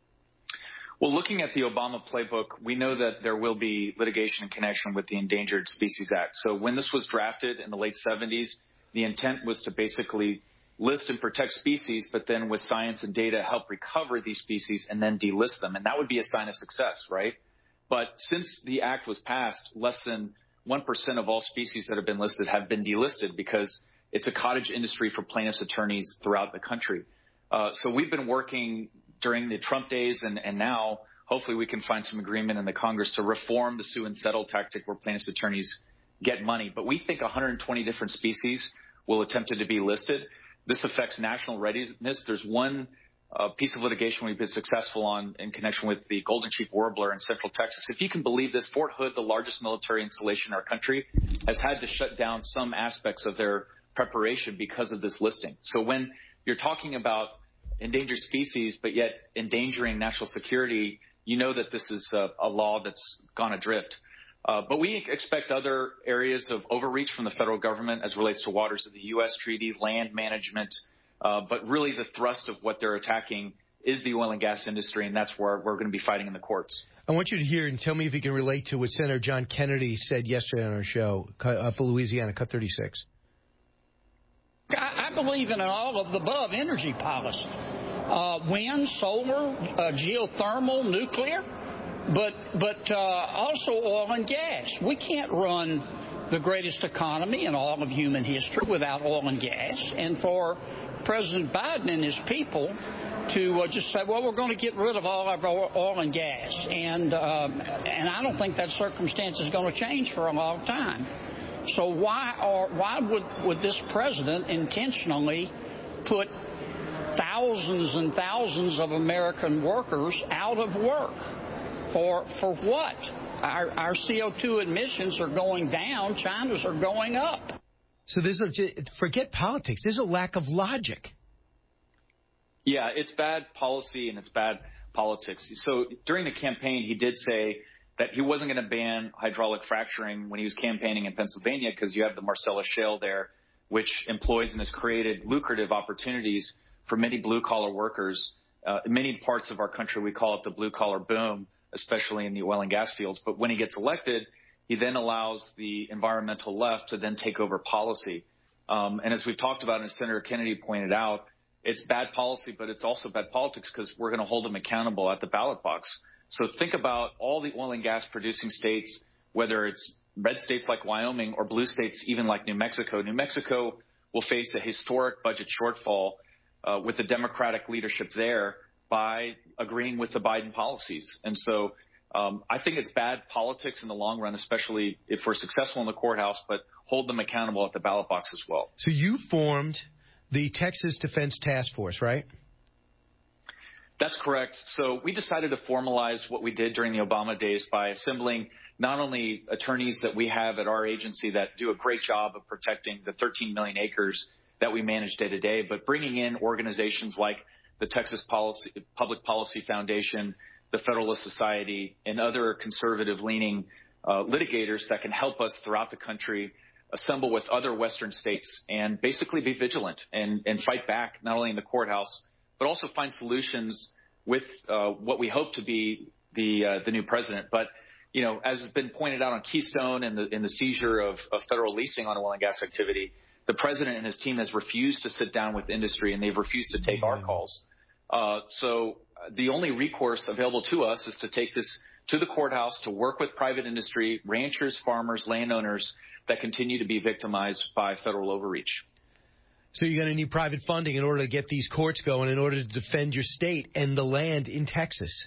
Well, looking at the Obama playbook, we know that there will be litigation in connection with the Endangered Species Act. So when this was drafted in the late 70s, the intent was to basically list and protect species, but then with science and data help recover these species and then delist them. And that would be a sign of success, right? But since the act was passed, less than 1% of all species that have been listed have been delisted because it's a cottage industry for plaintiffs' attorneys throughout the country. So we've been working during the Trump days and now hopefully we can find some agreement in the Congress to reform the sue and settle tactic where plaintiffs' attorneys get money. But we think 120 different species will attempt to be listed. This affects national readiness. There's one piece of litigation we've been successful on in connection with the golden chief warbler in Central Texas. If you can believe this, Fort Hood, the largest military installation in our country, has had to shut down some aspects of their preparation because of this listing. So when you're talking about endangered species, but yet endangering national security, you know that this is a law that's gone adrift. But we expect other areas of overreach from the federal government as relates to waters of the U.S. treaties, land management. But really the thrust of what they're attacking is the oil and gas industry, and that's where we're going to be fighting in the courts. I want you to hear and tell me if you can relate to what Senator John Kennedy said yesterday on our show for Louisiana, Cut 36. I believe in an all-of-the-above energy policy. Wind, solar, geothermal, nuclear, but also oil and gas. We can't run the greatest economy in all of human history without oil and gas. And for President Biden and his people to just say, well, we're going to get rid of all of our oil and gas. And I don't think that circumstance is going to change for a long time. So why would this president intentionally put thousands and thousands of American workers out of work? For what? Our CO2 emissions are going down. China's are going up. So forget politics. There's a lack of logic. Yeah, it's bad policy and it's bad politics. So during the campaign, he did say that he wasn't going to ban hydraulic fracturing when he was campaigning in Pennsylvania because you have the Marcellus Shale there, which employs and has created lucrative opportunities for many blue-collar workers. In many parts of our country, we call it the blue-collar boom, especially in the oil and gas fields. But when he gets elected, he then allows the environmental left to then take over policy. And as we've talked about, and as Senator Kennedy pointed out, it's bad policy, but it's also bad politics because we're going to hold him accountable at the ballot box. So think about all the oil and gas producing states, whether it's red states like Wyoming or blue states even like New Mexico. New Mexico will face a historic budget shortfall with the Democratic leadership there by agreeing with the Biden policies. And so I think it's bad politics in the long run, especially if we're successful in the courthouse, but hold them accountable at the ballot box as well. So you formed the Texas Defense Task Force, right? That's correct. So we decided to formalize what we did during the Obama days by assembling not only attorneys that we have at our agency that do a great job of protecting the 13 million acres that we manage day to day, but bringing in organizations like the Texas Public Policy Foundation, the Federalist Society, and other conservative-leaning litigators that can help us throughout the country assemble with other Western states and basically be vigilant and fight back not only in the courthouse, but also find solutions with what we hope to be the new president. But, you know, as has been pointed out on Keystone and the seizure of federal leasing on oil and gas activity, the president and his team has refused to sit down with industry, and they've refused to take our calls. So the only recourse available to us is to take this to the courthouse to work with private industry, ranchers, farmers, landowners that continue to be victimized by federal overreach. So you're going to need private funding in order to get these courts going, in order to defend your state and the land in Texas.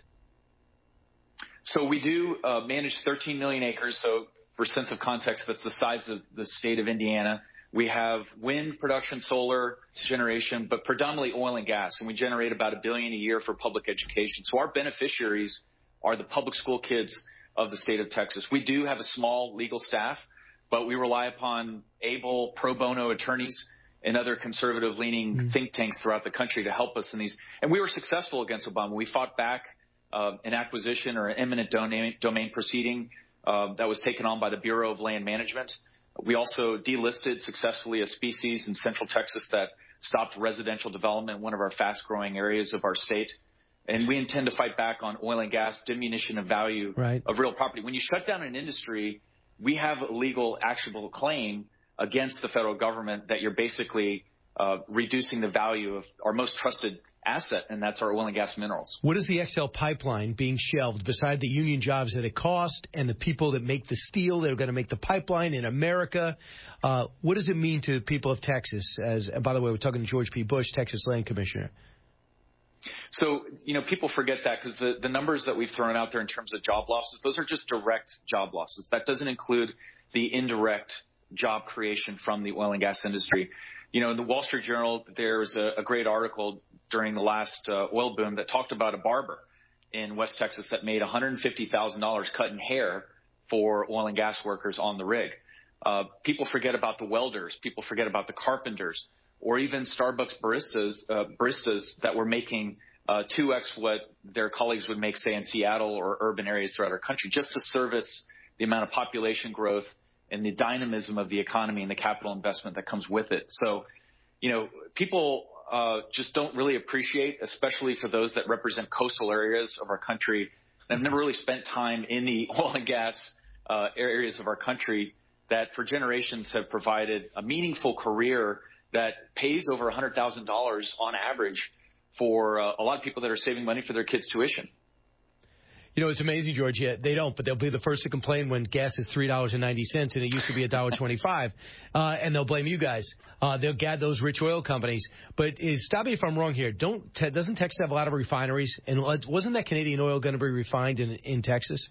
So we do manage 13 million acres. So for sense of context, that's the size of the state of Indiana. We have wind production, solar generation, but predominantly oil and gas. And we generate about $1 billion a year for public education. So our beneficiaries are the public school kids of the state of Texas. We do have a small legal staff, but we rely upon able pro bono attorneys and other conservative-leaning think tanks throughout the country to help us in these. And we were successful against Obama. We fought back an acquisition or an eminent domain proceeding that was taken on by the Bureau of Land Management. We also delisted successfully a species in Central Texas that stopped residential development in one of our fast-growing areas of our state. And we intend to fight back on oil and gas, diminution of value of real property. When you shut down an industry, we have a legal actionable claim against the federal government that you're basically reducing the value of our most trusted asset, and that's our oil and gas minerals. What is the XL pipeline being shelved beside the union jobs that it cost and the people that make the steel that are going to make the pipeline in America? What does it mean to the people of Texas? And by the way, we're talking to George P. Bush, Texas Land Commissioner. So, you know, people forget that because the numbers that we've thrown out there in terms of job losses, those are just direct job losses. That doesn't include the indirect job creation from the oil and gas industry. In the Wall Street Journal, there was a great article during the last oil boom that talked about a barber in West Texas that made $150,000 cutting hair for oil and gas workers on the rig. People forget about the welders. People forget about the carpenters, or even Starbucks baristas that were making 2x what their colleagues would make, say, in Seattle or urban areas throughout our country, just to service the amount of population growth and the dynamism of the economy and the capital investment that comes with it. So, people just don't really appreciate, especially for those that represent coastal areas of our country that have never really spent time in the oil and gas areas of our country, that for generations have provided a meaningful career that pays over $100,000 on average for a lot of people that are saving money for their kids' tuition. It's amazing, George. Yeah, they don't, but they'll be the first to complain when gas is $3.90 and it used to be $1.25, and they'll blame you guys. They'll gad those rich oil companies. But stop me if I'm wrong here. Doesn't Texas have a lot of refineries? And wasn't that Canadian oil going to be refined in Texas?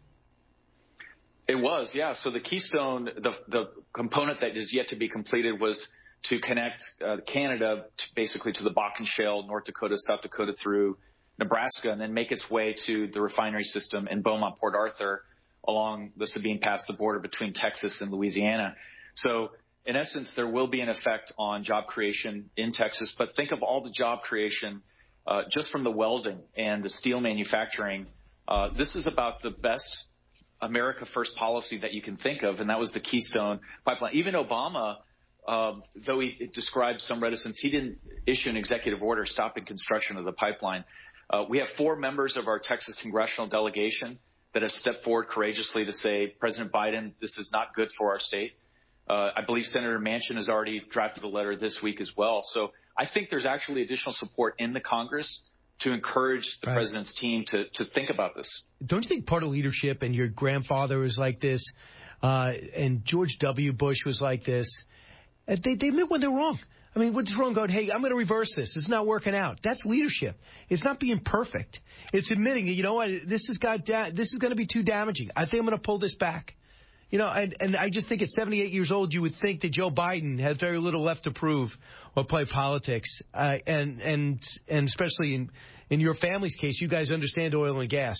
It was, yeah. So the Keystone, the component that is yet to be completed was to connect Canada basically to the Bakken Shale, North Dakota, South Dakota through Nebraska, and then make its way to the refinery system in Beaumont, Port Arthur, along the Sabine Pass, the border between Texas and Louisiana. So in essence, there will be an effect on job creation in Texas. But think of all the job creation just from the welding and the steel manufacturing. This is about the best America First policy that you can think of, and that was the Keystone Pipeline. Even Obama, though he described some reticence, he didn't issue an executive order stopping construction of the pipeline. We have 4 members of our Texas congressional delegation that have stepped forward courageously to say, President Biden, this is not good for our state. I believe Senator Manchin has already drafted a letter this week as well. So I think there's actually additional support in the Congress to encourage the president's team to think about this. Don't you think part of leadership, and your grandfather was like this, and George W. Bush was like this, they admit when they're wrong. I mean, what's wrong going, hey, I'm going to reverse this. It's not working out. That's leadership. It's not being perfect. It's admitting that, you know what, this is going to be too damaging. I think I'm going to pull this back. And I just think at 78 years old, you would think that Joe Biden has very little left to prove or play politics. And especially in your family's case, you guys understand oil and gas.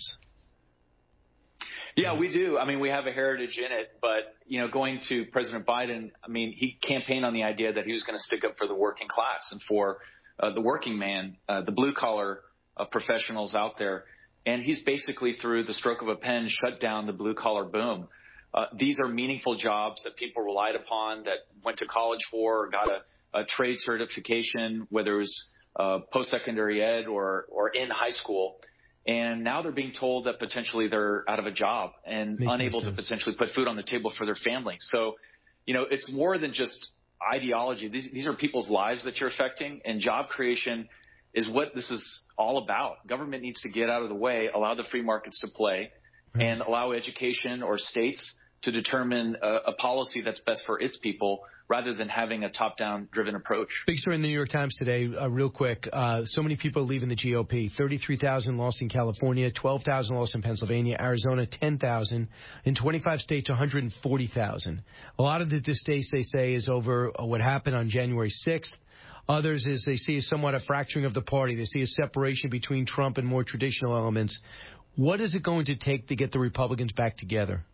Yeah, we do. I mean, we have a heritage in it. But, going to President Biden, I mean, he campaigned on the idea that he was going to stick up for the working class and for the working man, the blue-collar professionals out there. And he's basically, through the stroke of a pen, shut down the blue-collar boom. These are meaningful jobs that people relied upon, that went to college for, or got a trade certification, whether it was post-secondary ed or in high school. And now they're being told that potentially they're out of a job and unable to potentially put food on the table for their family. So, it's more than just ideology. These are people's lives that you're affecting, and job creation is what this is all about. Government needs to get out of the way, allow the free markets to play, and allow education or states to determine a policy that's best for its people, rather than having a top-down driven approach. Big story in the New York Times today, real quick. So many people leaving the GOP. 33,000 lost in California, 12,000 lost in Pennsylvania, Arizona 10,000, in 25 states 140,000. A lot of the distaste, they say, is over what happened on January 6th. Others is they see somewhat a fracturing of the party. They see a separation between Trump and more traditional elements. What is it going to take to get the Republicans back together?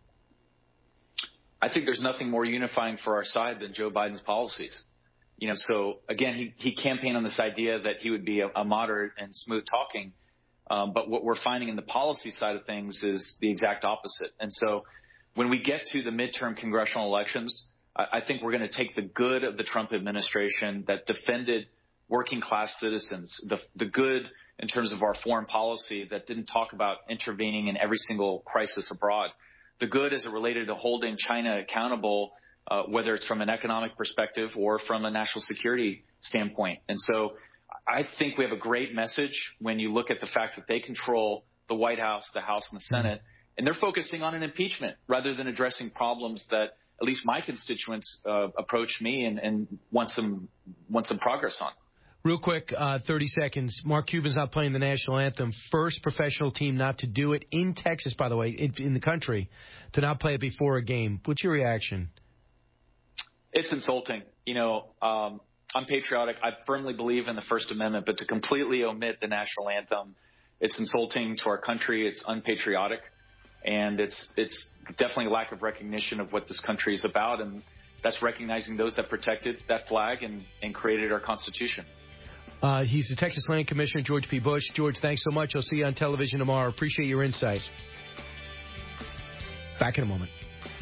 I think there's nothing more unifying for our side than Joe Biden's policies. So again, he campaigned on this idea that he would be a moderate and smooth talking. But what we're finding in the policy side of things is the exact opposite. And so when we get to the midterm congressional elections, I think we're going to take the good of the Trump administration that defended working class citizens, the good in terms of our foreign policy that didn't talk about intervening in every single crisis abroad. The good as it related to holding China accountable, whether it's from an economic perspective or from a national security standpoint. And so I think we have a great message when you look at the fact that they control the White House, the House, and the Senate, and they're focusing on an impeachment rather than addressing problems that at least my constituents approach me and want some progress on. Real quick, 30 seconds. Mark Cuban's not playing the national anthem. First professional team not to do it in Texas, by the way, in the country, to not play it before a game. What's your reaction? It's insulting. I'm patriotic. I firmly believe in the First Amendment, but to completely omit the national anthem, it's insulting to our country. It's unpatriotic, and it's definitely a lack of recognition of what this country is about, and that's recognizing those that protected that flag and created our Constitution. He's the Texas Land Commissioner, George P. Bush. George, thanks so much. I'll see you on television tomorrow. Appreciate your insight. Back in a moment.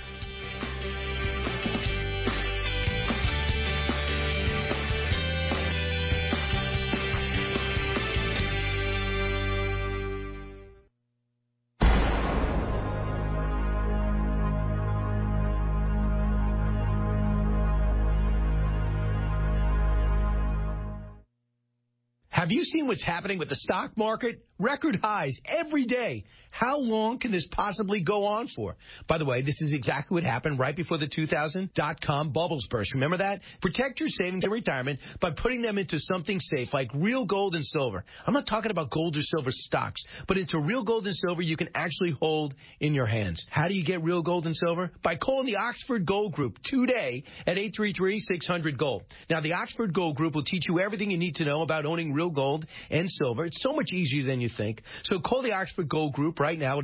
Have you seen what's happening with the stock market? Record highs every day. How long can this possibly go on for? By the way, this is exactly what happened right before the 2000 dot-com bubbles burst. Remember that? Protect your savings in retirement by putting them into something safe like real gold and silver. I'm not talking about gold or silver stocks, but into real gold and silver you can actually hold in your hands. How do you get real gold and silver? By calling the Oxford Gold Group today at 833-600-GOLD. Now, the Oxford Gold Group will teach you everything you need to know about owning real gold and silver. It's so much easier than you think. So call the Oxford Gold Group right now at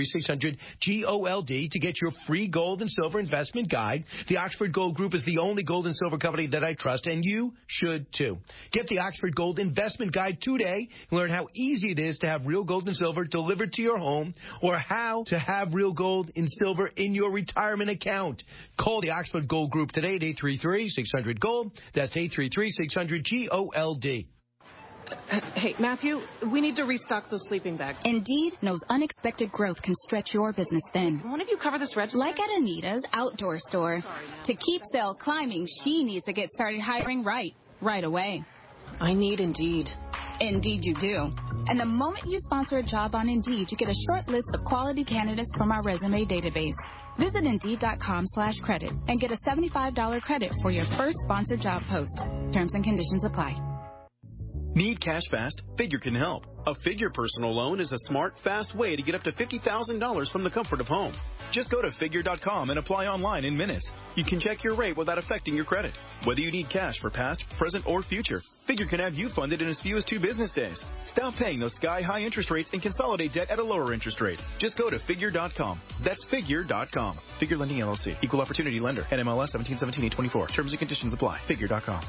833-600-GOLD to get your free gold and silver investment guide. The Oxford Gold Group is the only gold and silver company that I trust, and you should too. Get the Oxford Gold Investment Guide today and learn how easy it is to have real gold and silver delivered to your home, or how to have real gold and silver in your retirement account. Call the Oxford Gold Group today at 833-600-GOLD. That's 833-600-GOLD. Hey, Matthew, we need to restock those sleeping bags. Indeed knows unexpected growth can stretch your business thin. One of you cover this register? Like at Anita's outdoor store. To keep sale climbing, she needs to get started hiring right away. I need Indeed. Indeed you do. And the moment you sponsor a job on Indeed, you get a short list of quality candidates from our resume database. Visit Indeed.com/credit and get a $75 credit for your first sponsored job post. Terms and conditions apply. Need cash fast? Figure can help. A Figure personal loan is a smart, fast way to get up to $50,000 from the comfort of home. Just go to Figure.com and apply online in minutes. You can check your rate without affecting your credit. Whether you need cash for past, present, or future, Figure can have you funded in as few as 2 business days. Stop paying those sky-high interest rates and consolidate debt at a lower interest rate. Just go to Figure.com. That's Figure.com. Figure Lending LLC. Equal Opportunity Lender. NMLS 1717824. Terms and conditions apply. Figure.com.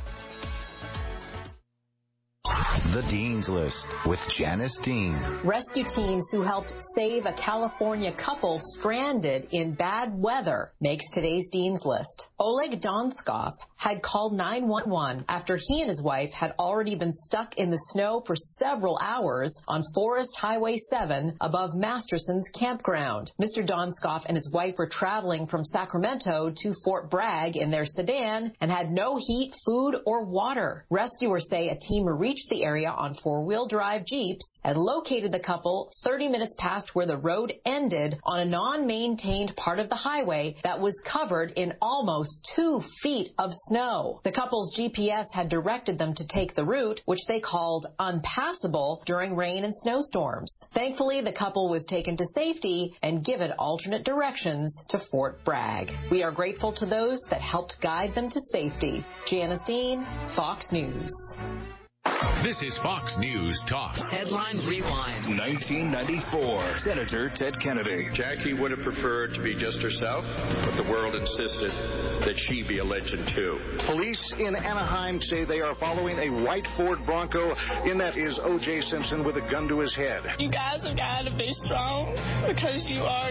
The Dean's List with Janice Dean. Rescue teams who helped save a California couple stranded in bad weather makes today's Dean's List. Oleg Donskov had called 911 after he and his wife had already been stuck in the snow for several hours on Forest Highway 7 above Masterson's campground. Mr. Donskov and his wife were traveling from Sacramento to Fort Bragg in their sedan and had no heat, food, or water. Rescuers say a team reached the area on 4-wheel drive Jeeps and located the couple 30 minutes past where the road ended on a non-maintained part of the highway that was covered in almost 2 feet of snow. The couple's GPS had directed them to take the route, which they called unpassable during rain and snowstorms. Thankfully, the couple was taken to safety and given alternate directions to Fort Bragg. We are grateful to those that helped guide them to safety. Janice Dean, Fox News. This is Fox News Talk. Headline Rewind. 1994. Senator Ted Kennedy. Jackie would have preferred to be just herself, but the world insisted that she be a legend too. Police in Anaheim say they are following a white Ford Bronco. In that is O.J. Simpson with a gun to his head. You guys have got to be strong because you are.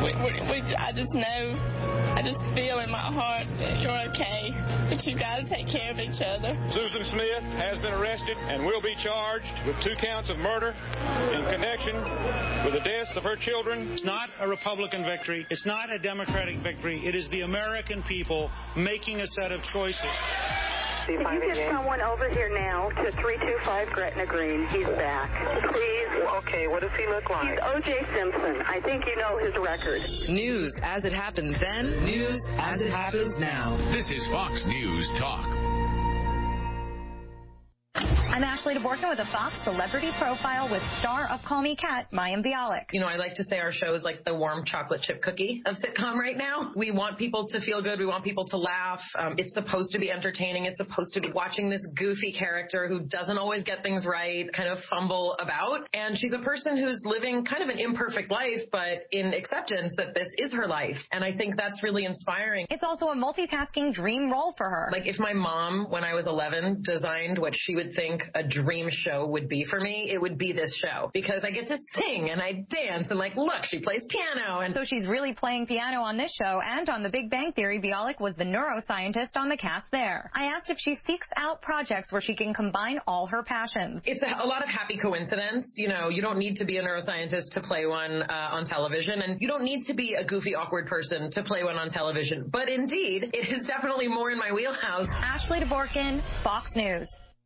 I just know. I just feel in my heart that you're okay, but you got to take care of each other. Susan Smith has been arrested and will be charged with 2 counts of murder in connection with the deaths of her children. It's not a Republican victory. It's not a Democratic victory. It is the American people making a set of choices. Can you get someone over here now to 325 Gretna Green? He's back. Please. Okay, what does he look like? He's O.J. Simpson. I think you know his record. News as it happens then. News as it happens now. This is Fox News Talk. I'm Ashley DeBorkin with a Fox Celebrity Profile with star of Call Me Kat, Mayim Bialik. You know, I like to say our show is like the warm chocolate chip cookie of sitcom right now. We want people to feel good. We want people to laugh. It's supposed to be entertaining. It's supposed to be watching this goofy character who doesn't always get things right, kind of fumble about. And she's a person who's living kind of an imperfect life, but in acceptance that this is her life. And I think that's really inspiring. It's also a multitasking dream role for her. Like if my mom, when I was 11, designed what she would think a dream show would be for me, it would be this show. Because I get to sing and I dance and like, look, she plays piano. And so she's really playing piano on this show, and on The Big Bang Theory, Bialik was the neuroscientist on the cast there. I asked if she seeks out projects where she can combine all her passions. It's a lot of happy coincidence. You know, you don't need to be a neuroscientist to play one on television, and you don't need to be a goofy, awkward person to play one on television. But indeed, it is definitely more in my wheelhouse. Ashley DeBorkin, Fox News.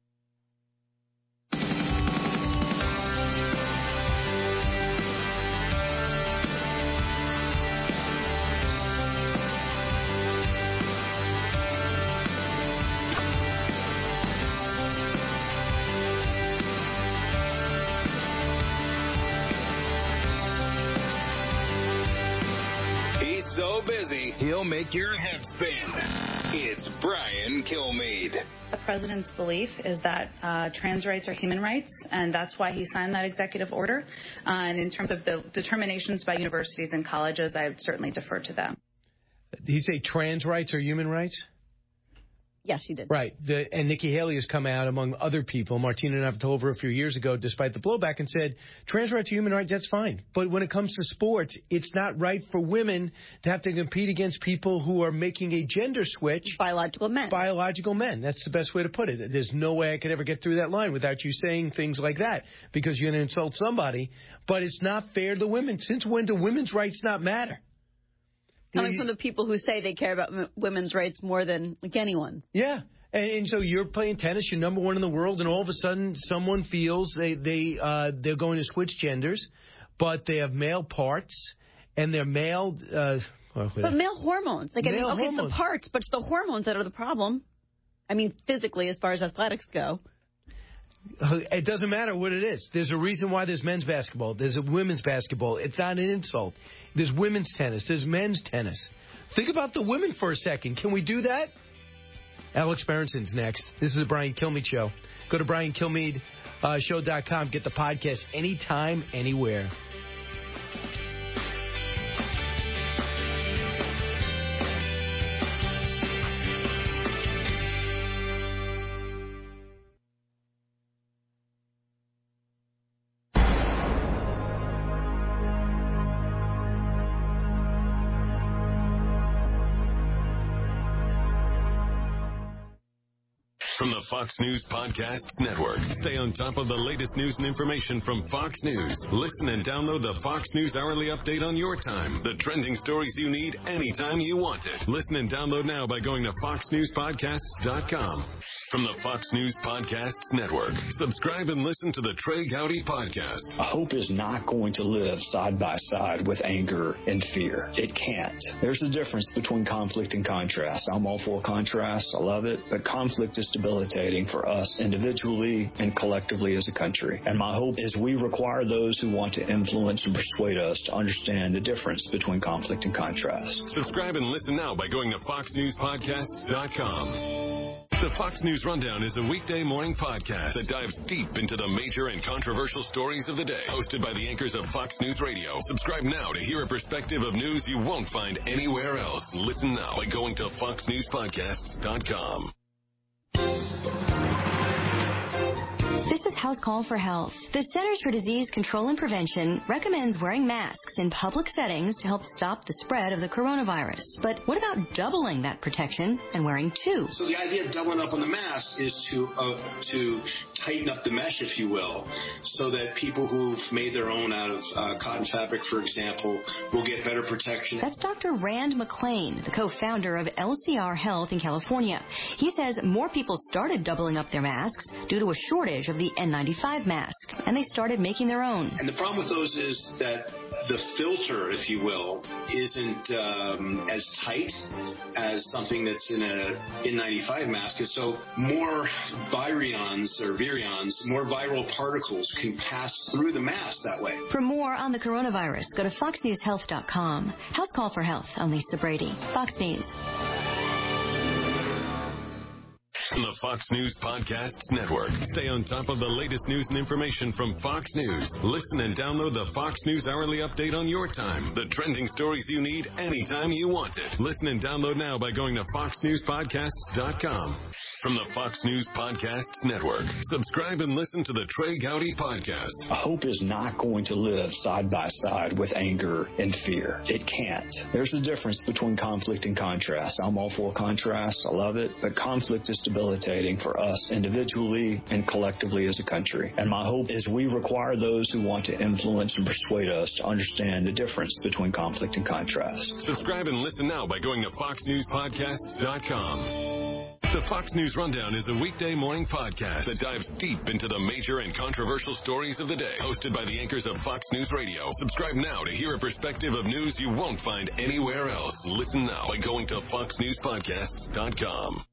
So busy, he'll make your head spin. It's Brian Kilmeade. The president's belief is that trans rights are human rights, and that's why he signed that executive order. And in terms of the determinations by universities and colleges, I would certainly defer to them. Did he say trans rights are human rights? Yes, she did. Right. And Nikki Haley has come out, among other people. Martina Navratilova a few years ago, despite the blowback, and said, trans rights are human rights, that's fine. But when it comes to sports, it's not right for women to have to compete against people who are making a gender switch. Biological men. Biological men. That's the best way to put it. There's no way I could ever get through that line without you saying things like that, because you're going to insult somebody. But it's not fair to women. Since when do women's rights not matter? Coming from the people who say they care about women's rights more than like anyone. Yeah. And so you're playing tennis, you're number one in the world, and all of a sudden someone feels they're going to switch genders, but they have male parts and they're male. But male hormones. Like, male hormones. It's the parts, but it's the hormones that are the problem. I mean, physically, as far as athletics go. It doesn't matter what it is. There's a reason why there's men's basketball. There's a women's basketball. It's not an insult. There's women's tennis. There's men's tennis. Think about the women for a second. Can we do that? Alex Berenson's next. This is the Brian Kilmeade Show. Go to BrianKilmeade.show.com. Get the podcast anytime, anywhere. From the Fox News Podcasts Network. Stay on top of the latest news and information from Fox News. Listen and download the Fox News Hourly Update on your time. The trending stories you need anytime you want it. Listen and download now by going to foxnewspodcasts.com. From the Fox News Podcasts Network. Subscribe and listen to the Trey Gowdy Podcast. Hope is not going to live side by side with anger and fear. It can't. There's a difference between conflict and contrast. I'm all for contrast. I love it. But conflict is debilitating for us individually and collectively as a country. And my hope is we require those who want to influence and persuade us to understand the difference between conflict and contrast. Subscribe and listen now by going to foxnewspodcasts.com. The Fox News Rundown is a weekday morning podcast that dives deep into the major and controversial stories of the day. Hosted by the anchors of Fox News Radio. Subscribe now to hear a perspective of news you won't find anywhere else. Listen now by going to foxnewspodcasts.com. This is House Call for Health. The Centers for Disease Control and Prevention recommends wearing masks in public settings to help stop the spread of the coronavirus. But what about doubling that protection and wearing two? So the idea of doubling up on the mask is to tighten up the mesh, if you will, so that people who've made their own out of cotton fabric, for example, will get better protection. That's Dr. Rand McClain, the co-founder of LCR Health in California. He says more people started doubling up their masks due to a shortage of of the N95 mask, and they started making their own. And the problem with those is that the filter, if you will, isn't as tight as something that's in a N95 mask. And so more virions, more viral particles can pass through the mask that way. For more on the coronavirus, go to foxnewshealth.com. House Call for Health. I'm Lisa Brady. Fox News. On the Fox News Podcasts Network. Stay on top of the latest news and information from Fox News. Listen and download the Fox News Hourly Update on your time. The trending stories you need anytime you want it. Listen and download now by going to foxnewspodcasts.com. From the Fox News Podcasts Network. Subscribe and listen to the Trey Gowdy Podcast. Hope is not going to live side by side with anger and fear. It can't. There's a difference between conflict and contrast. I'm all for contrast. I love it. But conflict is debilitating for us individually and collectively as a country. And my hope is we require those who want to influence and persuade us to understand the difference between conflict and contrast. Subscribe and listen now by going to foxnewspodcasts.com. The Fox News Rundown is a weekday morning podcast that dives deep into the major and controversial stories of the day. Hosted by the anchors of Fox News Radio. Subscribe now to hear a perspective of news you won't find anywhere else. Listen now by going to foxnewspodcasts.com.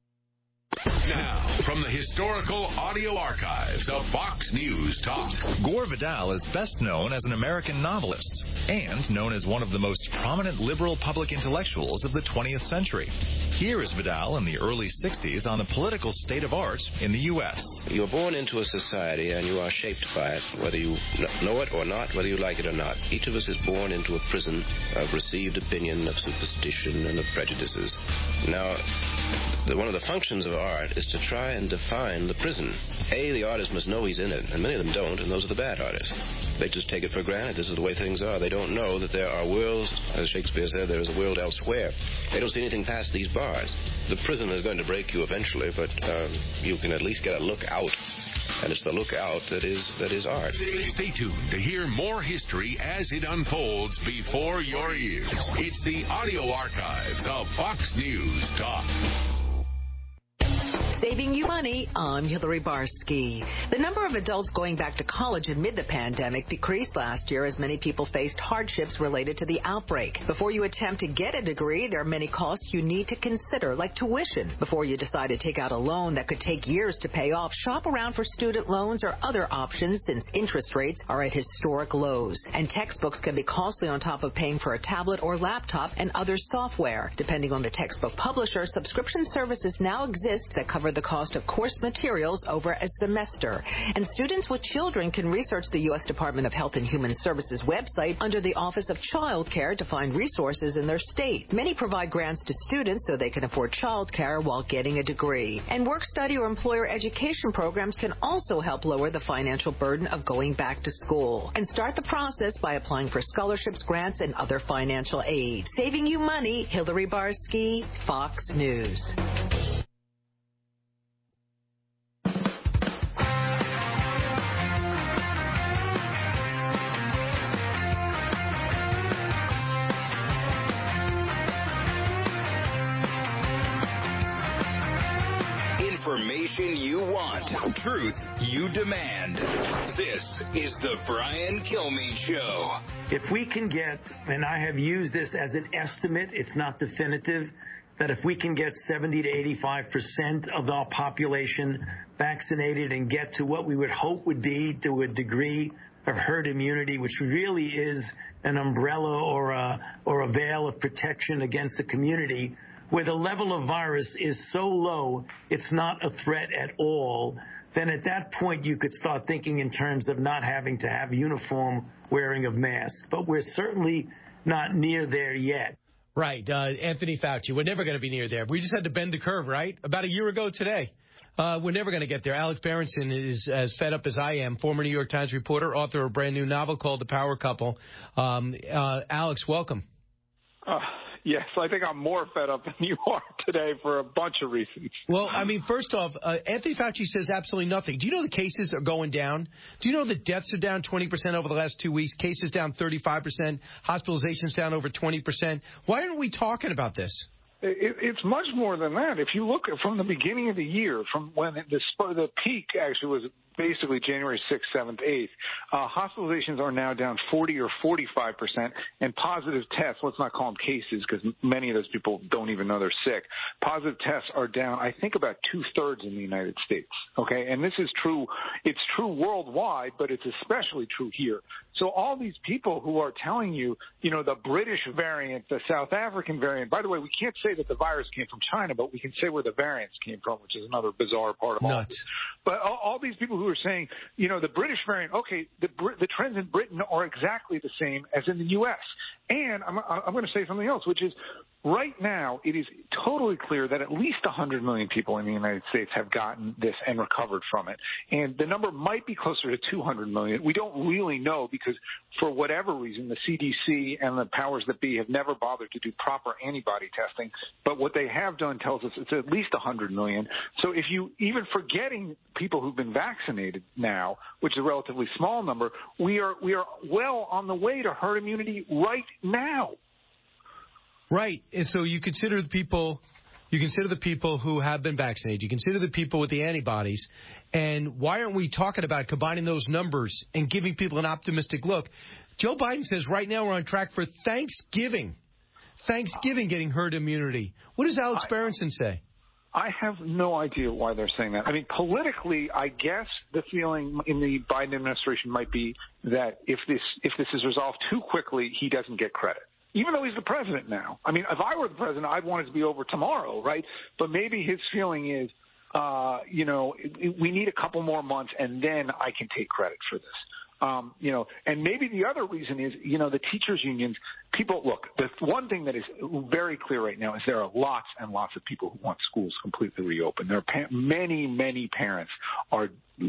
Now, from the historical audio archives of Fox News Talk. Gore Vidal is best known as an American novelist and known as one of the most prominent liberal public intellectuals of the 20th century. Here is Vidal in the early 60s on the political state of art in the U.S. You're born into a society and you are shaped by it, whether you know it or not, whether you like it or not. Each of us is born into a prison of received opinion, of superstition, and of prejudices. Now, one of the functions of art is to try and define the prison. The artist must know he's in it, and many of them don't, and those are the bad artists. They just take it for granted. This is the way things are. They don't know that there are worlds, as Shakespeare said, there is a world elsewhere. They don't see anything past these bars. The prison is going to break you eventually, but you can at least get a look out. And it's the look out that is art. Stay tuned to hear more history as it unfolds before your ears. It's the audio archives of Fox News Talk. Saving you money, I'm Hillary Barsky. The number of adults going back to college amid the pandemic decreased last year as many people faced hardships related to the outbreak. Before you attempt to get a degree, there are many costs you need to consider, like tuition. Before you decide to take out a loan that could take years to pay off, shop around for student loans or other options since interest rates are at historic lows. And textbooks can be costly on top of paying for a tablet or laptop and other software. Depending on the textbook publisher, subscription services now exist that cover the cost of course materials over a semester. And students with children can research the U.S. Department of Health and Human Services website under the Office of Child Care to find resources in their state. Many provide grants to students so they can afford child care while getting a degree. And work study or employer education programs can also help lower the financial burden of going back to school. And start the process by applying for scholarships, grants, and other financial aid. Saving you money, Hillary Barsky, Fox News. Information you want, truth you demand. This is the Brian Kilmeade Show. If we can get, and I have used this as an estimate, it's not definitive, that if we can get 70 to 85% of our population vaccinated and get to what we would hope would be to a degree of herd immunity, which really is an umbrella or a veil of protection against the community, where the level of virus is so low, it's not a threat at all, then at that point you could start thinking in terms of not having to have uniform wearing of masks. But we're certainly not near there yet. Right. Anthony Fauci, we're never going to be near there. We just had to bend the curve, right? About a year ago today. We're never going to get there. Alex Berenson is as fed up as I am, former New York Times reporter, author of a brand new novel called The Power Couple. Alex, welcome. Yes, I think I'm more fed up than you are today for a bunch of reasons. Well, I mean, first off, Anthony Fauci says absolutely nothing. Do you know the cases are going down? Do you know the deaths are down 20% over the last 2 weeks? Cases down 35%. Hospitalizations down over 20%. Why aren't we talking about this? It's much more than that. If you look from the beginning of the year, from when the peak actually was basically January 6th, 7th, 8th, hospitalizations are now down 40 or 45%, and positive tests, let's not call them cases because many of those people don't even know they're sick, positive tests are down, I think, about 2/3 in the United States, okay? And this is true, it's true worldwide, but it's especially true here. So all these people who are telling you, the British variant, the South African variant, by the way, we can't say that the virus came from China, but we can say where the variants came from, which is another bizarre part of all this. But all these people who are saying, the British variant, okay, the trends in Britain are exactly the same as in the U.S. And I'm going to say something else, which is right now it is totally clear that at least 100 million people in the United States have gotten this and recovered from it. And the number might be closer to 200 million. We don't really know because for whatever reason, the CDC and the powers that be have never bothered to do proper antibody testing. But what they have done tells us it's at least 100 million. So if you, even forgetting people who've been vaccinated now, which is a relatively small number, we are well on the way to herd immunity right now. Right. And so you consider the people who have been vaccinated. You consider the people with the antibodies. And why aren't we talking about combining those numbers and giving people an optimistic look? Joe Biden says right now we're on track for Thanksgiving getting herd immunity. What does Alex Berenson say? I have no idea why they're saying that. I mean, politically, I guess the feeling in the Biden administration might be that if this is resolved too quickly, he doesn't get credit. Even though he's the president now. I mean, if I were the president, I'd want it to be over tomorrow, right? But maybe his feeling is, we need a couple more months, and then I can take credit for this. And maybe the other reason is, the teachers' unions, look, the one thing that is very clear right now is there are lots and lots of people who want schools completely reopened. There are many, many parents are,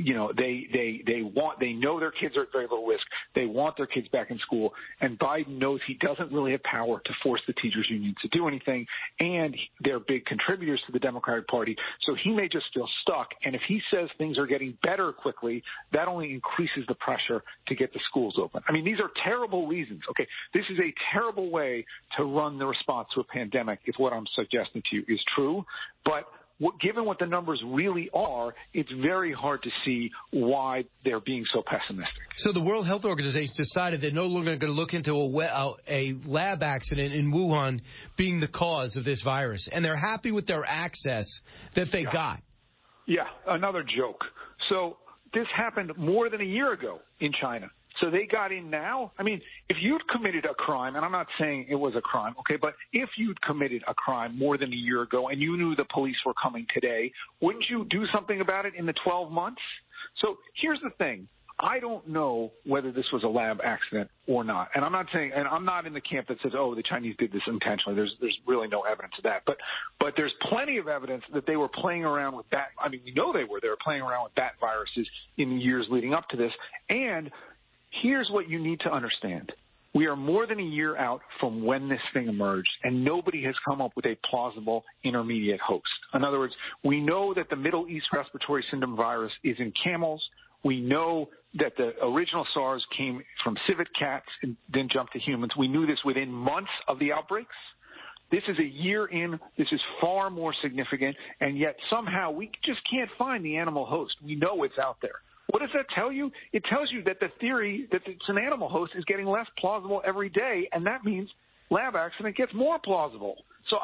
they know their kids are at very low risk. They want their kids back in school. And Biden knows he doesn't really have power to force the teachers' union to do anything. And they're big contributors to the Democratic Party. So he may just feel stuck. And if he says things are getting better quickly, that only increases the pressure to get the schools open. I mean, these are terrible reasons. Okay, this is a terrible way to run the response to a pandemic if what I'm suggesting to you is true. But given what the numbers really are, it's very hard to see why they're being so pessimistic. So the World Health Organization decided they're no longer going to look into a lab accident in Wuhan being the cause of this virus. And they're happy with their access that they got. Yeah, another joke. So this happened more than a year ago in China. So they got in now. I mean, if you'd committed a crime, and I'm not saying it was a crime, okay, but if you'd committed a crime more than a year ago and you knew the police were coming today, wouldn't you do something about it in the 12 months? So here's the thing. I don't know whether this was a lab accident or not. And I'm not saying, and I'm not in the camp that says, oh, the Chinese did this intentionally. There's really no evidence of that. But there's plenty of evidence that they were playing around with bat. I mean, we know they were playing around with bat viruses in the years leading up to this. And here's what you need to understand. We are more than a year out from when this thing emerged, and nobody has come up with a plausible intermediate host. In other words, we know that the Middle East respiratory syndrome virus is in camels. We know that the original SARS came from civet cats and then jumped to humans. We knew this within months of the outbreaks. This is a year in. This is far more significant, and yet somehow we just can't find the animal host. We know it's out there. What does that tell you? It tells you that the theory that it's an animal host is getting less plausible every day, and that means lab accident gets more plausible. So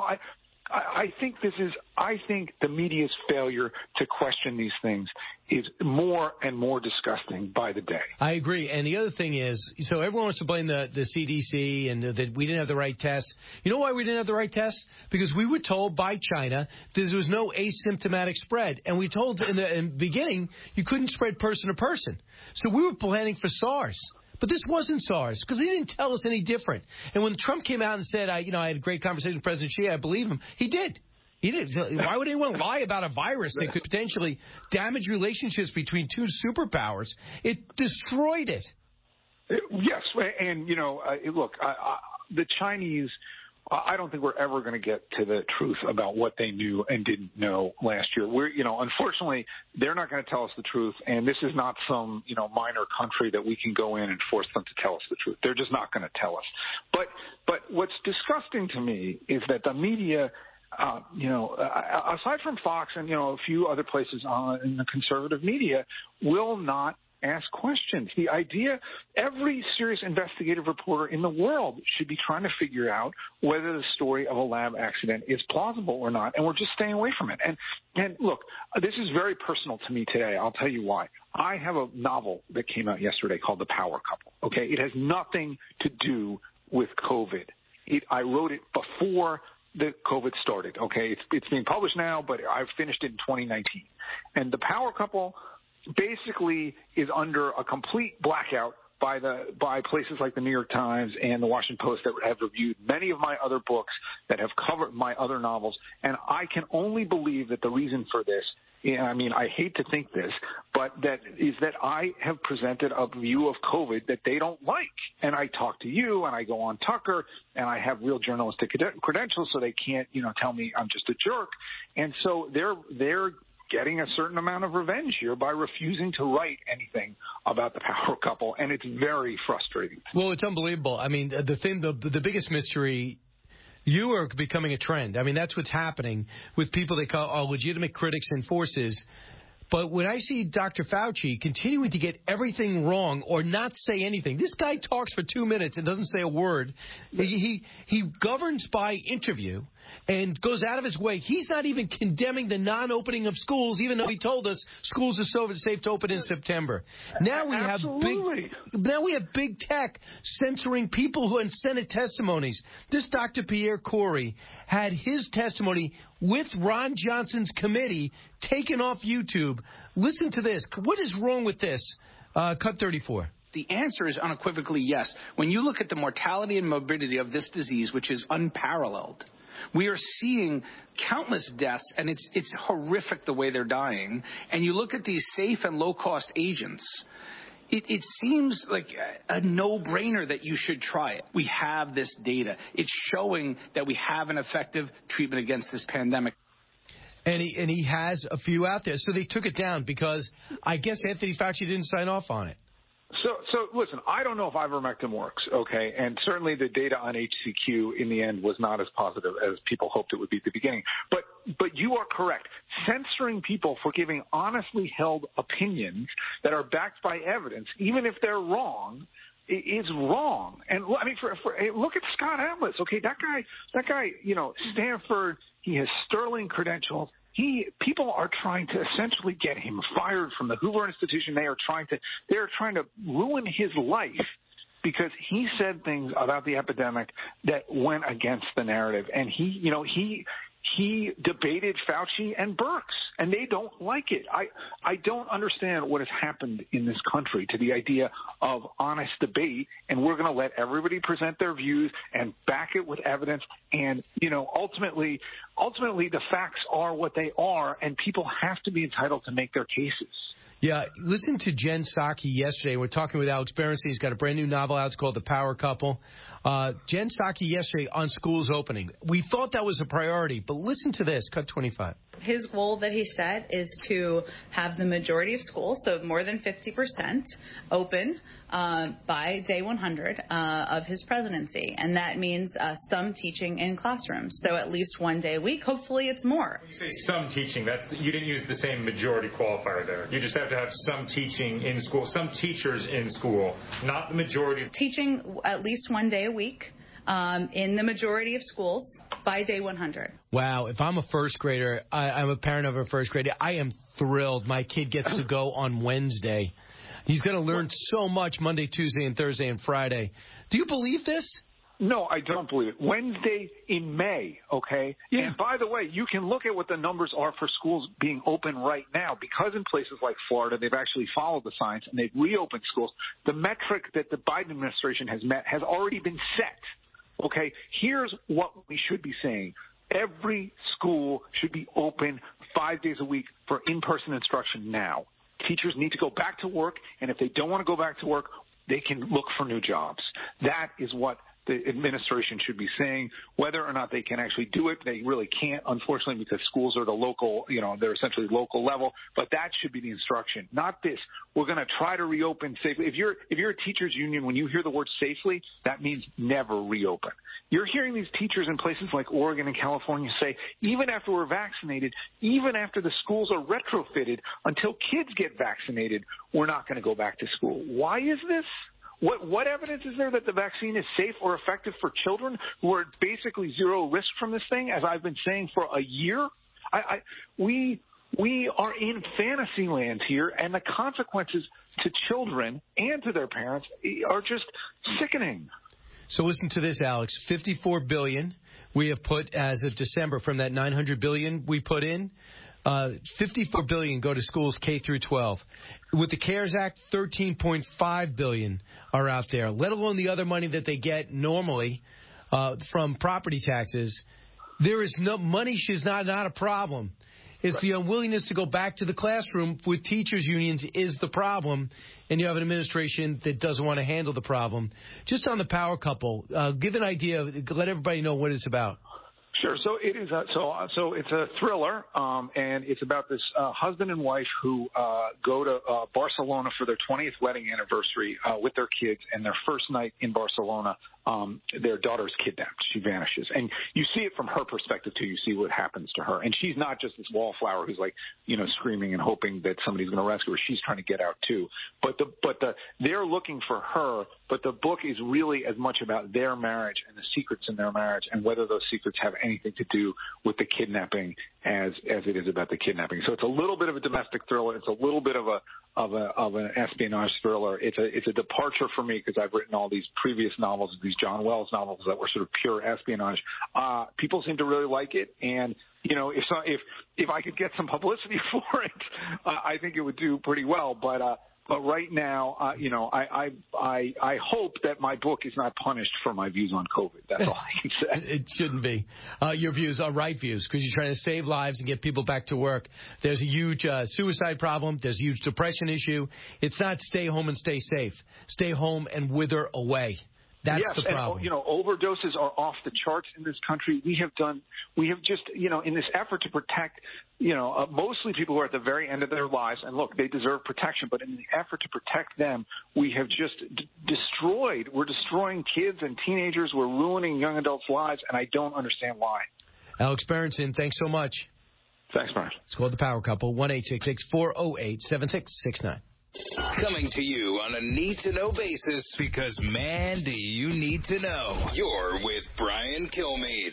I think the media's failure to question these things is more and more disgusting by the day. I agree. And the other thing is, so everyone wants to blame the CDC and that we didn't have the right test. You know why we didn't have the right test? Because we were told by China there was no asymptomatic spread. And we told in the beginning you couldn't spread person to person. So we were planning for SARS. But this wasn't SARS because he didn't tell us any different. And when Trump came out and said, I had a great conversation with President Xi, I believe him, he did. He did. Why would anyone lie about a virus that could potentially damage relationships between two superpowers? It destroyed it. Yes. And, look, the Chinese, I don't think we're ever going to get to the truth about what they knew and didn't know last year. Unfortunately, they're not going to tell us the truth, and this is not some, minor country that we can go in and force them to tell us the truth. They're just not going to tell us. But what's disgusting to me is that the media aside from Fox and, a few other places in the conservative media, will not ask questions. The idea, every serious investigative reporter in the world should be trying to figure out whether the story of a lab accident is plausible or not, and we're just staying away from it. And look, this is very personal to me today. I'll tell you why. I have a novel that came out yesterday called The Power Couple, okay? It has nothing to do with COVID. I wrote it before the COVID started, okay? It's being published now, but I finished it in 2019. And The Power Couple basically is under a complete blackout by places like the New York Times and the Washington Post that have reviewed many of my other books, that have covered my other novels. And I can only believe that the reason for this, I hate to think this, but that I have presented a view of COVID that they don't like. And I talk to you, and I go on Tucker, and I have real journalistic credentials, so they can't, tell me I'm just a jerk. And so they're getting a certain amount of revenge here by refusing to write anything about The Power Couple, and it's very frustrating. Well, it's unbelievable. The biggest mystery, you are becoming a trend. That's what's happening with people they call legitimate critics and forces. But when I see Dr. Fauci continuing to get everything wrong or not say anything, this guy talks for 2 minutes and doesn't say a word. He governs by interview and goes out of his way. He's not even condemning the non-opening of schools, even though he told us schools are safe to open in September. Now we have big tech censoring people who had Senate testimonies. This Dr. Pierre Kory had his testimony with Ron Johnson's committee taken off YouTube. Listen to this. What is wrong with this? Cut 34. The answer is unequivocally yes. When you look at the mortality and morbidity of this disease, which is unparalleled, we are seeing countless deaths, and it's horrific the way they're dying. And you look at these safe and low-cost agents, it seems like a no-brainer that you should try it. We have this data. It's showing that we have an effective treatment against this pandemic. And he has a few out there. So they took it down because I guess Anthony Fauci didn't sign off on it. So listen, I don't know if ivermectin works, okay? And certainly the data on HCQ in the end was not as positive as people hoped it would be at the beginning. But you are correct. Censoring people for giving honestly held opinions that are backed by evidence, even if they're wrong, is wrong. And look at Scott Atlas, okay? That guy, Stanford, he has sterling credentials. People are trying to essentially get him fired from the Hoover Institution. They're trying to ruin his life because he said things about the epidemic that went against the narrative. And he debated Fauci and Birx, and they don't like it. I don't understand what has happened in this country to the idea of honest debate, and we're going to let everybody present their views and back it with evidence. And, ultimately the facts are what they are, and people have to be entitled to make their cases. Yeah, listen to Jen Psaki yesterday. We're talking with Alex Berenstein. He's got a brand new novel out. It's called The Power Couple. Jen Psaki yesterday on schools opening. We thought that was a priority, but listen to this. Cut 25. His goal that he set is to have the majority of schools, so more than 50%, open by day 100 of his presidency. And that means some teaching in classrooms. So at least one day a week. Hopefully it's more. When you say some teaching, you didn't use the same majority qualifier there. You just have to have some teaching in school, some teachers in school, not the majority. Teaching at least one day a week in the majority of schools by day 100. Wow. If I'm a first grader, I'm a parent of a first grader, I am thrilled. My kid gets to go on Wednesday. He's going to learn so much Monday, Tuesday, and Thursday, and Friday. Do you believe this? No, I don't believe it. Wednesday in May, okay? Yeah. And by the way, you can look at what the numbers are for schools being open right now, because in places like Florida, they've actually followed the science and they've reopened schools. The metric that the Biden administration has met has already been set, okay? Here's what we should be saying. Every school should be open 5 days a week for in-person instruction now. Teachers need to go back to work, and if they don't want to go back to work, they can look for new jobs. That is what the administration should be saying. Whether or not they can actually do it, they really can't, unfortunately, because schools are the local, they're essentially local level. But that should be the instruction, not this. We're going to try to reopen safely. If you're a teachers union, when you hear the word safely, that means never reopen. You're hearing these teachers in places like Oregon and California say, even after we're vaccinated, even after the schools are retrofitted, until kids get vaccinated, we're not going to go back to school. Why is this? What evidence is there that the vaccine is safe or effective for children who are basically zero risk from this thing, as I've been saying for a year? We are in fantasy land here, and the consequences to children and to their parents are just sickening. So listen to this, Alex. $54 billion we have put as of December from that $900 billion we put in. $54 billion go to schools K through 12. With the CARES Act, $13.5 billion are out there, let alone the other money that they get normally from property taxes. There is no money is not a problem. It's the unwillingness to go back to the classroom with teachers' unions is the problem, and you have an administration that doesn't want to handle the problem. Just on the power couple, give an idea, let everybody know what it's about. Sure. So it is. So it's a thriller, and it's about this husband and wife who go to Barcelona for their 20th wedding anniversary with their kids. And their first night in Barcelona, their daughter's kidnapped. She vanishes, and you see it from her perspective too. You see what happens to her, and she's not just this wallflower who's like, screaming and hoping that somebody's going to rescue her. She's trying to get out too. But they're looking for her. But the book is really as much about their marriage and the secrets in their marriage, and whether those secrets have anything to do with the kidnapping as it is about the kidnapping. So it's a little bit of a domestic thriller. It's a little bit of an espionage thriller. It's a departure for me because I've written all these previous novels, these John Wells novels that were sort of pure espionage. People seem to really like it, and if I could get some publicity for it, I think it would do pretty well. But right now, I hope that my book is not punished for my views on COVID. That's all I can say. It shouldn't be. Your views are right views because you're trying to save lives and get people back to work. There's a huge suicide problem. There's a huge depression issue. It's not stay home and stay safe. Stay home and wither away. That's the problem. And, overdoses are off the charts in this country. We have just, in this effort to protect, mostly people who are at the very end of their lives, and look, they deserve protection, but in the effort to protect them, we have just we're destroying kids and teenagers. We're ruining young adults' lives, and I don't understand why. Alex Berenson, thanks so much. Thanks, Brian. It's called The Power Couple, 1-866-408-7669. Coming to you on a need-to-know basis because, man, do you need to know. You're with Brian Kilmeade.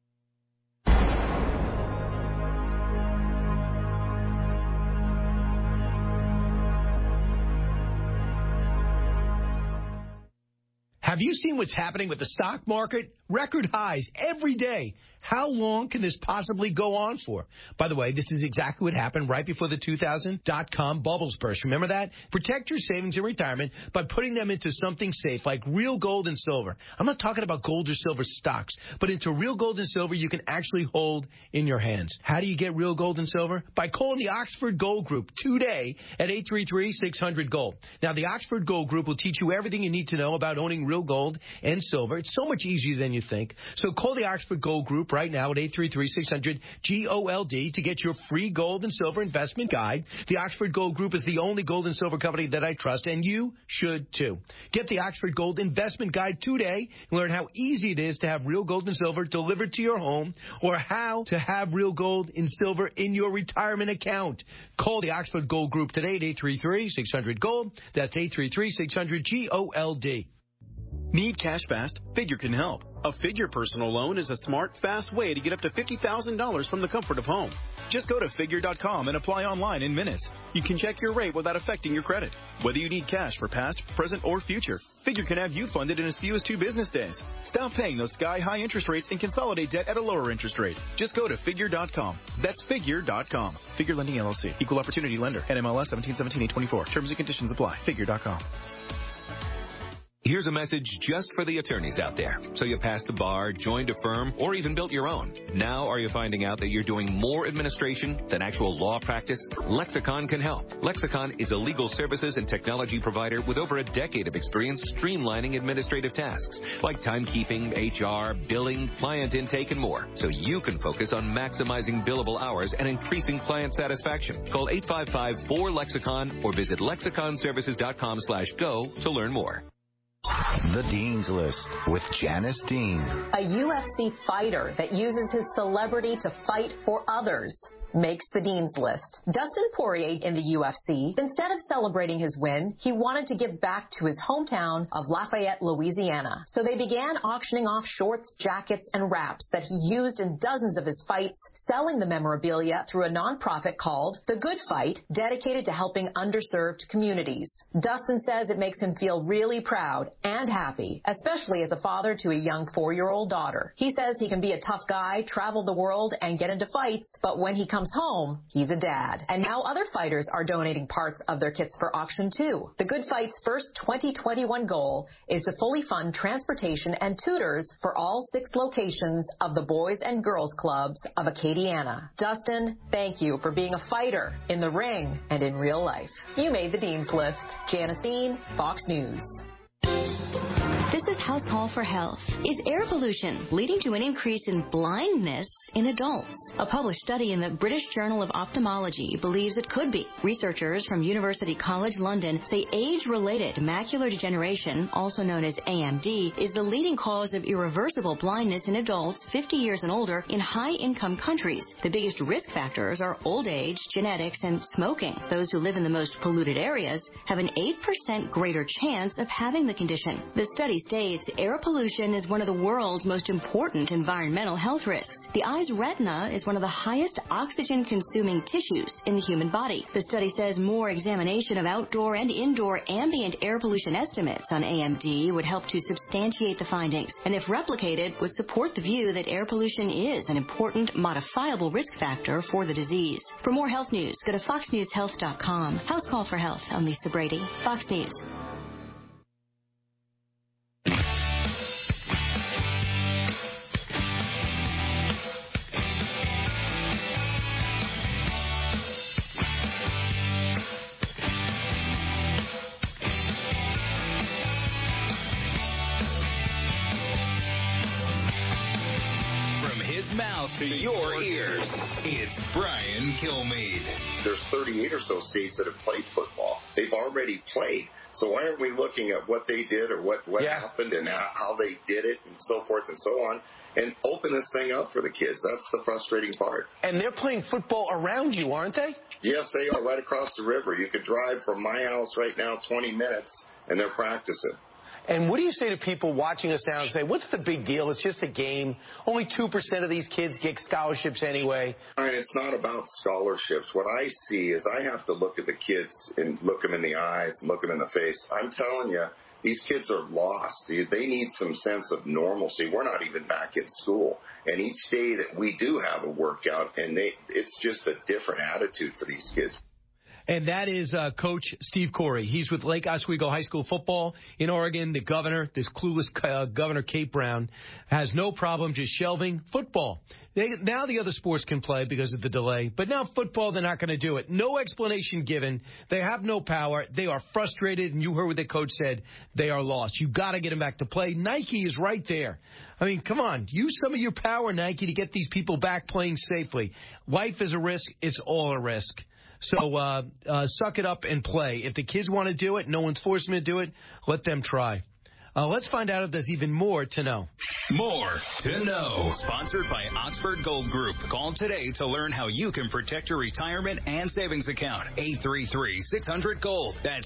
Have you seen what's happening with the stock market? Record highs every day. How long can this possibly go on for? By the way, this is exactly what happened right before the 2000 dot-com bubbles burst. Remember that? Protect your savings in retirement by putting them into something safe like real gold and silver. I'm not talking about gold or silver stocks, but into real gold and silver you can actually hold in your hands. How do you get real gold and silver? By calling the Oxford Gold Group today at 833-600-GOLD. Now, the Oxford Gold Group will teach you everything you need to know about owning real gold and silver. It's so much easier than you think. So call the Oxford Gold Group right now at 833-600-GOLD to get your free gold and silver investment guide. The Oxford Gold Group is the only gold and silver company that I trust, and you should too. Get the Oxford Gold investment guide today and learn how easy it is to have real gold and silver delivered to your home, or how to have real gold and silver in your retirement account. Call the Oxford Gold Group today at 833-600-GOLD. That's 833-600-GOLD. Need cash fast? Figure can help. A Figure personal loan is a smart, fast way to get up to $50,000 from the comfort of home. Just go to Figure.com and apply online in minutes. You can check your rate without affecting your credit. Whether you need cash for past, present, or future, Figure can have you funded in as few as 2 business days. Stop paying those sky-high interest rates and consolidate debt at a lower interest rate. Just go to Figure.com. That's Figure.com. Figure Lending LLC. Equal Opportunity Lender. NMLS 1717824. Terms and conditions apply. Figure.com. Here's a message just for the attorneys out there. So you passed the bar, joined a firm, or even built your own. Now are you finding out that you're doing more administration than actual law practice? Lexicon can help. Lexicon is a legal services and technology provider with over a decade of experience streamlining administrative tasks like timekeeping, HR, billing, client intake, and more. So you can focus on maximizing billable hours and increasing client satisfaction. Call 855-4LEXICON or visit lexiconservices.com/go to learn more. The Dean's List with Janice Dean. A UFC fighter that uses his celebrity to fight for others makes the Dean's List. Dustin Poirier in the UFC, instead of celebrating his win, he wanted to give back to his hometown of Lafayette, Louisiana. So they began auctioning off shorts, jackets, and wraps that he used in dozens of his fights, selling the memorabilia through a nonprofit called The Good Fight, dedicated to helping underserved communities. Dustin says it makes him feel really proud and happy, especially as a father to a young 4-year-old daughter. He says he can be a tough guy, travel the world, and get into fights, but when he comes home, he's a dad. And now other fighters are donating parts of their kits for auction too. The Good Fight's first 2021 goal is to fully fund transportation and tutors for all 6 locations of the Boys and Girls Clubs of Acadiana. Dustin, thank you for being a fighter in the ring and in real life. You made the Dean's List. Janice Dean, Fox News. This is House Call for Health. Is air pollution leading to an increase in blindness in adults? A published study in the British Journal of Ophthalmology believes it could be. Researchers from University College London say age-related macular degeneration, also known as AMD, is the leading cause of irreversible blindness in adults 50 years and older in high-income countries. The biggest risk factors are old age, genetics, and smoking. Those who live in the most polluted areas have an 8% greater chance of having the condition. The study states air pollution is one of the world's most important environmental health risks. The eye's retina is one of the highest oxygen-consuming tissues in the human body. The study says more examination of outdoor and indoor ambient air pollution estimates on AMD would help to substantiate the findings, and if replicated, would support the view that air pollution is an important modifiable risk factor for the disease. For more health news, go to foxnewshealth.com. House Call for Health. I'm Lisa Brady. Fox News. Mouth to your ears. It's Brian Kilmeade. There's 38 or so states that have played football. They've already played. So why aren't we looking at what they did or what happened and how they did it and so forth and so on and open this thing up for the kids? That's the frustrating part. And they're playing football around you, aren't they? Yes, they are, right across the river. You could drive from my house right now 20 minutes and they're practicing. And what do you say to people watching us now and say, what's the big deal? It's just a game. Only 2% of these kids get scholarships anyway. And it's not about scholarships. What I see is I have to look at the kids and look them in the eyes and look them in the face. I'm telling you, these kids are lost. They need some sense of normalcy. We're not even back in school. And each day that we do have a workout, and it's just a different attitude for these kids. And that is Coach Steve Corey. He's with Lake Oswego High School football in Oregon. The governor, this clueless Governor Kate Brown, has no problem just shelving football. Now the other sports can play because of the delay, but now football, they're not going to do it. No explanation given. They have no power. They are frustrated, and you heard what the coach said. They are lost. You got to get them back to play. Nike is right there. I mean, come on. Use some of your power, Nike, to get these people back playing safely. Life is a risk. It's all a risk. So suck it up and play. If the kids want to do it, no one's forcing them to do it, let them try. Let's find out if there's even more to know. More to know. Sponsored by Oxford Gold Group. Call today to learn how you can protect your retirement and savings account. 833-600-GOLD. That's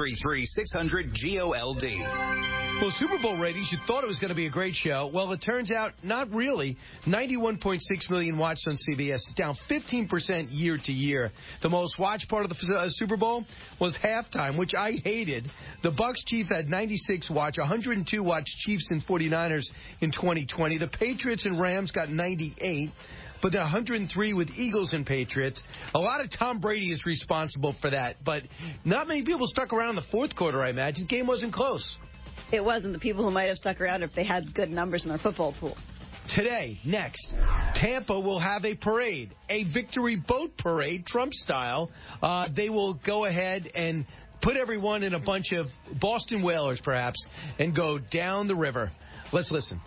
833-600-GOLD. Well, Super Bowl ratings, you thought it was going to be a great show. Well, it turns out not really. 91.6 million watched on CBS, down 15% year to year. The most watched part of the Super Bowl was halftime, which I hated. The Bucs Chiefs had 96 watch, 102 watched Chiefs and 49ers in 2020. The Patriots and Rams got 98, but 103 with Eagles and Patriots. A lot of Tom Brady is responsible for that, but not many people stuck around in the fourth quarter, I imagine. The game wasn't close. It wasn't the people who might have stuck around if they had good numbers in their football pool. Today, next, Tampa will have a parade, a victory boat parade, Trump style. They will go ahead and put everyone in a bunch of Boston whalers, perhaps, and go down the river. Let's listen.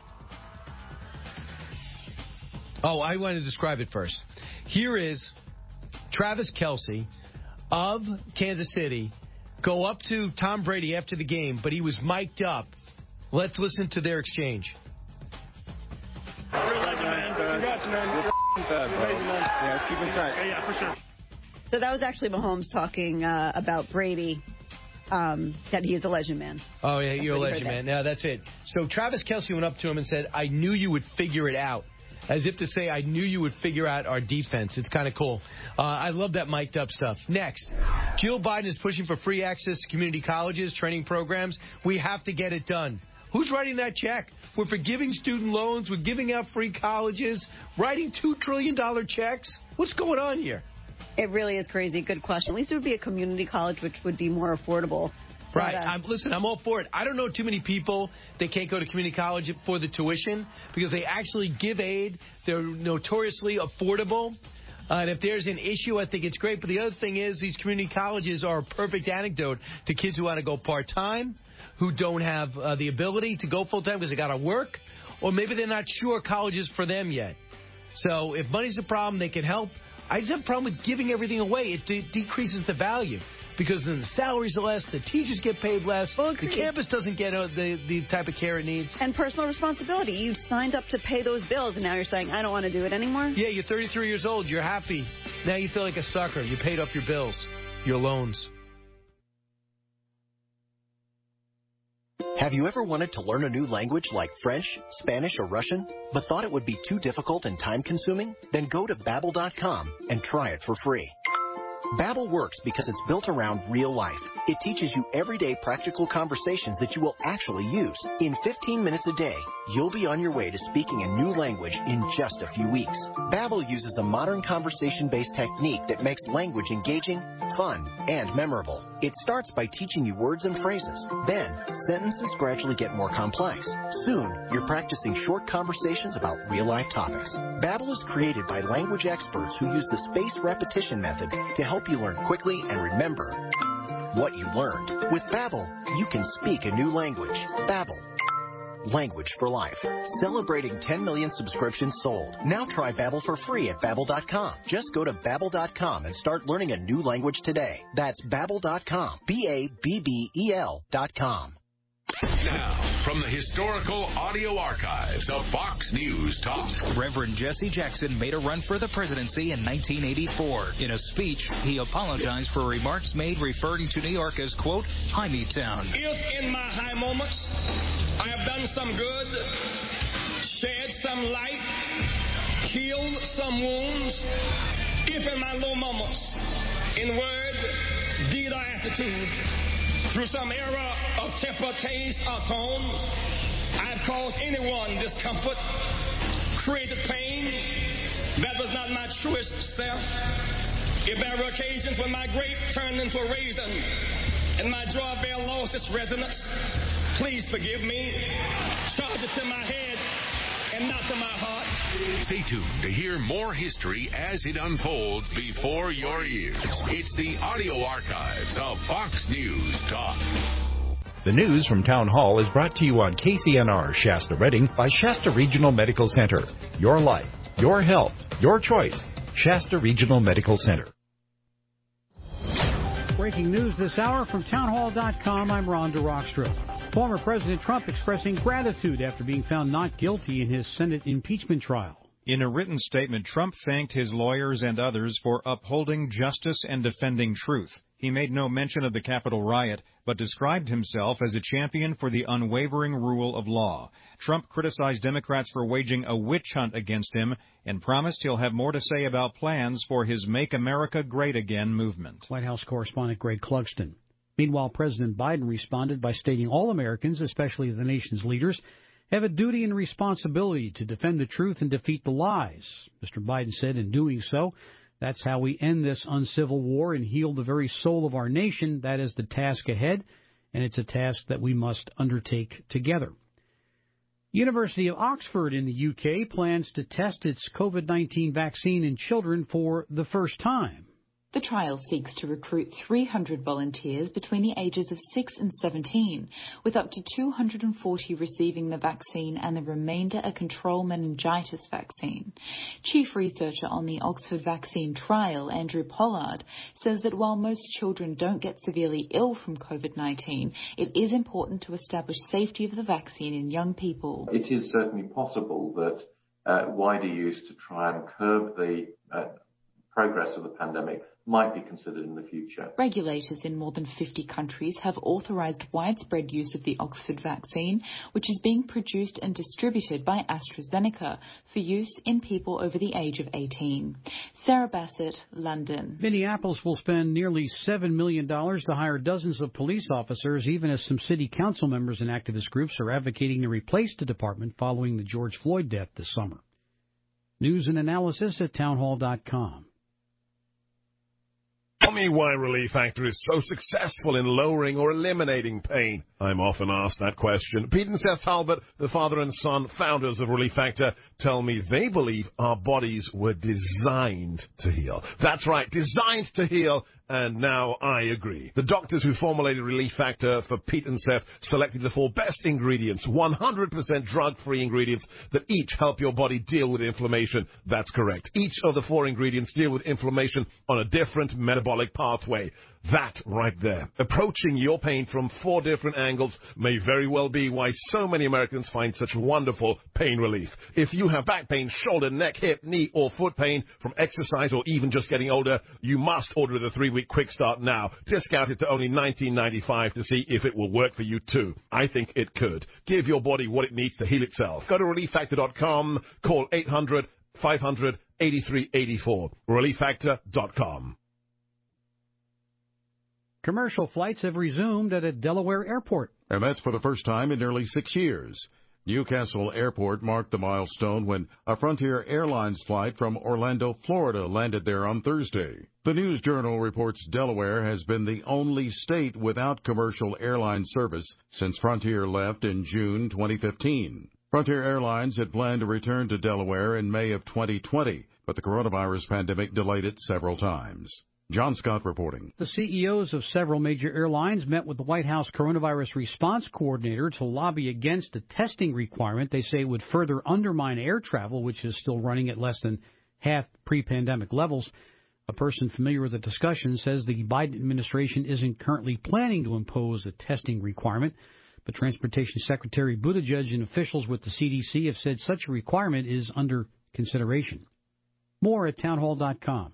Oh, I want to describe it first. Here is Travis Kelce of Kansas City go up to Tom Brady after the game, but he was mic'd up. Let's listen to their exchange. You're a legend, man. Congrats, man. You're amazing, man. Yeah, keep in touch. Yeah, for sure. So that was actually Mahomes talking about Brady, that he is a legend man. Oh, yeah, you're a legend man. Yeah, that's it. So Travis Kelce went up to him and said, I knew you would figure it out. As if to say, I knew you would figure out our defense. It's kind of cool. I love that mic'd up stuff. Next, Jill Biden is pushing for free access to community colleges, training programs. We have to get it done. Who's writing that check? We're forgiving student loans. We're giving out free colleges, writing $2 trillion checks. What's going on here? It really is crazy. Good question. At least it would be a community college, which would be more affordable. Right. Listen, I'm all for it. I don't know too many people that can't go to community college for the tuition because they actually give aid. They're notoriously affordable. And if there's an issue, I think it's great. But the other thing is these community colleges are a perfect antidote to kids who want to go part-time, who don't have the ability to go full-time because they got to work, or maybe they're not sure college is for them yet. So if money's a problem, they can help. I just have a problem with giving everything away. It decreases the value because then the salaries are less, the teachers get paid less, the campus doesn't get the type of care it needs. And personal responsibility. You signed up to pay those bills, and now you're saying, I don't want to do it anymore? Yeah, you're 33 years old. You're happy. Now you feel like a sucker. You paid off your bills, your loans. Have you ever wanted to learn a new language like French, Spanish, or Russian, but thought it would be too difficult and time-consuming? Then go to Babbel.com and try it for free. Babbel works because it's built around real life. It teaches you everyday practical conversations that you will actually use. In 15 minutes a day, you'll be on your way to speaking a new language in just a few weeks. Babbel uses a modern conversation-based technique that makes language engaging, fun, and memorable. It starts by teaching you words and phrases. Then, sentences gradually get more complex. Soon, you're practicing short conversations about real-life topics. Babbel is created by language experts who use the spaced repetition method to help you learn quickly and remember what you learned. With Babbel, you can speak a new language. Babbel. Language for life. Celebrating 10 million subscriptions sold. Now try Babbel for free at Babbel.com. Just go to Babbel.com and start learning a new language today. That's Babbel.com. Babbel.com. Now, from the historical audio archives of Fox News Talk. Reverend Jesse Jackson made a run for the presidency in 1984. In a speech, he apologized for remarks made referring to New York as, quote, Hymie Town. If in my high moments I have done some good, shed some light, healed some wounds, if in my low moments, in word, deed, or attitude, through some era of temper, taste, or tone, I've caused anyone discomfort, created pain that was not my truest self. If there were occasions when my grape turned into a raisin and my drawbell lost its resonance, please forgive me. Charge it to my head and not to my heart. Stay tuned to hear more history as it unfolds before your ears. It's the audio archives of Fox News Talk. The news from Town Hall is brought to you on KCNR Shasta Redding by Shasta Regional Medical Center. Your life, your health, your choice. Shasta Regional Medical Center. Breaking news this hour from townhall.com. I'm Ron DeRockstra. Former President Trump expressing gratitude after being found not guilty in his Senate impeachment trial. In a written statement, Trump thanked his lawyers and others for upholding justice and defending truth. He made no mention of the Capitol riot, but described himself as a champion for the unwavering rule of law. Trump criticized Democrats for waging a witch hunt against him and promised he'll have more to say about plans for his Make America Great Again movement. White House correspondent Greg Clugston. Meanwhile, President Biden responded by stating all Americans, especially the nation's leaders, have a duty and responsibility to defend the truth and defeat the lies. Mr. Biden said in doing so, that's how we end this uncivil war and heal the very soul of our nation. That is the task ahead. and it's a task that we must undertake together. University of Oxford in the UK plans to test its COVID-19 vaccine in children for the first time. The trial seeks to recruit 300 volunteers between the ages of 6 and 17, with up to 240 receiving the vaccine and the remainder a control meningitis vaccine. Chief researcher on the Oxford vaccine trial, Andrew Pollard, says that while most children don't get severely ill from COVID-19, it is important to establish safety of the vaccine in young people. It is certainly possible that wider use to try and curb the progress of the pandemic might be considered in the future. Regulators in more than 50 countries have authorised widespread use of the Oxford vaccine, which is being produced and distributed by AstraZeneca for use in people over the age of 18. Sarah Bassett, London. Minneapolis will spend nearly $7 million to hire dozens of police officers, even as some city council members and activist groups are advocating to replace the department following the George Floyd death this summer. News and analysis at townhall.com. Tell me why Relief Factor is so successful in lowering or eliminating pain. I'm often asked that question. Pete and Seth Talbot, the father and son founders of Relief Factor, tell me they believe our bodies were designed to heal. That's right, designed to heal, and now I agree. The doctors who formulated Relief Factor for Pete and Seth selected the 4 best ingredients, 100% drug-free ingredients that each help your body deal with inflammation. That's correct. Each of the 4 ingredients deal with inflammation on a different metabolic pathway. That right there, approaching your pain from 4 different angles, may very well be why so many Americans find such wonderful pain relief. If you have back pain, shoulder, neck, hip, knee, or foot pain from exercise or even just getting older, you must order the 3-week Quick Start now. Discounted to only $19.95 to see if it will work for you too. I think it could. Give your body what it needs to heal itself. Go to ReliefFactor.com, call 800-500-8384. ReliefFactor.com. Commercial flights have resumed at a Delaware airport. And that's for the first time in nearly 6 years. Newcastle Airport marked the milestone when a Frontier Airlines flight from Orlando, Florida landed there on Thursday. The News Journal reports Delaware has been the only state without commercial airline service since Frontier left in June 2015. Frontier Airlines had planned to return to Delaware in May of 2020, but the coronavirus pandemic delayed it several times. John Scott reporting. The CEOs of several major airlines met with the White House coronavirus response coordinator to lobby against a testing requirement they say would further undermine air travel, which is still running at less than half pre-pandemic levels. A person familiar with the discussion says the Biden administration isn't currently planning to impose a testing requirement, but Transportation Secretary Buttigieg and officials with the CDC have said such a requirement is under consideration. More at townhall.com.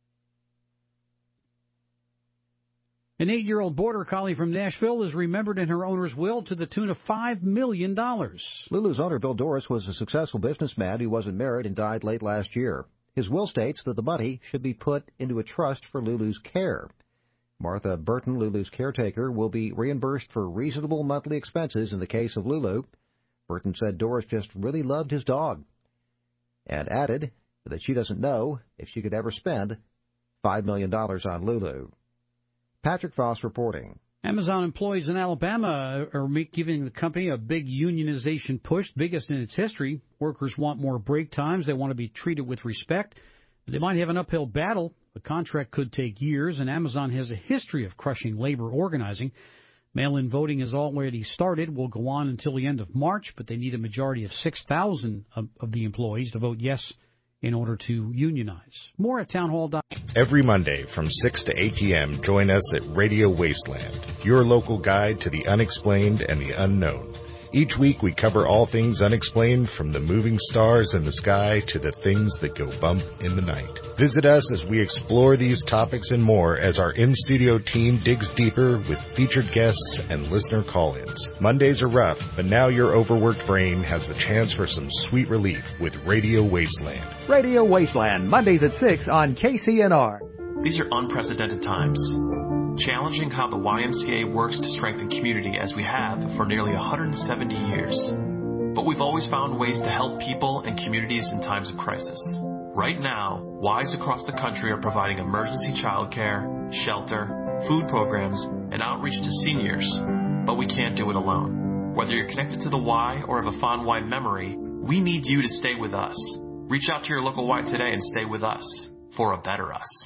An 8-year-old border collie from Nashville is remembered in her owner's will to the tune of $5 million. Lulu's owner, Bill Doris, was a successful businessman who wasn't married and died late last year. His will states that the money should be put into a trust for Lulu's care. Martha Burton, Lulu's caretaker, will be reimbursed for reasonable monthly expenses in the case of Lulu. Burton said Doris just really loved his dog and added that she doesn't know if she could ever spend $5 million on Lulu. Patrick Voss reporting. Amazon employees in Alabama are giving the company a big unionization push, biggest in its history. Workers want more break times. They want to be treated with respect. They might have an uphill battle. The contract could take years, and Amazon has a history of crushing labor organizing. Mail-in voting has already started, will go on until the end of March, but they need a majority of 6,000 of the employees to vote yes in order to unionize. More at townhall.com. Every Monday from 6 to 8 p.m., join us at Radio Wasteland, your local guide to the unexplained and the unknown. Each week we cover all things unexplained, from the moving stars in the sky to the things that go bump in the night. Visit us as we explore these topics and more as our in-studio team digs deeper with featured guests and listener call-ins. Mondays are rough, but now your overworked brain has the chance for some sweet relief with Radio Wasteland. Radio Wasteland, Mondays at 6 on KCNR. These are unprecedented times. Challenging how the YMCA works to strengthen community as we have for nearly 170 years. But we've always found ways to help people and communities in times of crisis. Right now, Ys across the country are providing emergency childcare, shelter, food programs, and outreach to seniors but we can't do it alone. Whether you're connected to the Y or have a fond Y memory, we need you to stay with us. Reach out to your local Y today and stay with us for a better us.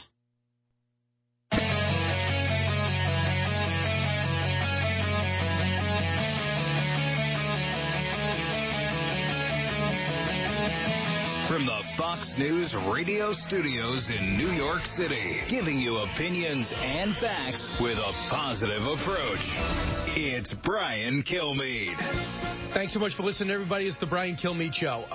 From the Fox News radio studios in New York City, giving you opinions and facts with a positive approach. It's Brian Kilmeade. Thanks so much for listening, everybody. It's the Brian Kilmeade Show.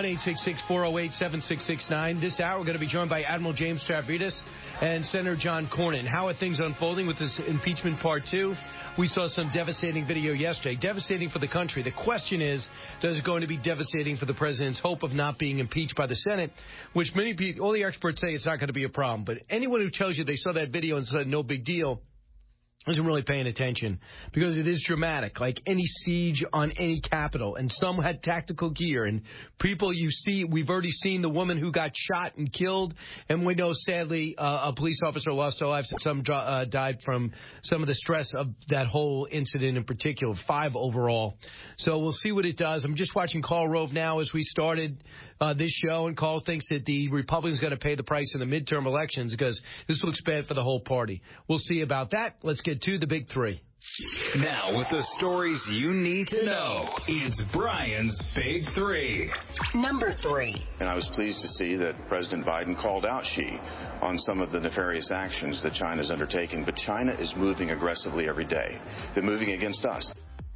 1-866-408-7669. This hour, we're going to be joined by Admiral James Stavridis and Senator John Cornyn. How are things unfolding with this impeachment part 2? We saw some devastating video yesterday. Devastating for the country. The question is, does it going to be devastating for the president's hope of not being impeached by the Senate, which many people, all the experts say it's not going to be a problem. But anyone who tells you they saw that video and said no big deal isn't really paying attention, because it is dramatic, like any siege on any capital. And some had tactical gear. And people you see, we've already seen the woman who got shot and killed. And we know, sadly, a police officer lost their lives. Some died from some of the stress of that whole incident in particular, 5 overall. So we'll see what it does. I'm just watching Karl Rove now as we started this show, and Karl thinks that the Republicans are going to pay the price in the midterm elections because this looks bad for the whole party. We'll see about that. Let's get to the big 3. Now, with the stories you need to know, it's Brian's Big 3. Number 3. And I was pleased to see that President Biden called out Xi on some of the nefarious actions that China is undertaking. But China is moving aggressively every day. They're moving against us.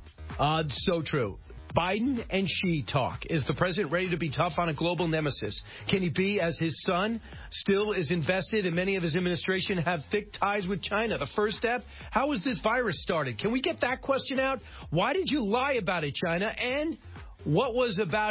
So true. Biden and Xi talk. Is the president ready to be tough on a global nemesis? Can he be, as his son still is invested and many of his administration have thick ties with China? The first step, how was this virus started? Can we get that question out? Why did you lie about it, China? And what is about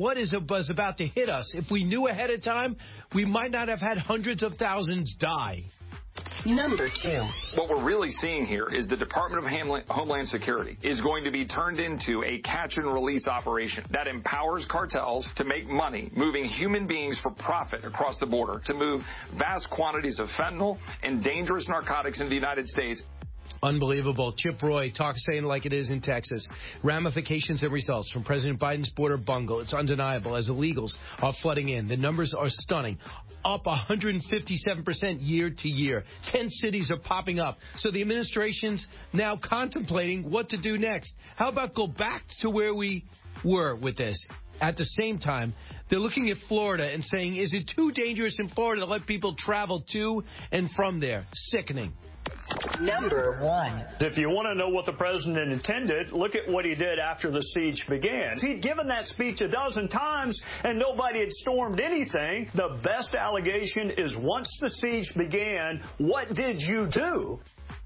to hit us? If we knew ahead of time, we might not have had hundreds of thousands die. Number 2. What we're really seeing here is the Department of Homeland Security is going to be turned into a catch-and-release operation that empowers cartels to make money, moving human beings for profit across the border, to move vast quantities of fentanyl and dangerous narcotics into the United States. Unbelievable. Chip Roy saying like it is in Texas. Ramifications and results from President Biden's border bungle. It's undeniable as illegals are flooding in. The numbers are stunning. Up 157% year to year. 10 cities are popping up. So the administration's now contemplating what to do next. How about go back to where we were with this? At the same time, they're looking at Florida and saying, is it too dangerous in Florida to let people travel to and from there? Sickening. Number 1. If you want to know what the president intended, look at what he did after the siege began. He'd given that speech a dozen times and nobody had stormed anything. The best allegation is once the siege began, what did you do?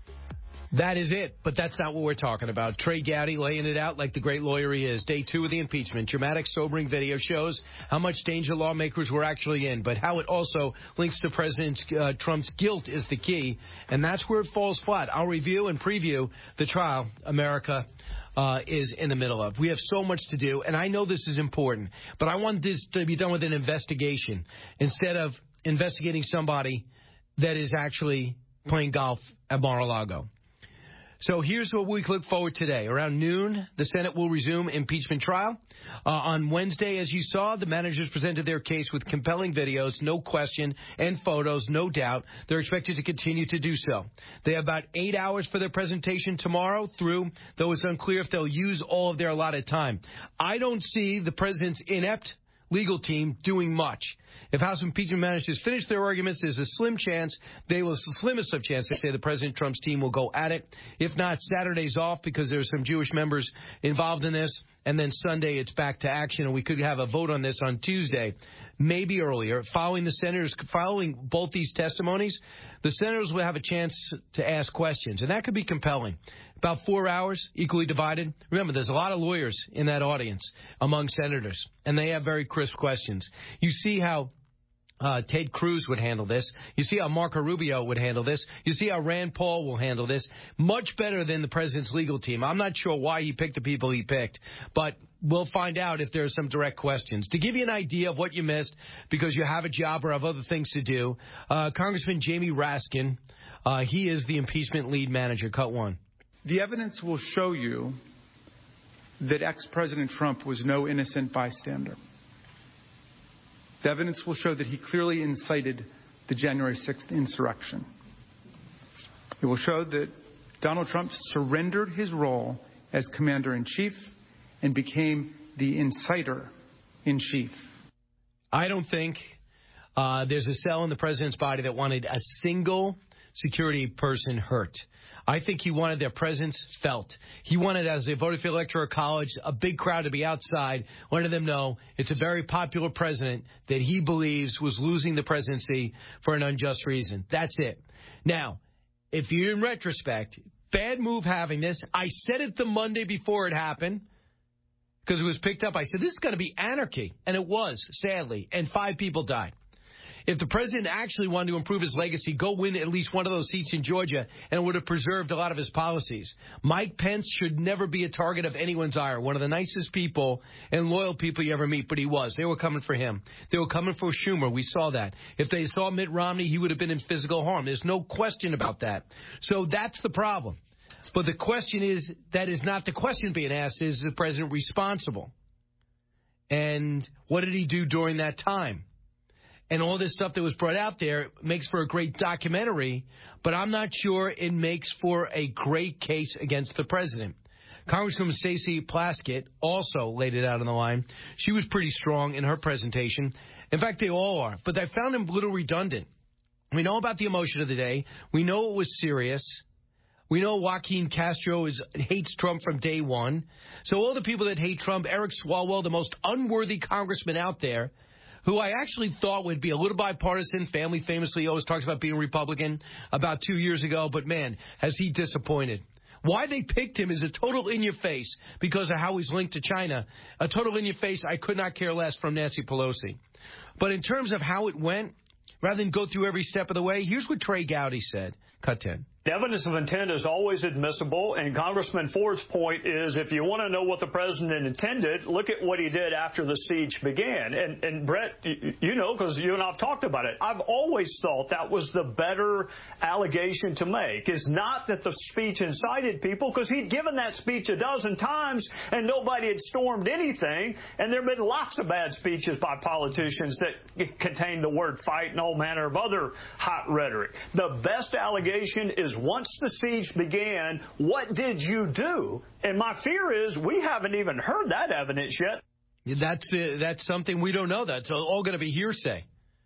That is it, but that's not what we're talking about. Trey Gowdy laying it out like the great lawyer he is. Day 2 of the impeachment. Dramatic, sobering video shows how much danger lawmakers were actually in, but how it also links to President Trump's guilt is the key, and that's where it falls flat. I'll review and preview the trial America is in the middle of. We have so much to do, and I know this is important, but I want this to be done with an investigation instead of investigating somebody that is actually playing golf at Mar-a-Lago. So here's what we look forward today. Around noon, the Senate will resume impeachment trial. On Wednesday, as you saw, the managers presented their case with compelling videos, no question, and photos, no doubt. They're expected to continue to do so. They have about 8 hours for their presentation tomorrow through, though it's unclear if they'll use all of their allotted time. I don't see the president's inept legal team doing much. If House impeachment managers finish their arguments, there's a slimmest of chance, they say, the President Trump's team will go at it. If not, Saturday's off because there's some Jewish members involved in this. And then Sunday, it's back to action, and we could have a vote on this on Tuesday, maybe earlier. Following both these testimonies, the senators will have a chance to ask questions, and that could be compelling. About 4 hours, equally divided. Remember, there's a lot of lawyers in that audience among senators, and they have very crisp questions. You see how Ted Cruz would handle this. You see how Marco Rubio would handle this. You see how Rand Paul will handle this. Much better than the president's legal team. I'm not sure why he picked the people he picked, but we'll find out if there are some direct questions. To give you an idea of what you missed because you have a job or have other things to do, Congressman Jamie Raskin, he is the impeachment lead manager. Cut 1. The evidence will show you that ex-President Trump was no innocent bystander. The evidence will show that he clearly incited the January 6th insurrection. It will show that Donald Trump surrendered his role as commander-in-chief and became the inciter-in-chief. I don't think there's a cell in the president's body that wanted a single security person hurt. I think he wanted their presence felt. He wanted, as they voted for the Electoral College, a big crowd to be outside, letting them know it's a very popular president that he believes was losing the presidency for an unjust reason. That's it. Now, if you, in retrospect, bad move having this. I said it the Monday before it happened because it was picked up. I said, this is going to be anarchy. And it was, sadly. And 5 people died. If the president actually wanted to improve his legacy, go win at least one of those seats in Georgia, and it would have preserved a lot of his policies. Mike Pence should never be a target of anyone's ire. One of the nicest people and loyal people you ever meet, but he was. They were coming for him. They were coming for Schumer. We saw that. If they saw Mitt Romney, he would have been in physical harm. There's no question about that. So that's the problem. But the question is, that is not the question being asked, is the president responsible? And what did he do during that time? And all this stuff that was brought out there makes for a great documentary, but I'm not sure it makes for a great case against the president. Congresswoman Stacey Plaskett also laid it out on the line. She was pretty strong in her presentation. In fact, they all are. But I found him a little redundant. We know about the emotion of the day. We know it was serious. We know Joaquin Castro hates Trump from day one. So all the people that hate Trump, Eric Swalwell, the most unworthy congressman out there, who I actually thought would be a little bipartisan. Family famously always talks about being Republican about 2 years ago. But, man, has he disappointed. Why they picked him is a total in-your-face because of how he's linked to China. A total in-your-face I could not care less from Nancy Pelosi. But in terms of how it went, rather than go through every step of the way, here's what Trey Gowdy said. Cut 10. Evidence of intent is always admissible, and Congressman Ford's point is if you want to know what the president intended, look at what he did after the siege began. And Brett, you know, because you and I have talked about it, I've always thought that was the better allegation to make, is not that the speech incited people, because he'd given that speech a dozen times and nobody had stormed anything, and there have been lots of bad speeches by politicians that contain the word fight and all manner of other hot rhetoric. The best allegation is once the siege began, what did you do? And my fear is we haven't even heard that evidence yet. That's something we don't know. That's all going to be hearsay.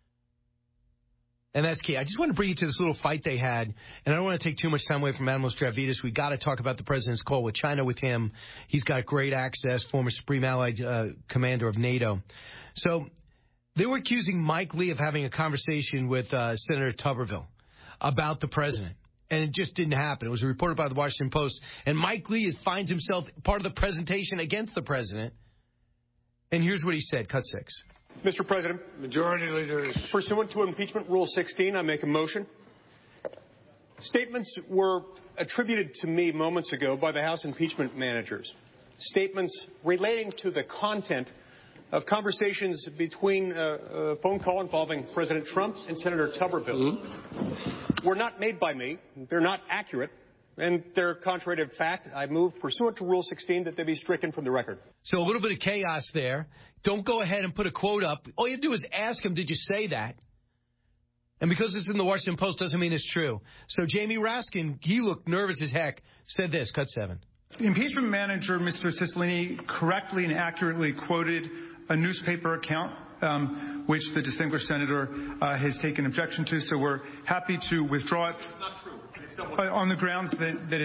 And that's key. I just want to bring you to this little fight they had, and I don't want to take too much time away from Admiral Stavridis. We got to talk about the president's call with China with him. He's got great access, former Supreme Allied Commander of NATO. So they were accusing Mike Lee of having a conversation with Senator Tuberville about the president. And it just didn't happen. It was reported by the Washington Post. And Mike Lee finds himself part of the presentation against the president. And here's what he said. Cut 6. Mr. President. Majority Leaders. Pursuant to Impeachment Rule 16, I make a motion. Statements were attributed to me moments ago by the House impeachment managers. Statements relating to the content of conversations between a phone call involving President Trump and Senator Tuberville were not made by me. They're not accurate, and they're contrary to fact. I move, pursuant to Rule 16, that they be stricken from the record. So a little bit of chaos there. Don't go ahead and put a quote up. All you have to do is ask him, did you say that? And because it's in the Washington Post doesn't mean it's true. So Jamie Raskin, he looked nervous as heck, said this. Cut 7. The impeachment manager, Mr. Cicilline, correctly and accurately quoted a newspaper account, which the distinguished senator has taken objection to. So we're happy to withdraw it. It's not true. On the grounds that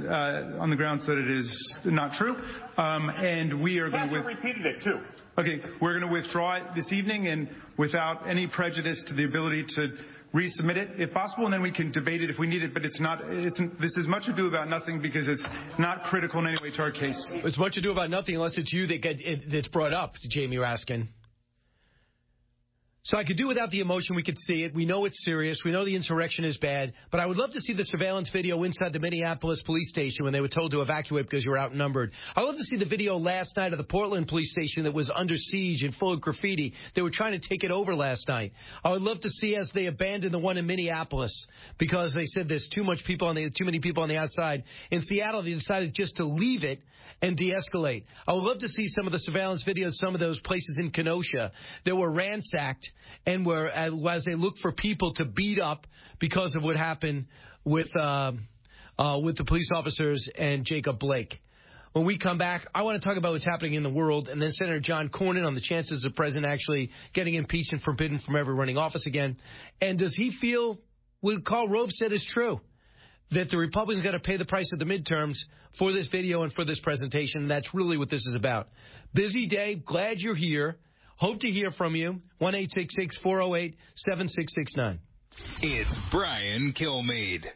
it is not true, and we are going to repeated it too. Okay, we're going to withdraw it this evening, and without any prejudice to the ability to resubmit it, if possible, and then we can debate it if we need it. But it's not. This is much ado about nothing because it's not critical in any way to our case. It's much ado about nothing unless it's you that's brought up, Jamie Raskin. So I could do without the emotion. We could see it. We know it's serious. We know the insurrection is bad. But I would love to see the surveillance video inside the Minneapolis police station when they were told to evacuate because you were outnumbered. I would love to see the video last night of the Portland police station that was under siege and full of graffiti. They were trying to take it over last night. I would love to see as they abandoned the one in Minneapolis because they said there's too many people on the outside. In Seattle, they decided just to leave it and de-escalate. I would love to see some of the surveillance videos, some of those places in Kenosha that were ransacked and were, as they looked for people to beat up because of what happened with the police officers and Jacob Blake. When we come back, I want to talk about what's happening in the world, and then Senator John Cornyn on the chances of the president actually getting impeached and forbidden from ever running office again. And does he feel what Karl Rove said is true? That the Republicans got to pay the price of the midterms for this video and for this presentation. That's really what this is about. Busy day. Glad you're here. Hope to hear from you. 1-866-408-7669. It's Brian Kilmeade.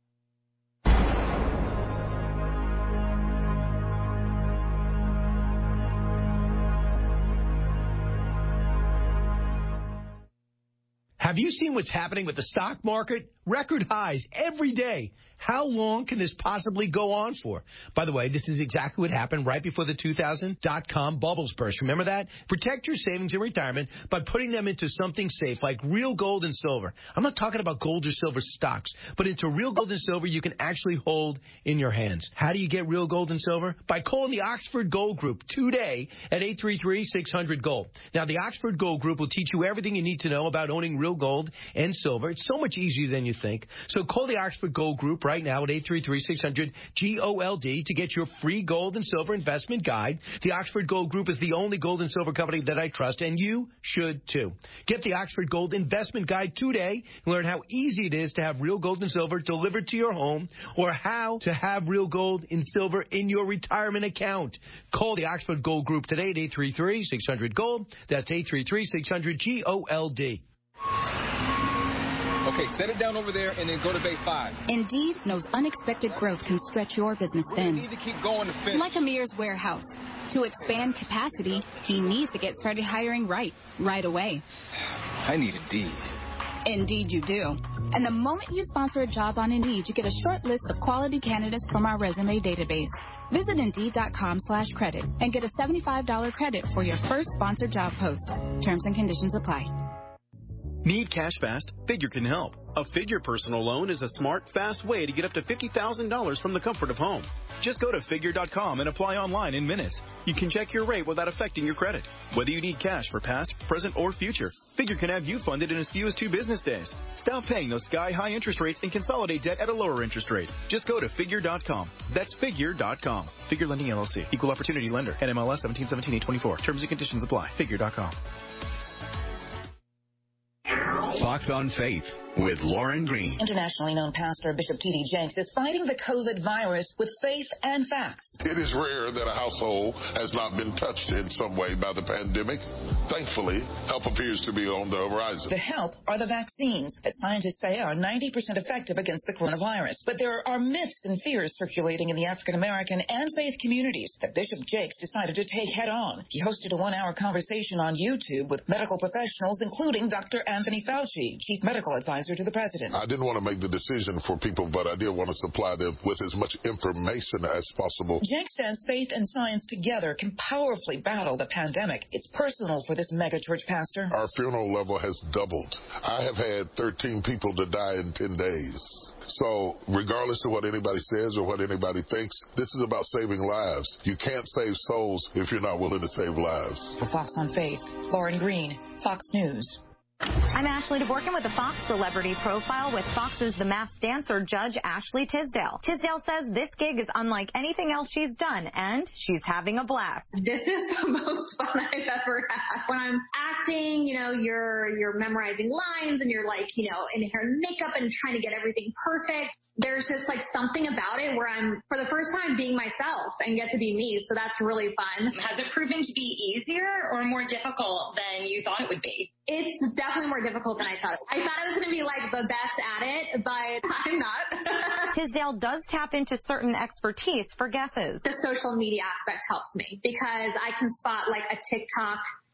Have you seen what's happening with the stock market? Record highs every day. How long can this possibly go on for? By the way, this is exactly what happened right before the 2000 dot-com bubbles burst. Remember that? Protect your savings in retirement by putting them into something safe like real gold and silver. I'm not talking about gold or silver stocks, but into real gold and silver you can actually hold in your hands. How do you get real gold and silver? By calling the Oxford Gold Group today at 833-600-GOLD. Now, the Oxford Gold Group will teach you everything you need to know about owning real gold and silver. It's so much easier than you think. So call the Oxford Gold Group right now at 833-600-GOLD to get your free gold and silver investment guide. The Oxford Gold Group is the only gold and silver company that I trust, and you should too. Get the Oxford Gold investment guide today and learn how easy it is to have real gold and silver delivered to your home or how to have real gold and silver in your retirement account. Call the Oxford Gold Group today at 833-600-GOLD. That's 833-600-GOLD. Okay, set it down over there and then go to bay 5. Indeed knows unexpected growth can stretch your business thin. We need to keep going to finish. Like Amir's warehouse. To expand capacity, he needs to get started hiring right away. I need Indeed. Indeed you do. And the moment you sponsor a job on Indeed, you get a short list of quality candidates from our resume database. Visit Indeed.com/credit and get a $75 credit for your first sponsored job post. Terms and conditions apply. Need cash fast? Figure can help. A Figure personal loan is a smart, fast way to get up to $50,000 from the comfort of home. Just go to Figure.com and apply online in minutes. You can check your rate without affecting your credit. Whether you need cash for past, present, or future, Figure can have you funded in as few as 2 business days. Stop paying those sky-high interest rates and consolidate debt at a lower interest rate. Just go to Figure.com. That's Figure.com. Figure Lending LLC. Equal Opportunity Lender. NMLS 1777824. Terms and conditions apply. Figure.com. Fox on Faith with Lauren Green. Internationally known pastor Bishop T.D. Jenks is fighting the COVID virus with faith and facts. It is rare that a household has not been touched in some way by the pandemic. Thankfully, help appears to be on the horizon. The help are the vaccines that scientists say are 90% effective against the coronavirus. But there are myths and fears circulating in the African American and faith communities that Bishop Jenks decided to take head on. He hosted a 1-hour conversation on YouTube with medical professionals, including Dr. Anthony Fauci, chief medical advisor to the president. I didn't want to make the decision for people, but I did want to supply them with as much information as possible. Jenks says faith and science together can powerfully battle the pandemic. It's personal for this megachurch pastor. Our funeral level has doubled. I have had 13 people to die in 10 days. So regardless of what anybody says or what anybody thinks, this is about saving lives. You can't save souls if you're not willing to save lives. For Fox on Faith, Lauren Green, Fox News. I'm Ashley DeBorkin with the Fox Celebrity Profile with Fox's The Masked Dancer judge Ashley Tisdale. Tisdale says this gig is unlike anything else she's done, and she's having a blast. This is the most fun I've ever had. When I'm acting, you're memorizing lines and you're in hair and makeup and trying to get everything perfect. There's just something about it where I'm, for the first time, being myself and get to be me. So that's really fun. Has it proven to be easier or more difficult than you thought it would be? It's definitely more difficult than I thought. I thought I was going to be the best at it, but I'm not. Tisdale does tap into certain expertise for guesses. The social media aspect helps me because I can spot a TikTok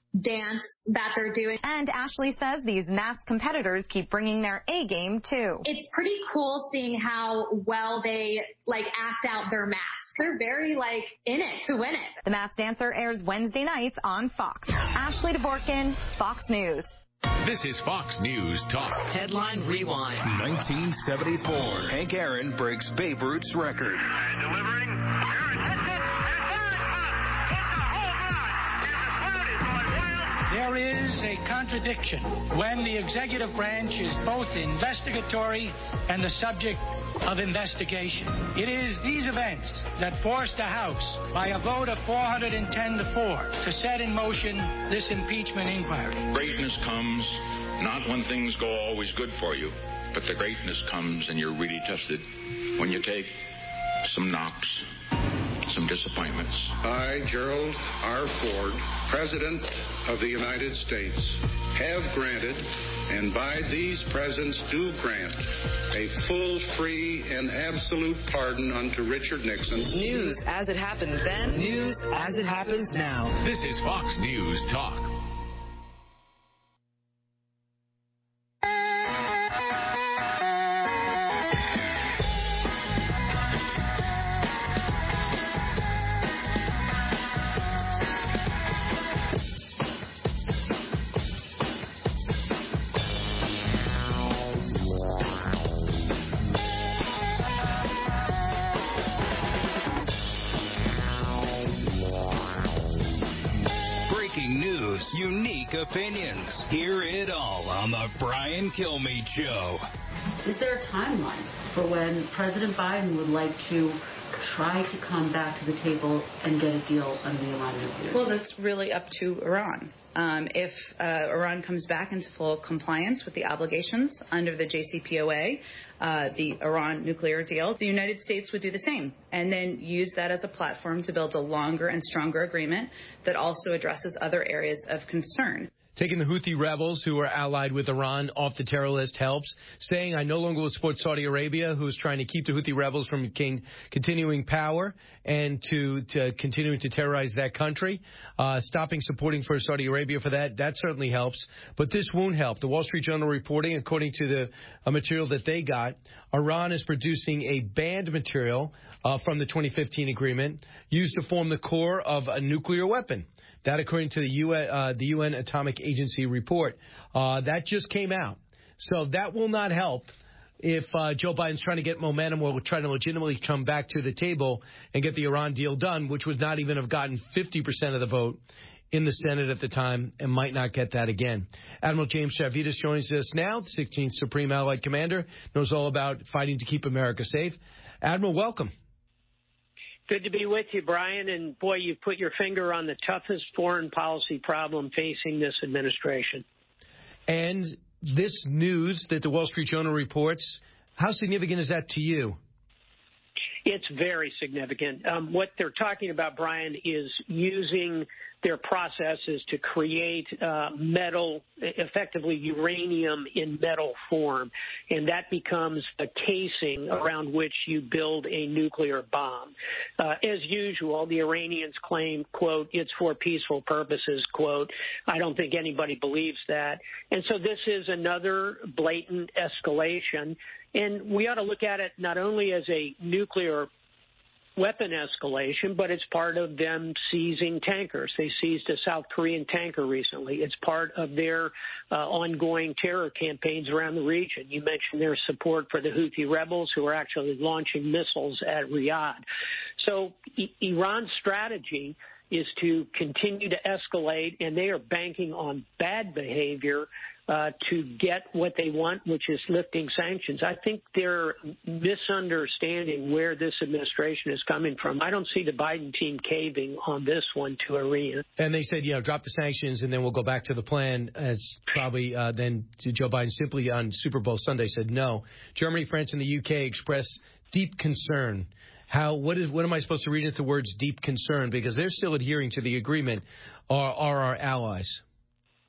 dance that they're doing. And Ashley says these masked competitors keep bringing their A game too. It's pretty cool seeing how well they act out their masks. They're very in it to win it. The Masked Dancer airs Wednesday nights on Fox. Ashley DeBorkin, Fox News. This is Fox News Talk. Headline Rewind. 1974. Hank Aaron breaks Babe Ruth's record. There is a contradiction when the executive branch is both investigatory and the subject of investigation. It is these events that forced the House, by a vote of 410 to 4, to set in motion this impeachment inquiry. Greatness comes not when things go always good for you, but the greatness comes and you're really tested when you take some knocks, some disappointments. I, Gerald R. Ford, President of the United States, have granted, and by these presents do grant, a full, free, and absolute pardon unto Richard Nixon. News as it happens then, news as it happens now. This is Fox News Talk. Unique opinions. Hear it all on the Brian Kilmeade Show. Is there a timeline for when President Biden would like to try to come back to the table and get a deal on the Iran nuclear? Well, that's really up to Iran. If Iran comes back into full compliance with the obligations under the JCPOA, the Iran nuclear deal, the United States would do the same and then use that as a platform to build a longer and stronger agreement that also addresses other areas of concern. Taking the Houthi rebels who are allied with Iran off the terror list helps. Saying I no longer will support Saudi Arabia, who is trying to keep the Houthi rebels from continuing power and to continuing to terrorize that country. Stopping supporting for Saudi Arabia for that certainly helps. But this won't help. The Wall Street Journal reporting, according to the material that they got, Iran is producing a banned material from the 2015 agreement used to form the core of a nuclear weapon. That, according to the UN Atomic Agency report, that just came out. So that will not help if Joe Biden's trying to get momentum or trying to legitimately come back to the table and get the Iran deal done, which would not even have gotten 50% of the vote in the Senate at the time and might not get that again. Admiral James Stavridis joins us now, the 16th Supreme Allied Commander, knows all about fighting to keep America safe. Admiral, welcome. Good to be with you, Brian. And, boy, you've put your finger on the toughest foreign policy problem facing this administration. And this news that the Wall Street Journal reports, how significant is that to you? It's very significant. What they're talking about, Brian, is using their processes to create metal, effectively uranium in metal form. And that becomes a casing around which you build a nuclear bomb. As usual, the Iranians claim, quote, it's for peaceful purposes, quote. I don't think anybody believes that. And so this is another blatant escalation. And we ought to look at it not only as a nuclear weapon escalation, but it's part of them seizing tankers. They seized a South Korean tanker recently. It's part of their ongoing terror campaigns around the region. You mentioned their support for the Houthi rebels who are actually launching missiles at Riyadh. So Iran's strategy is to continue to escalate, and they are banking on bad behavior to get what they want, which is lifting sanctions. I think they're misunderstanding where this administration is coming from. I don't see the Biden team caving on this one to Iran. And they said, drop the sanctions and then we'll go back to the plan, as probably then Joe Biden simply on Super Bowl Sunday said no. Germany, France, and the UK expressed deep concern. What am I supposed to read into the words deep concern? Because they're still adhering to the agreement, are our allies.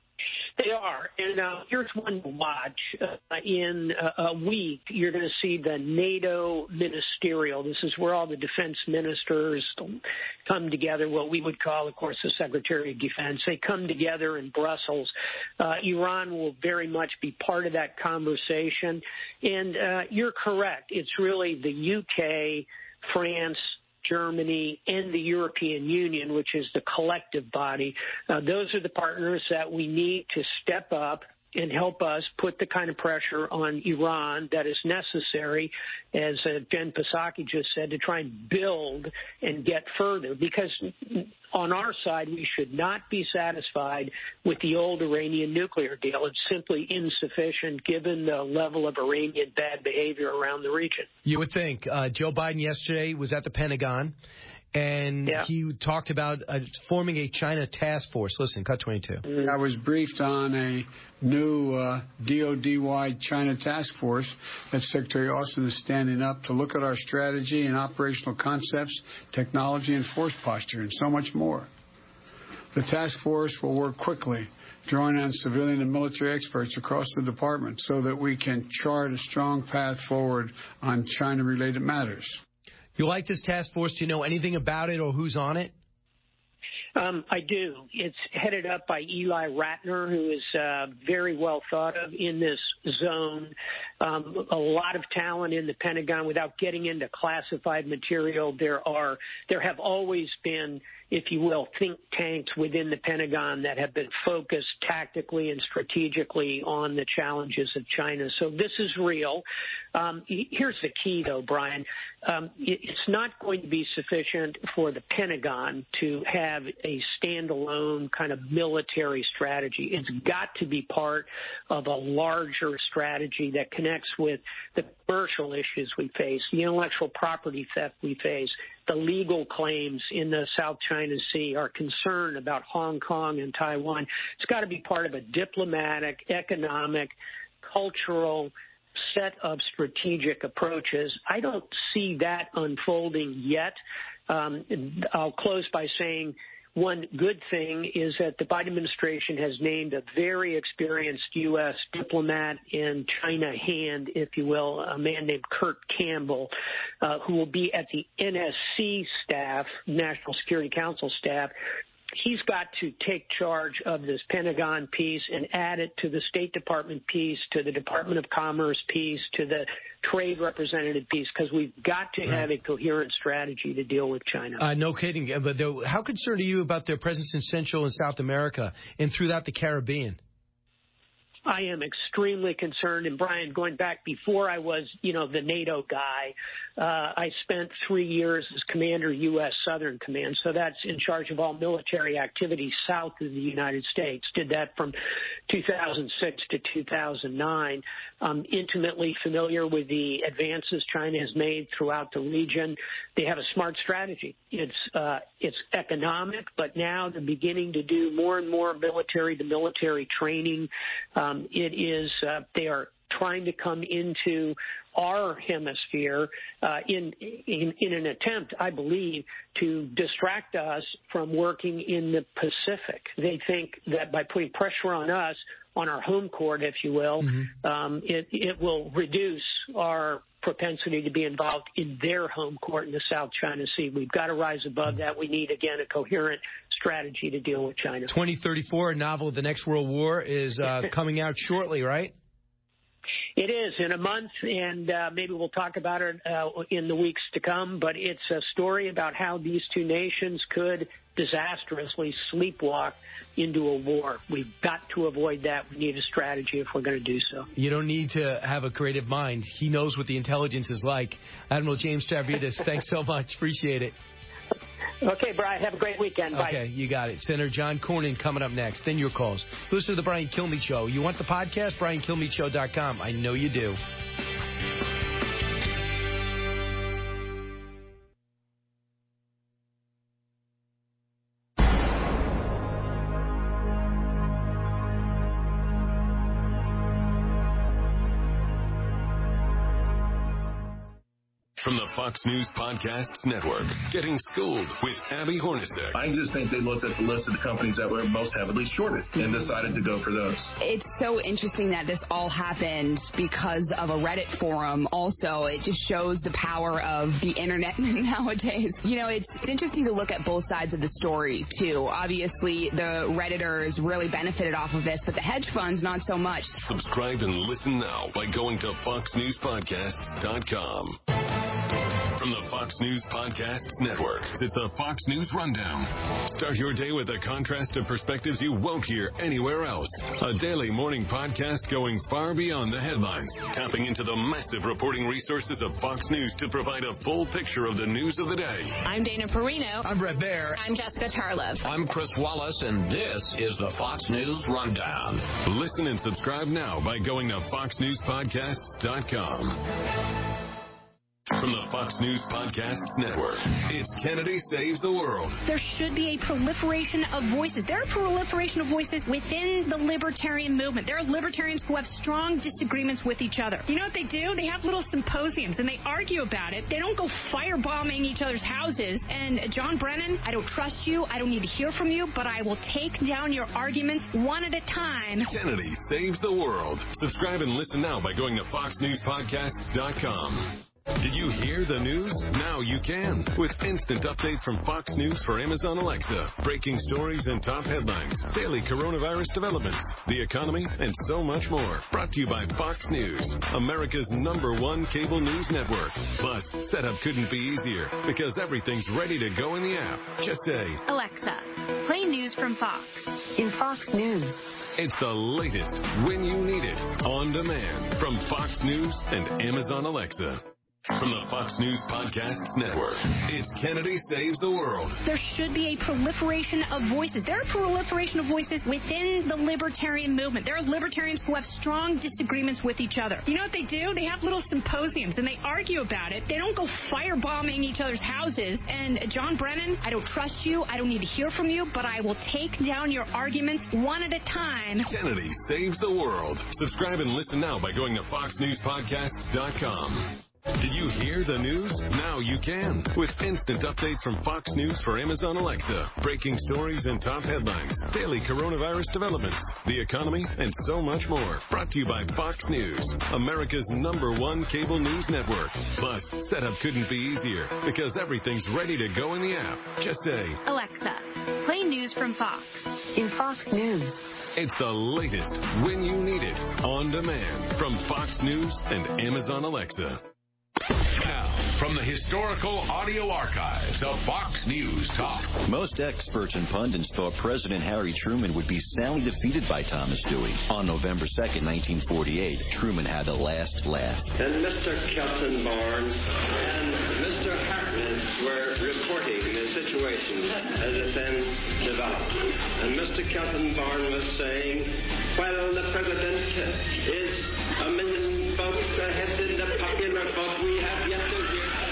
They are. And here's one to watch. In a week, you're going to see the NATO ministerial. This is where all the defense ministers come together, what we would call, of course, the Secretary of Defense. They come together in Brussels. Iran will very much be part of that conversation. And you're correct. It's really the UK, France, Germany, and the European Union, which is the collective body. Those are the partners that we need to step up and help us put the kind of pressure on Iran that is necessary, as Jen Psaki just said, to try and build and get further. Because on our side, we should not be satisfied with the old Iranian nuclear deal. It's simply insufficient given the level of Iranian bad behavior around the region. You would think. Joe Biden yesterday was at the Pentagon, and he talked about forming a China task force. Listen, cut 22. I was briefed on a new DOD-wide China task force that Secretary Austin is standing up to look at our strategy and operational concepts, technology and force posture, and so much more. The task force will work quickly, drawing on civilian and military experts across the department so that we can chart a strong path forward on China-related matters. You like this task force? Do you know anything about it or who's on it? I do. It's headed up by Eli Ratner, who is very well thought of in this zone. A lot of talent in the Pentagon. Without getting into classified material, there have always been, if you will, think tanks within the Pentagon that have been focused tactically and strategically on the challenges of China. So this is real. Here's the key, though, Brian. It's not going to be sufficient for the Pentagon to have a standalone kind of military strategy. It's got to be part of a larger strategy that connects with the commercial issues we face, the intellectual property theft we face, the legal claims in the South China Sea, our concern about Hong Kong and Taiwan. It's got to be part of a diplomatic, economic, cultural set of strategic approaches. I don't see that unfolding yet. I'll close by saying one good thing is that the Biden administration has named a very experienced U.S. diplomat and China hand, if you will, a man named Kurt Campbell, who will be at the NSC staff, National Security Council staff. He's got to take charge of this Pentagon piece and add it to the State Department piece, to the Department of Commerce piece, to the trade representative piece, because we've got to have a coherent strategy to deal with China. No kidding. But how concerned are you about their presence in Central and South America and throughout the Caribbean? I am extremely concerned. And, Brian, going back before I was, the NATO guy, I spent 3 years as commander U.S. Southern Command. So that's in charge of all military activities south of the United States. Did that from 2006 to 2009. I'm intimately familiar with the advances China has made throughout the region. They have a smart strategy. It's economic, but now they're beginning to do more and more military-to-military training. They are trying to come into our hemisphere in an attempt, I believe, to distract us from working in the Pacific. They think that by putting pressure on us, on our home court, if you will, it will reduce our propensity to be involved in their home court in the South China Sea. We've got to rise above that. We need, again, a coherent strategy to deal with China. 2034, a novel, The Next World War, is coming out shortly, right? It is, in a month, and maybe we'll talk about it in the weeks to come, but it's a story about how these two nations could disastrously sleepwalk into a war. We've got to avoid that. We need a strategy if we're going to do so. You don't need to have a creative mind. He knows what the intelligence is like. Admiral James Stavridis, thanks so much. Appreciate it. Okay, Brian, have a great weekend. Bye. Okay, you got it. Senator John Cornyn coming up next. Then your calls. Listen to The Brian Kilmeade Show. You want the podcast? BrianKilmeadeShow.com. I know you do. From the Fox News Podcasts Network, Getting Schooled with Abby Hornacek. I just think they looked at the list of the companies that were most heavily shorted and decided to go for those. It's so interesting that this all happened because of a Reddit forum. Also, it just shows the power of the internet nowadays. You know, it's interesting to look at both sides of the story, too. Obviously, the Redditors really benefited off of this, but the hedge funds, not so much. Subscribe and listen now by going to FoxNewsPodcasts.com. From the Fox News Podcasts Network, it's the Fox News Rundown. Start your day with a contrast of perspectives you won't hear anywhere else. A daily morning podcast going far beyond the headlines, tapping into the massive reporting resources of Fox News to provide a full picture of the news of the day. I'm Dana Perino. I'm Brett Baer. I'm Jessica Tarlov. I'm Chris Wallace, and this is the Fox News Rundown. Listen and subscribe now by going to FoxNewsPodcasts.com. From the Fox News Podcasts Network, it's Kennedy Saves the World. There should be a proliferation of voices. There are proliferation of voices within the libertarian movement. There are libertarians who have strong disagreements with each other. You know what they do? They have little symposiums, and they argue about it. They don't go firebombing each other's houses. And John Brennan, I don't trust you. I don't need to hear from you, but I will take down your arguments one at a time. Kennedy Saves the World. Subscribe and listen now by going to FoxNewsPodcasts.com. Did you hear the news? Now you can. With instant updates from Fox News for Amazon Alexa, breaking stories and top headlines, daily coronavirus developments, the economy, and so much more. Brought to you by Fox News, America's #1 cable news network. Plus, setup couldn't be easier because everything's ready to go in the app. Just say, Alexa, play news from Fox. In Fox News. It's the latest when you need it, on demand, from Fox News and Amazon Alexa. From the Fox News Podcasts Network, it's Kennedy Saves the World. There should be a proliferation of voices. There are proliferation of voices within the libertarian movement. There are libertarians who have strong disagreements with each other. You know what they do? They have little symposiums, and they argue about it. They don't go firebombing each other's houses. And John Brennan, I don't trust you. I don't need to hear from you, but I will take down your arguments one at a time. Kennedy Saves the World. Subscribe and listen now by going to FoxNewsPodcasts.com. Did you hear the news? Now you can. With instant updates from Fox News for Amazon Alexa, breaking stories and top headlines, daily coronavirus developments, the economy, and so much more. Brought to you by Fox News, America's #1 cable news network. Plus, setup couldn't be easier because everything's ready to go in the app. Just say, Alexa, play news from Fox. In Fox News. It's the latest when you need it, on demand, from Fox News and Amazon Alexa. Now, from the historical audio archives of Fox News Talk. Most experts and pundits thought President Harry Truman would be soundly defeated by Thomas Dewey. On November 2nd, 1948, Truman had a last laugh. And Mr. Kelton-Barn and Mr. Hartnett were reporting the situation as it then developed. And Mr. Kelton-Barn was saying, well, the president is 1 million votes ahead in the popular vote. We have yet to hear.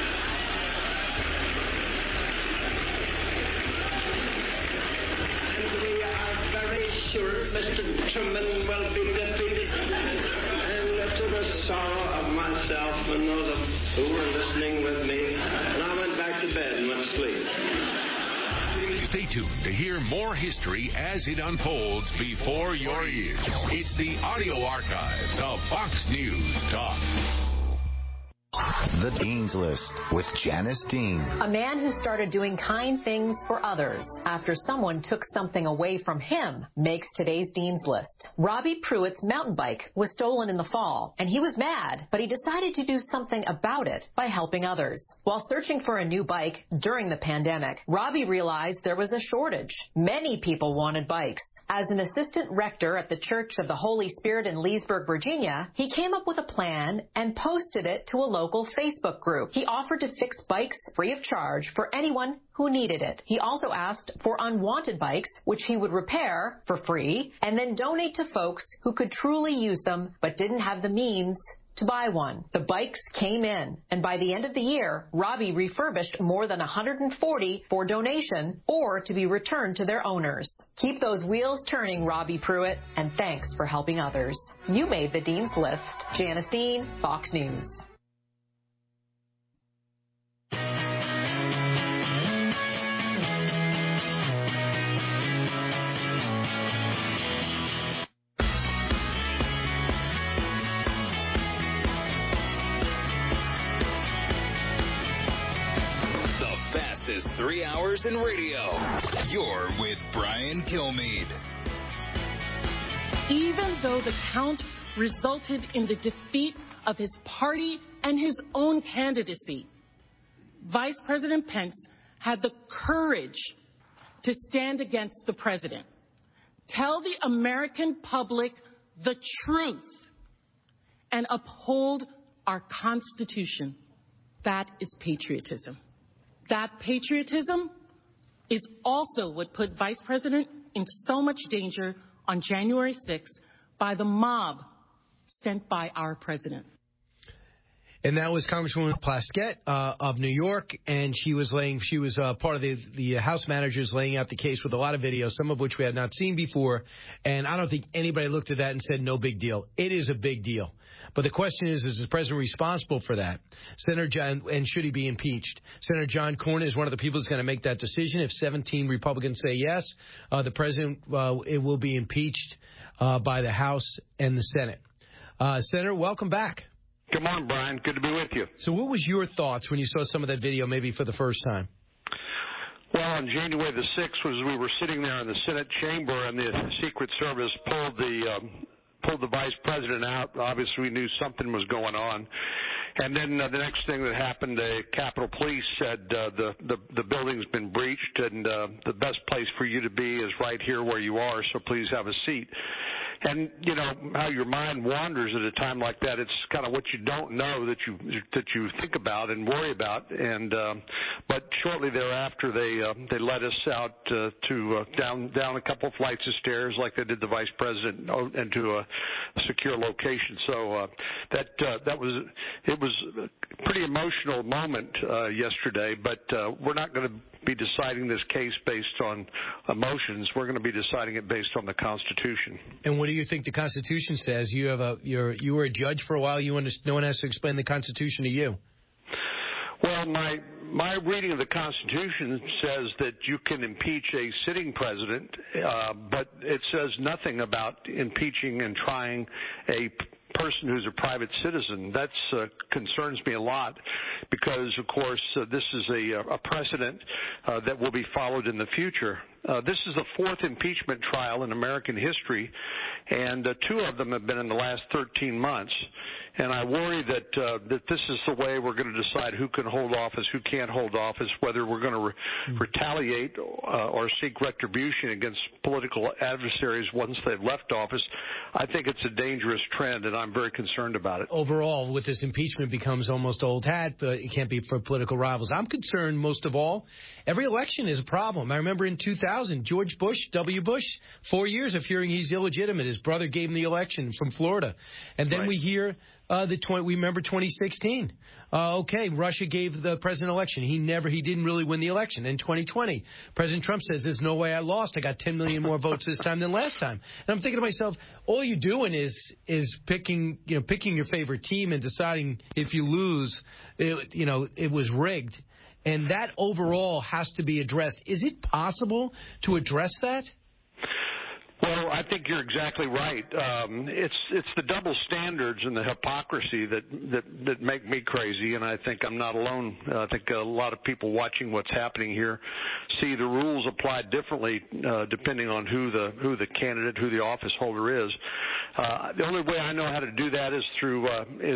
And we are very sure Mr. Truman will be defeated. And to the sorrow of myself and those who were listening with me, and I went back to bed and went to sleep. Stay tuned to hear more history as it unfolds before your ears. It's the audio archives of Fox News Talk. The Dean's List with Janice Dean. A man who started doing kind things for others after someone took something away from him makes today's Dean's List. Robbie Pruitt's mountain bike was stolen in the fall, and he was mad, but he decided to do something about it by helping others. While searching for a new bike during the pandemic, Robbie realized there was a shortage. Many people wanted bikes. As an assistant rector at the Church of the Holy Spirit in Leesburg, Virginia, he came up with a plan and posted it to a local Facebook group. He offered to fix bikes free of charge for anyone who needed it. He also asked for unwanted bikes, which he would repair for free, and then donate to folks who could truly use them but didn't have the means to buy one. The bikes came in, and by the end of the year, Robbie refurbished more than 140 for donation or to be returned to their owners. Keep those wheels turning, Robbie Pruitt, and thanks for helping others. You made the Dean's List. Janice Dean, Fox News. 3 hours in radio. You're with Brian Kilmeade. Even though the count resulted in the defeat of his party and his own candidacy, Vice President Pence had the courage to stand against the president, tell the American public the truth, and uphold our Constitution. That is patriotism. That patriotism is also what put Vice President in so much danger on January 6th by the mob sent by our president. And that was Congresswoman Plaskett of New York, and she was part of the House managers laying out the case with a lot of videos, some of which we had not seen before. And I don't think anybody looked at that and said, no big deal. It is a big deal. But the question is the president responsible for that? And should he be impeached? Senator John Cornyn is one of the people that's going to make that decision. If 17 Republicans say yes, the president it will be impeached by the House and the Senate. Senator, welcome back. Good morning, Brian. Good to be with you. So what was your thoughts when you saw some of that video, maybe for the first time? Well, on January the 6th, we were sitting there in the Senate chamber, and the Secret Service pulled the vice president out. Obviously, we knew something was going on. And then the next thing that happened, the Capitol Police said the building's been breached, and the best place for you to be is right here where you are, so please have a seat. And you know how your mind wanders at a time like that. It's kind of what you don't know that you think about and worry about. And but shortly thereafter, they led us out down a couple of flights of stairs, like they did the vice president, into a secure location. So that was a pretty emotional moment yesterday. But we're not going to be deciding this case based on emotions. We're going to be deciding it based on the Constitution. And what do you think the Constitution says? You were a judge for a while. No one has to explain the Constitution to you. Well, my reading of the Constitution says that you can impeach a sitting president, but it says nothing about impeaching and trying a person who's a private citizen. That concerns me a lot because, of course, this is a precedent that will be followed in the future. This is the fourth impeachment trial in American history, and two of them have been in the last 13 months. And I worry that this is the way we're going to decide who can hold office, who can't hold office, whether we're going to retaliate or seek retribution against political adversaries once they've left office. I think it's a dangerous trend, and I'm very concerned about it. Overall, with this impeachment becomes almost old hat, but it can't be for political rivals. I'm concerned most of all, every election is a problem. I remember in 2000, George Bush, W. Bush, 4 years of hearing he's illegitimate. His brother gave him the election from Florida. And then we hear... we remember 2016. Okay, Russia gave the president election. He didn't really win the election. In 2020, President Trump says, there's no way I lost. I got 10 million more votes this time than last time. And I'm thinking to myself, all you're doing is picking your favorite team and deciding if you lose, it was rigged. And that overall has to be addressed. Is it possible to address that? Well, I think you're exactly right. It's the double standards and the hypocrisy that make me crazy, and I think I'm not alone. I think a lot of people watching what's happening here see the rules applied differently depending on who the candidate, who the office holder is. The only way I know how to do that is through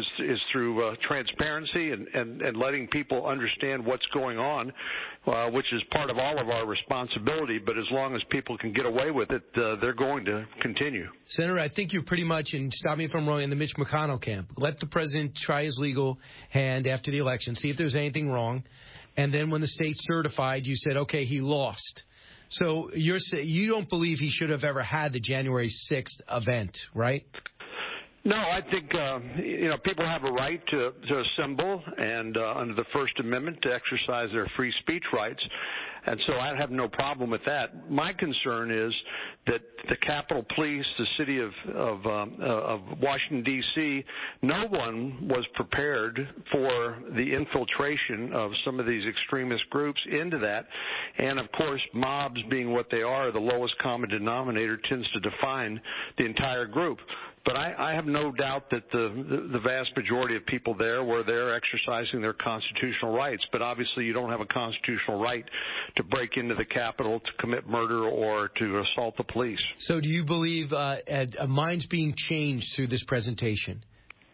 transparency and letting people understand what's going on, which is part of all of our responsibility. But as long as people can get away with it, they're going to continue. Senator, I think you're pretty much, and stop me if I'm wrong, in the Mitch McConnell camp. Let the president try his legal hand after the election, see if there's anything wrong. And then when the state's certified, you said, okay, he lost. So you don't believe he should have ever had the January 6th event, right? No, I think people have a right to assemble and under the First Amendment to exercise their free speech rights, and so I have no problem with that. My concern is that the Capitol Police, the city of Washington D.C., no one was prepared for the infiltration of some of these extremist groups into that, and of course, mobs being what they are, the lowest common denominator tends to define the entire group. But I have no doubt that the vast majority of people there were there exercising their constitutional rights. But obviously you don't have a constitutional right to break into the Capitol, to commit murder, or to assault the police. So do you believe a mind's being changed through this presentation?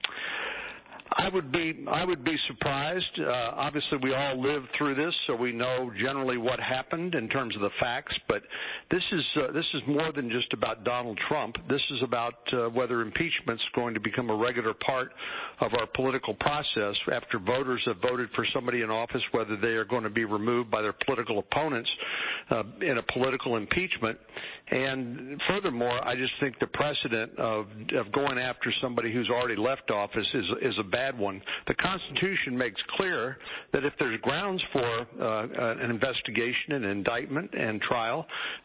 I would be surprised. Obviously, we all lived through this, so we know generally what happened in terms of the facts. But this is more than just about Donald Trump. This is about whether impeachment's going to become a regular part of our political process after voters have voted for somebody in office, whether they are going to be removed by their political opponents in a political impeachment. And furthermore, I just think the precedent of going after somebody who's already left office is a bad one. The Constitution makes clear that if there's grounds for an investigation, an indictment, and trial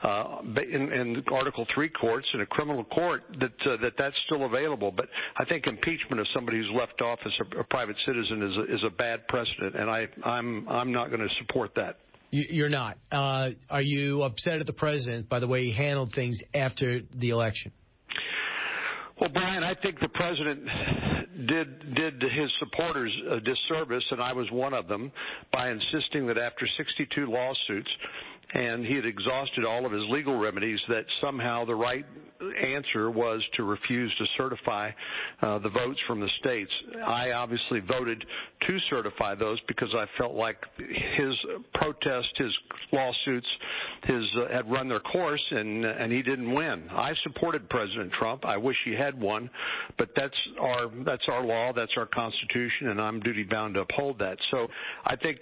in Article III courts, in a criminal court, that's still available. But I think impeachment of somebody who's left office, a private citizen, is a bad precedent, and I'm not going to support that. You're not. Are you upset at the president by the way he handled things after the election? Well, Brian, I think the president did his supporters a disservice, and I was one of them, by insisting that after 62 lawsuits, and he had exhausted all of his legal remedies, that somehow the right answer was to refuse to certify the votes from the states. I obviously voted to certify those because I felt like his protest, his lawsuits, had run their course, and he didn't win. I supported President Trump. I wish he had won, but that's our law, that's our Constitution, and I'm duty bound to uphold that. So I think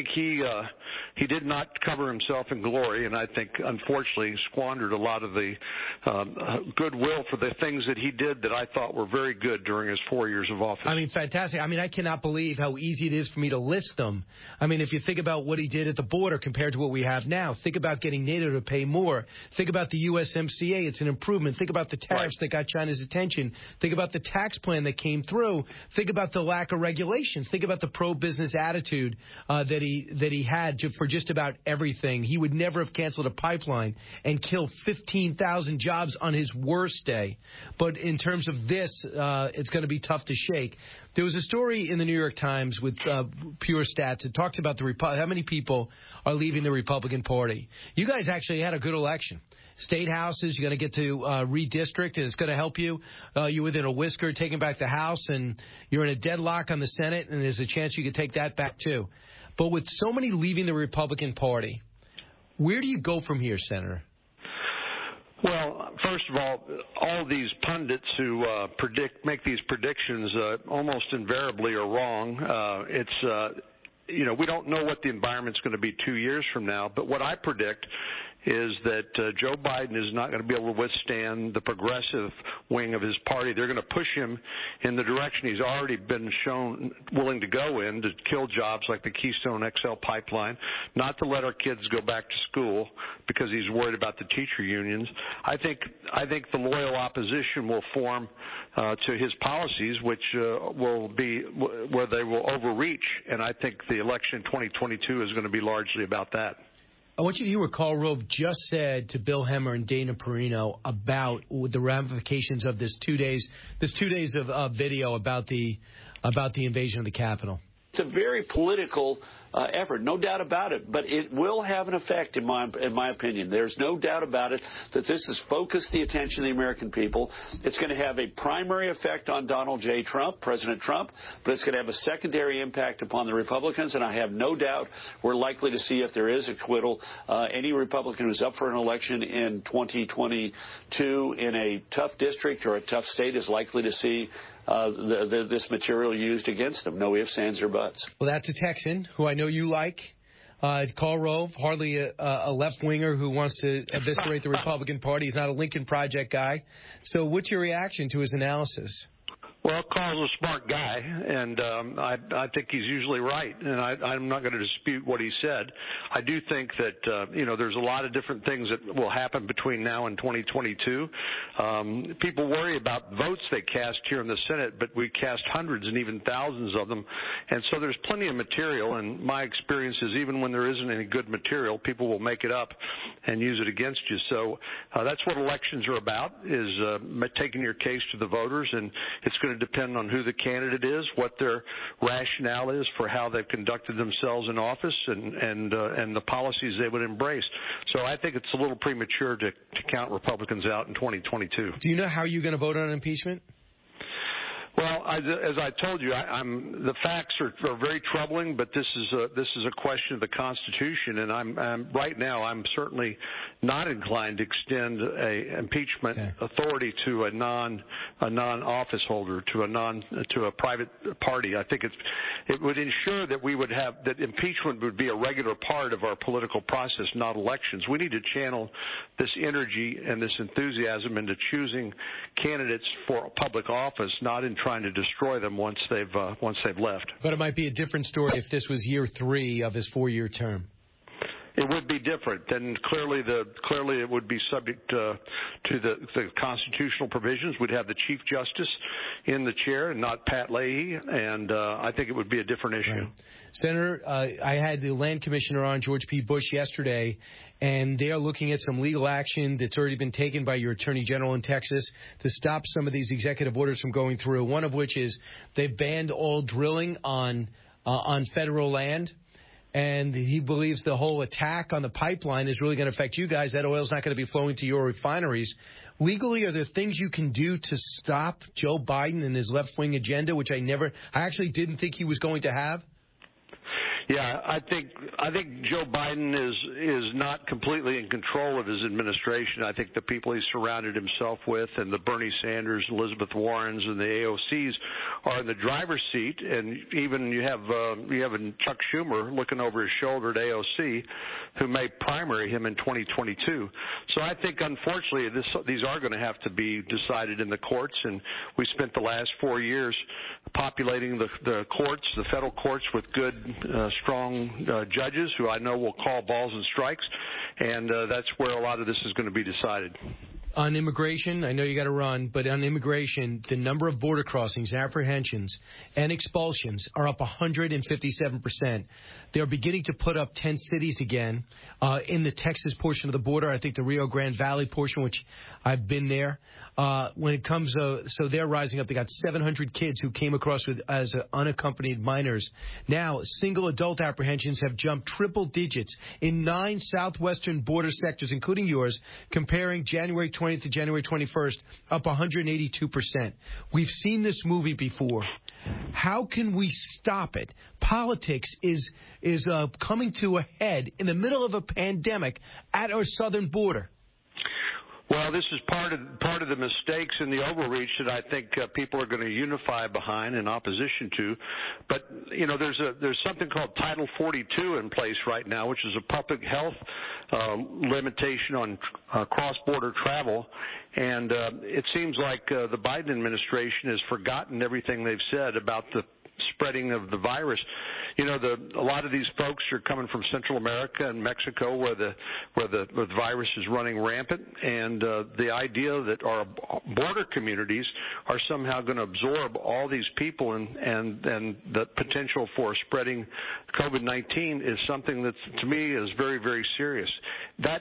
he did not cover himself in glory, and I think unfortunately squandered a lot of the goodwill for the things that he did that I thought were very good during his 4 years of office. I mean, fantastic. I mean, I cannot believe how easy it is for me to list them. I mean, if you think about what he did at the border compared to what we have now, think about getting NATO to pay more. Think about the USMCA. It's an improvement. Think about the tariffs that got China's attention. Think about the tax plan that came through. Think about the lack of regulations. Think about the pro-business attitude that he had for just about everything. He would never have canceled a pipeline and killed 15,000 jobs on his worst day. But in terms of this, it's going to be tough to shake. There was a story in the New York Times with Pure Stats. It talked about how many people are leaving the Republican Party. You guys actually had a good election. State houses, you're going to get to redistrict, and it's going to help you. You're within a whisker taking back the House, and you're in a deadlock on the Senate, and there's a chance you could take that back too. But with so many leaving the Republican Party, where do you go from here, Senator? Well, first of all these pundits who make these predictions almost invariably are wrong. We don't know what the environment's going to be 2 years from now, but what I predict is that Joe Biden is not going to be able to withstand the progressive wing of his party. They're going to push him in the direction he's already been shown willing to go in, to kill jobs like the Keystone XL pipeline, not to let our kids go back to school because he's worried about the teacher unions. I think the loyal opposition will form to his policies, which will be where they will overreach, and I think the election in 2022 is going to be largely about that. I want you to hear what Karl Rove just said to Bill Hemmer and Dana Perino about the ramifications of this 2 days of video about the invasion of the Capitol. It's a very political effort, no doubt about it, but it will have an effect, in my opinion. There's no doubt about it that this has focused the attention of the American people. It's going to have a primary effect on Donald J. Trump, President Trump, but it's going to have a secondary impact upon the Republicans, and I have no doubt we're likely to see, if there is acquittal, any Republican who's up for an election in 2022 in a tough district or a tough state is likely to see this material used against them. No ifs, ands, or buts. Well, that's a Texan who I know you like. Karl Rove, hardly a left-winger who wants to eviscerate the Republican Party. He's not a Lincoln Project guy. So what's your reaction to his analysis? Well, Carl's a smart guy, and I think he's usually right, and I'm not going to dispute what he said. I do think that, there's a lot of different things that will happen between now and 2022. People worry about votes they cast here in the Senate, but we cast hundreds and even thousands of them, and so there's plenty of material, and my experience is even when there isn't any good material, people will make it up and use it against you. So that's what elections are about, is taking your case to the voters, and it's going to depend on who the candidate is, what their rationale is for how they've conducted themselves in office, and the policies they would embrace. So I think it's a little premature to count Republicans out in 2022. Do you know how you're going to vote on impeachment? Well, as I told you, the facts are very troubling, but this is a question of the Constitution, and I'm right now I'm certainly not inclined to extend a impeachment authority to a non-office holder, to a private party. I think it would ensure that we would have that impeachment would be a regular part of our political process, not elections. We need to channel this energy and this enthusiasm into choosing candidates for public office, not in trying to destroy them once they've left. But it might be a different story if this was year 3 of his 4-year term. It would be different. Then clearly it would be subject to the constitutional provisions. We'd have the Chief Justice in the chair and not Pat Leahy, and I think it would be a different issue. Right. Senator, I had the Land Commissioner on, George P. Bush, yesterday, and they are looking at some legal action that's already been taken by your Attorney General in Texas to stop some of these executive orders from going through, one of which is they've banned all drilling on federal land. And he believes the whole attack on the pipeline is really going to affect you guys. That oil's not going to be flowing to your refineries. Legally, are there things you can do to stop Joe Biden and his left-wing agenda, which I actually didn't think he was going to have? Yeah, I think Joe Biden is not completely in control of his administration. I think the people he's surrounded himself with, and the Bernie Sanders, Elizabeth Warrens, and the AOCs are in the driver's seat. And even you have Chuck Schumer looking over his shoulder at AOC, who may primary him in 2022. So I think, unfortunately, these are going to have to be decided in the courts. And we spent the last 4 years populating the courts, the federal courts, with good, strong judges who I know will call balls and strikes, and that's where a lot of this is going to be decided. On immigration, I know you got to run, but on immigration, the number of border crossings, apprehensions, and expulsions are up 157%. They're beginning to put up 10 cities again in the Texas portion of the border. I think the Rio Grande Valley portion, which I've been there. When it comes, so they're rising up. They got 700 kids who came across as unaccompanied minors. Now, single adult apprehensions have jumped triple digits in 9 southwestern border sectors, including yours, comparing January 20th to January 21st, up 182%. We've seen this movie before. How can we stop it? Politics is coming to a head in the middle of a pandemic at our southern border. Well, this is part of the mistakes and the overreach that I think people are going to unify behind in opposition to. But there's something called Title 42 in place right now, which is a public health limitation on cross-border travel. And it seems like the Biden administration has forgotten everything they've said about the spreading of the virus. A lot of these folks are coming from Central America and Mexico, where the virus is running rampant, and the idea that our border communities are somehow going to absorb all these people and the potential for spreading COVID-19 is something that, to me, is very, very serious. That's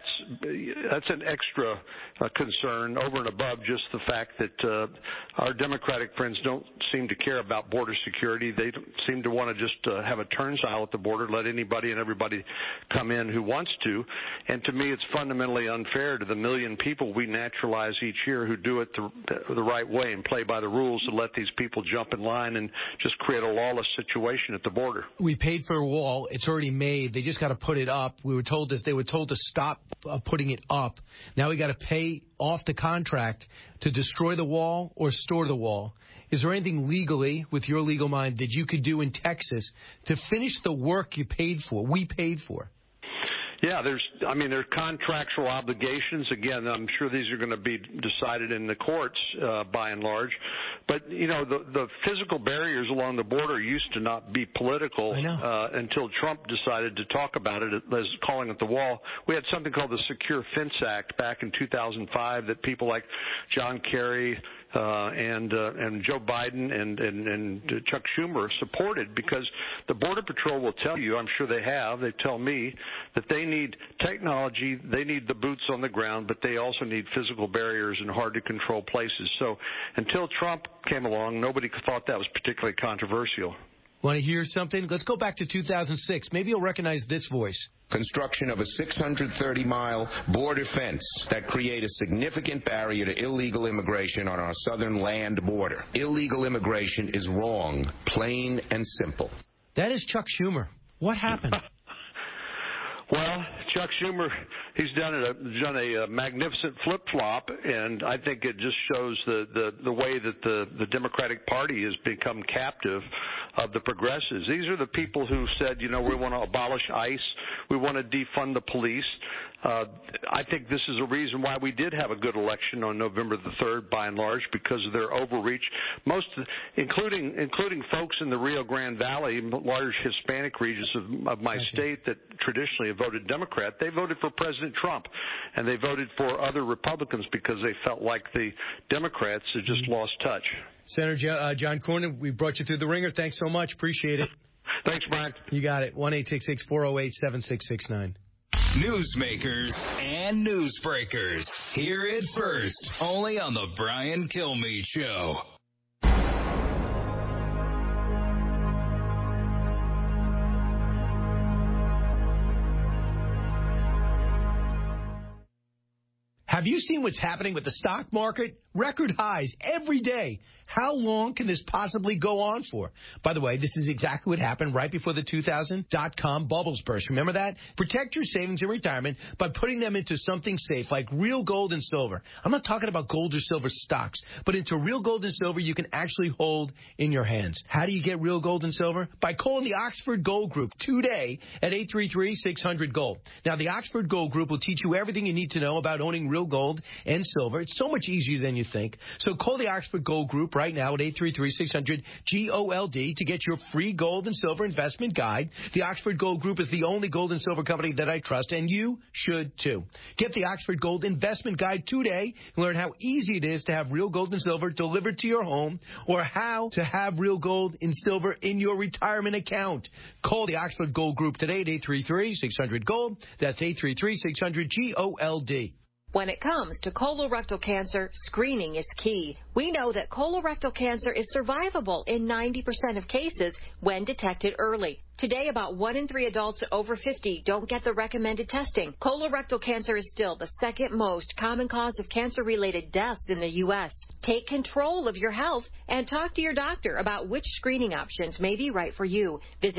an extra concern over and above just the fact that our Democratic friends don't seem to care about border security. They seem to want to just have a turnstile at the border, let anybody and everybody come in who wants to. And to me, it's fundamentally unfair to the million people we naturalize each year who do it the right way and play by the rules, to let these people jump in line and just create a lawless situation at the border. We paid for a wall. It's already made. They just got to put it up. They were told to stop putting it up. Now we got to pay off the contract to destroy the wall or store the wall. Is there anything legally, with your legal mind, that you could do in Texas to finish the work you paid for, we paid for? Yeah, there's contractual obligations. Again, I'm sure these are going to be decided in the courts by and large. But, the physical barriers along the border used to not be political until Trump decided to talk about it as calling it the wall. We had something called the Secure Fence Act back in 2005 that people like John Kerry and Joe Biden and Chuck Schumer supported, because the Border Patrol will tell you, I'm sure they tell me, that they need technology, they need the boots on the ground, but they also need physical barriers in hard-to-control places. So until Trump came along, nobody thought that was particularly controversial. Want to hear something? Let's go back to 2006. Maybe you'll recognize this voice. Construction of a 630-mile border fence that create a significant barrier to illegal immigration on our southern land border. Illegal immigration is wrong, plain and simple. That is Chuck Schumer. What happened? Well, Chuck Schumer, he's done a magnificent flip-flop, and I think it just shows the way that the Democratic Party has become captive of the progressives. These are the people who said, we want to abolish ICE, we want to defund the police. I think this is a reason why we did have a good election on November the 3rd, by and large, because of their overreach. Including folks in the Rio Grande Valley, large Hispanic regions of my state that traditionally have voted Democrat, they voted for President Trump, and they voted for other Republicans because they felt like the Democrats had just lost touch. Senator John Cornyn, we brought you through the ringer. Thanks so much. Appreciate it. Thanks, Brian. You got it. 1-866-408-7669. Newsmakers and newsbreakers. Hear it first, only on the Brian Kilmeade Show. Have you seen what's happening with the stock market? Record highs every day. How long can this possibly go on for? By the way, this is exactly what happened right before the 2000 dot-com bubbles burst. Remember that? Protect your savings in retirement by putting them into something safe like real gold and silver. I'm not talking about gold or silver stocks, but into real gold and silver you can actually hold in your hands. How do you get real gold and silver? By calling the Oxford Gold Group today at 833-600-GOLD. Now, the Oxford Gold Group will teach you everything you need to know about owning real gold and silver. It's so much easier than you think. So call the Oxford Gold Group right now at 833-600-GOLD to get your free gold and silver investment guide. The Oxford Gold Group is the only gold and silver company that I trust, and you should too. Get the Oxford Gold Investment Guide today and learn how easy it is to have real gold and silver delivered to your home, or how to have real gold and silver in your retirement account. Call the Oxford Gold Group today at 833-600-GOLD. That's 833-600-GOLD. When it comes to colorectal cancer, screening is key. We know that colorectal cancer is survivable in 90% of cases when detected early. Today, about 1 in 3 adults over 50 don't get the recommended testing. Colorectal cancer is still the second most common cause of cancer-related deaths in the U.S. Take control of your health and talk to your doctor about which screening options may be right for you. Visit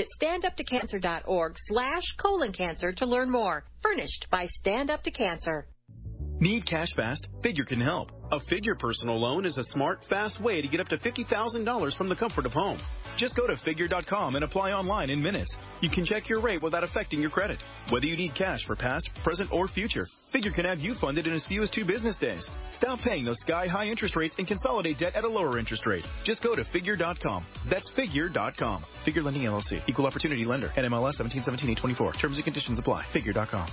standuptocancer.org/colon cancer to learn more. Furnished by Stand Up to Cancer. Need cash fast? Figure can help. A Figure personal loan is a smart, fast way to get up to $50,000 from the comfort of home. Just go to Figure.com and apply online in minutes. You can check your rate without affecting your credit. Whether you need cash for past, present, or future, Figure can have you funded in as few as 2 business days. Stop paying those sky-high interest rates and consolidate debt at a lower interest rate. Just go to Figure.com. That's Figure.com. Figure Lending LLC. Equal Opportunity Lender. NMLS 1777824. Terms and conditions apply. Figure.com.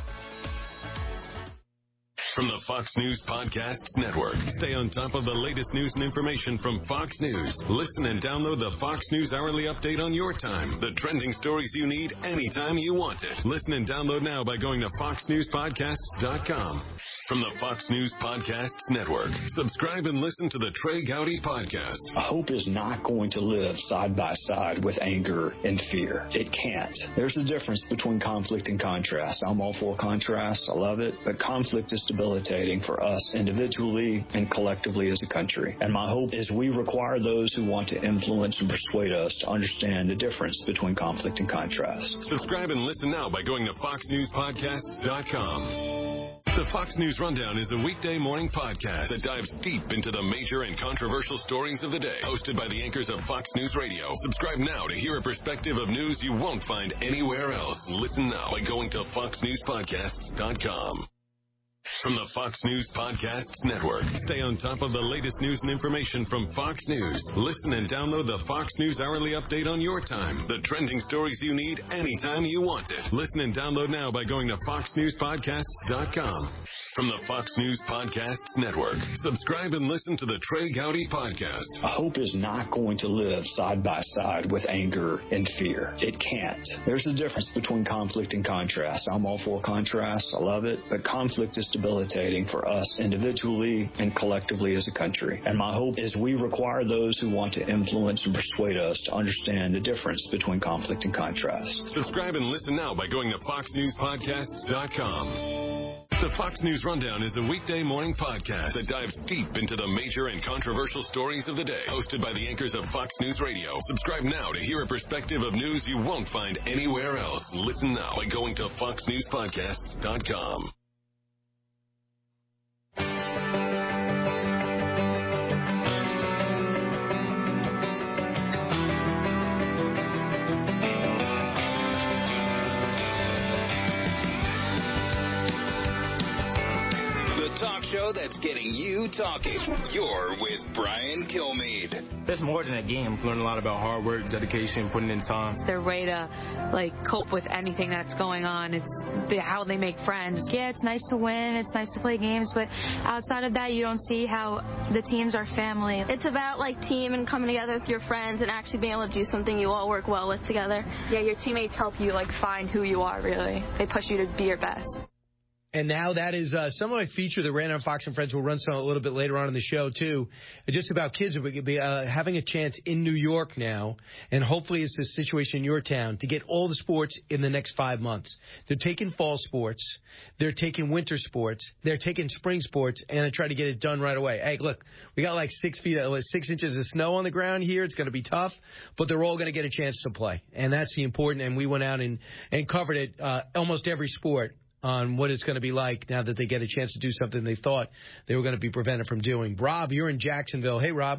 From the Fox News Podcasts Network. Stay on top of the latest news and information from Fox News. Listen and download the Fox News Hourly Update on your time. The trending stories you need anytime you want it. Listen and download now by going to foxnewspodcasts.com. From the Fox News Podcasts Network. Subscribe and listen to the Trey Gowdy Podcast. Hope is not going to live side by side with anger and fear. It can't. There's a difference between conflict and contrast. I'm all for contrast. I love it. But conflict is debilitating for us individually and collectively as a country. And my hope is we require those who want to influence and persuade us to understand the difference between conflict and contrast. Subscribe and listen now by going to foxnewspodcasts.com. The Fox News Rundown is a weekday morning podcast that dives deep into the major and controversial stories of the day. Hosted by the anchors of Fox News Radio. Subscribe now to hear a perspective of news you won't find anywhere else. Listen now by going to foxnewspodcasts.com. From the Fox News Podcasts Network. Stay on top of the latest news and information from Fox News. Listen and download the Fox News Hourly Update on your time. The trending stories you need anytime you want it. Listen and download now by going to foxnewspodcasts.com. From the Fox News Podcasts Network. Subscribe and listen to the Trey Gowdy Podcast. Hope is not going to live side by side with anger and fear. It can't. There's a difference between conflict and contrast. I'm all for contrast. I love it. But conflict is debilitating for us individually and collectively as a country. And my hope is we require those who want to influence and persuade us to understand the difference between conflict and contrast. Subscribe and listen now by going to foxnewspodcasts.com. The Fox News Rundown is a weekday morning podcast that dives deep into the major and controversial stories of the day. Hosted by the anchors of Fox News Radio. Subscribe now to hear a perspective of news you won't find anywhere else. Listen now by going to foxnewspodcasts.com. Talk show that's getting you talking. You're with Brian Kilmeade. It's more than a game. Learn a lot about hard work, dedication, putting in time. Their way to cope with anything that's going on. It's how they make friends. Yeah, it's nice to win. It's nice to play games, but outside of that, you don't see how the teams are family. It's about team and coming together with your friends and actually being able to do something you all work well with together. Yeah, your teammates help you find who you are. Really, they push you to be your best. And now that is some of my feature that ran on Fox and Friends. We'll run some a little bit later on in the show, too. Just about kids having a chance in New York now, and hopefully it's the situation in your town, to get all the sports in the next 5 months. They're taking fall sports. They're taking winter sports. They're taking spring sports, and I try to get it done right away. Hey, look, we got 6 inches of snow on the ground here. It's going to be tough, but they're all going to get a chance to play. And that's the important, and we went out and covered it, almost every sport, on what it's going to be like now that they get a chance to do something they thought they were going to be prevented from doing. Rob, you're in Jacksonville. Hey, Rob.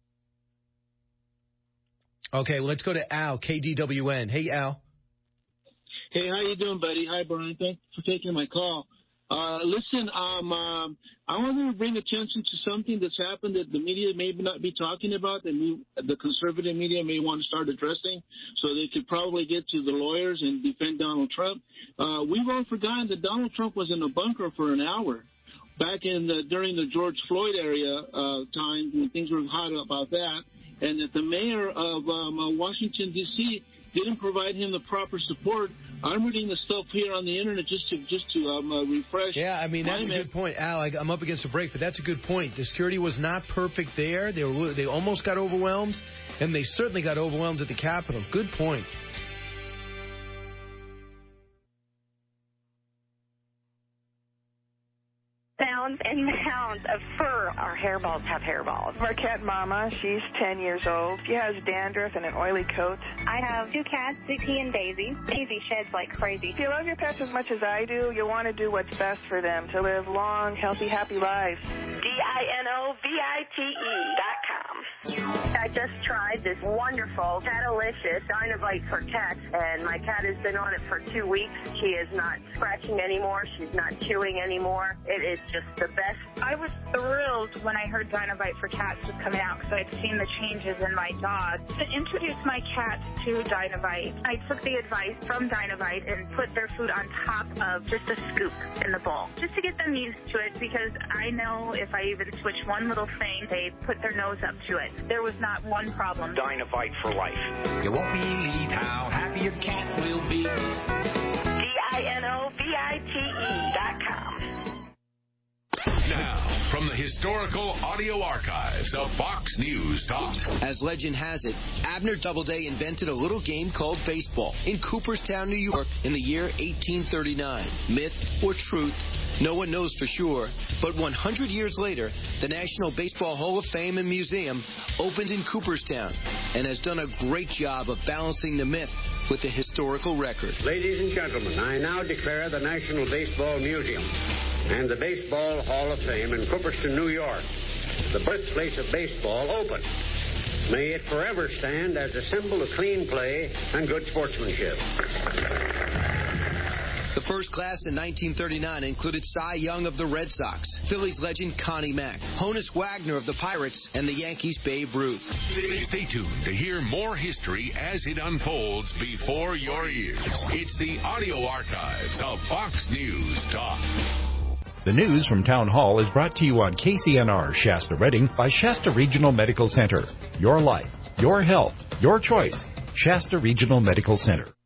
Okay, well, let's go to Al, KDWN. Hey, Al. Hey, how you doing, buddy? Hi, Brian. Thanks for taking my call. Listen, I want to bring attention to something that's happened that the media may not be talking about, that the conservative media may want to start addressing, so they could probably get to the lawyers and defend Donald Trump. We've all forgotten that Donald Trump was in a bunker for an hour back during the George Floyd area time when things were hot about that, and that the mayor of Washington, D.C., didn't provide him the proper support. I'm reading the stuff here on the internet just to refresh. Yeah, I mean, that's a good point, Al. I'm up against a break, but that's a good point. The security was not perfect there. They almost got overwhelmed, and they certainly got overwhelmed at the Capitol. Good point. Mounds and mounds of fur. Our hairballs have hairballs. My cat Mama, she's 10 years old. She has dandruff and an oily coat. I have 2 cats, Zippy and Daisy. Daisy sheds like crazy. If you love your pets as much as I do, you'll want to do what's best for them to live long, healthy, happy lives. DINOVITE.com. I just tried this wonderful Catalicious Dynovite for cats, and my cat has been on it for 2 weeks. She is not scratching anymore. She's not chewing anymore. It is just the best. I was thrilled when I heard Dynovite for cats was coming out because I'd seen the changes in my dog. To introduce my cats to Dynovite, I took the advice from Dynovite and put their food on top of just a scoop in the bowl, just to get them used to it, because I know if I even switch one little thing, they put their nose up to it. There was not one problem. Dynovite for life. You won't believe how happy your cat will be. DINOVITE.com. Now, from the historical audio archives of Fox News Talk. As legend has it, Abner Doubleday invented a little game called baseball in Cooperstown, New York in the year 1839. Myth or truth, no one knows for sure, but 100 years later, the National Baseball Hall of Fame and Museum opened in Cooperstown and has done a great job of balancing the myth with the historical record. Ladies and gentlemen, I now declare the National Baseball Museum and the Baseball Hall of Fame in Cooperstown, New York, the birthplace of baseball, open. May it forever stand as a symbol of clean play and good sportsmanship. The first class in 1939 included Cy Young of the Red Sox, Phillies legend Connie Mack, Honus Wagner of the Pirates, and the Yankees' Babe Ruth. Stay tuned to hear more history as it unfolds before your ears. It's the audio archives of Fox News Talk. The news from Town Hall is brought to you on KCNR Shasta Redding by Shasta Regional Medical Center. Your life, your health, your choice. Shasta Regional Medical Center.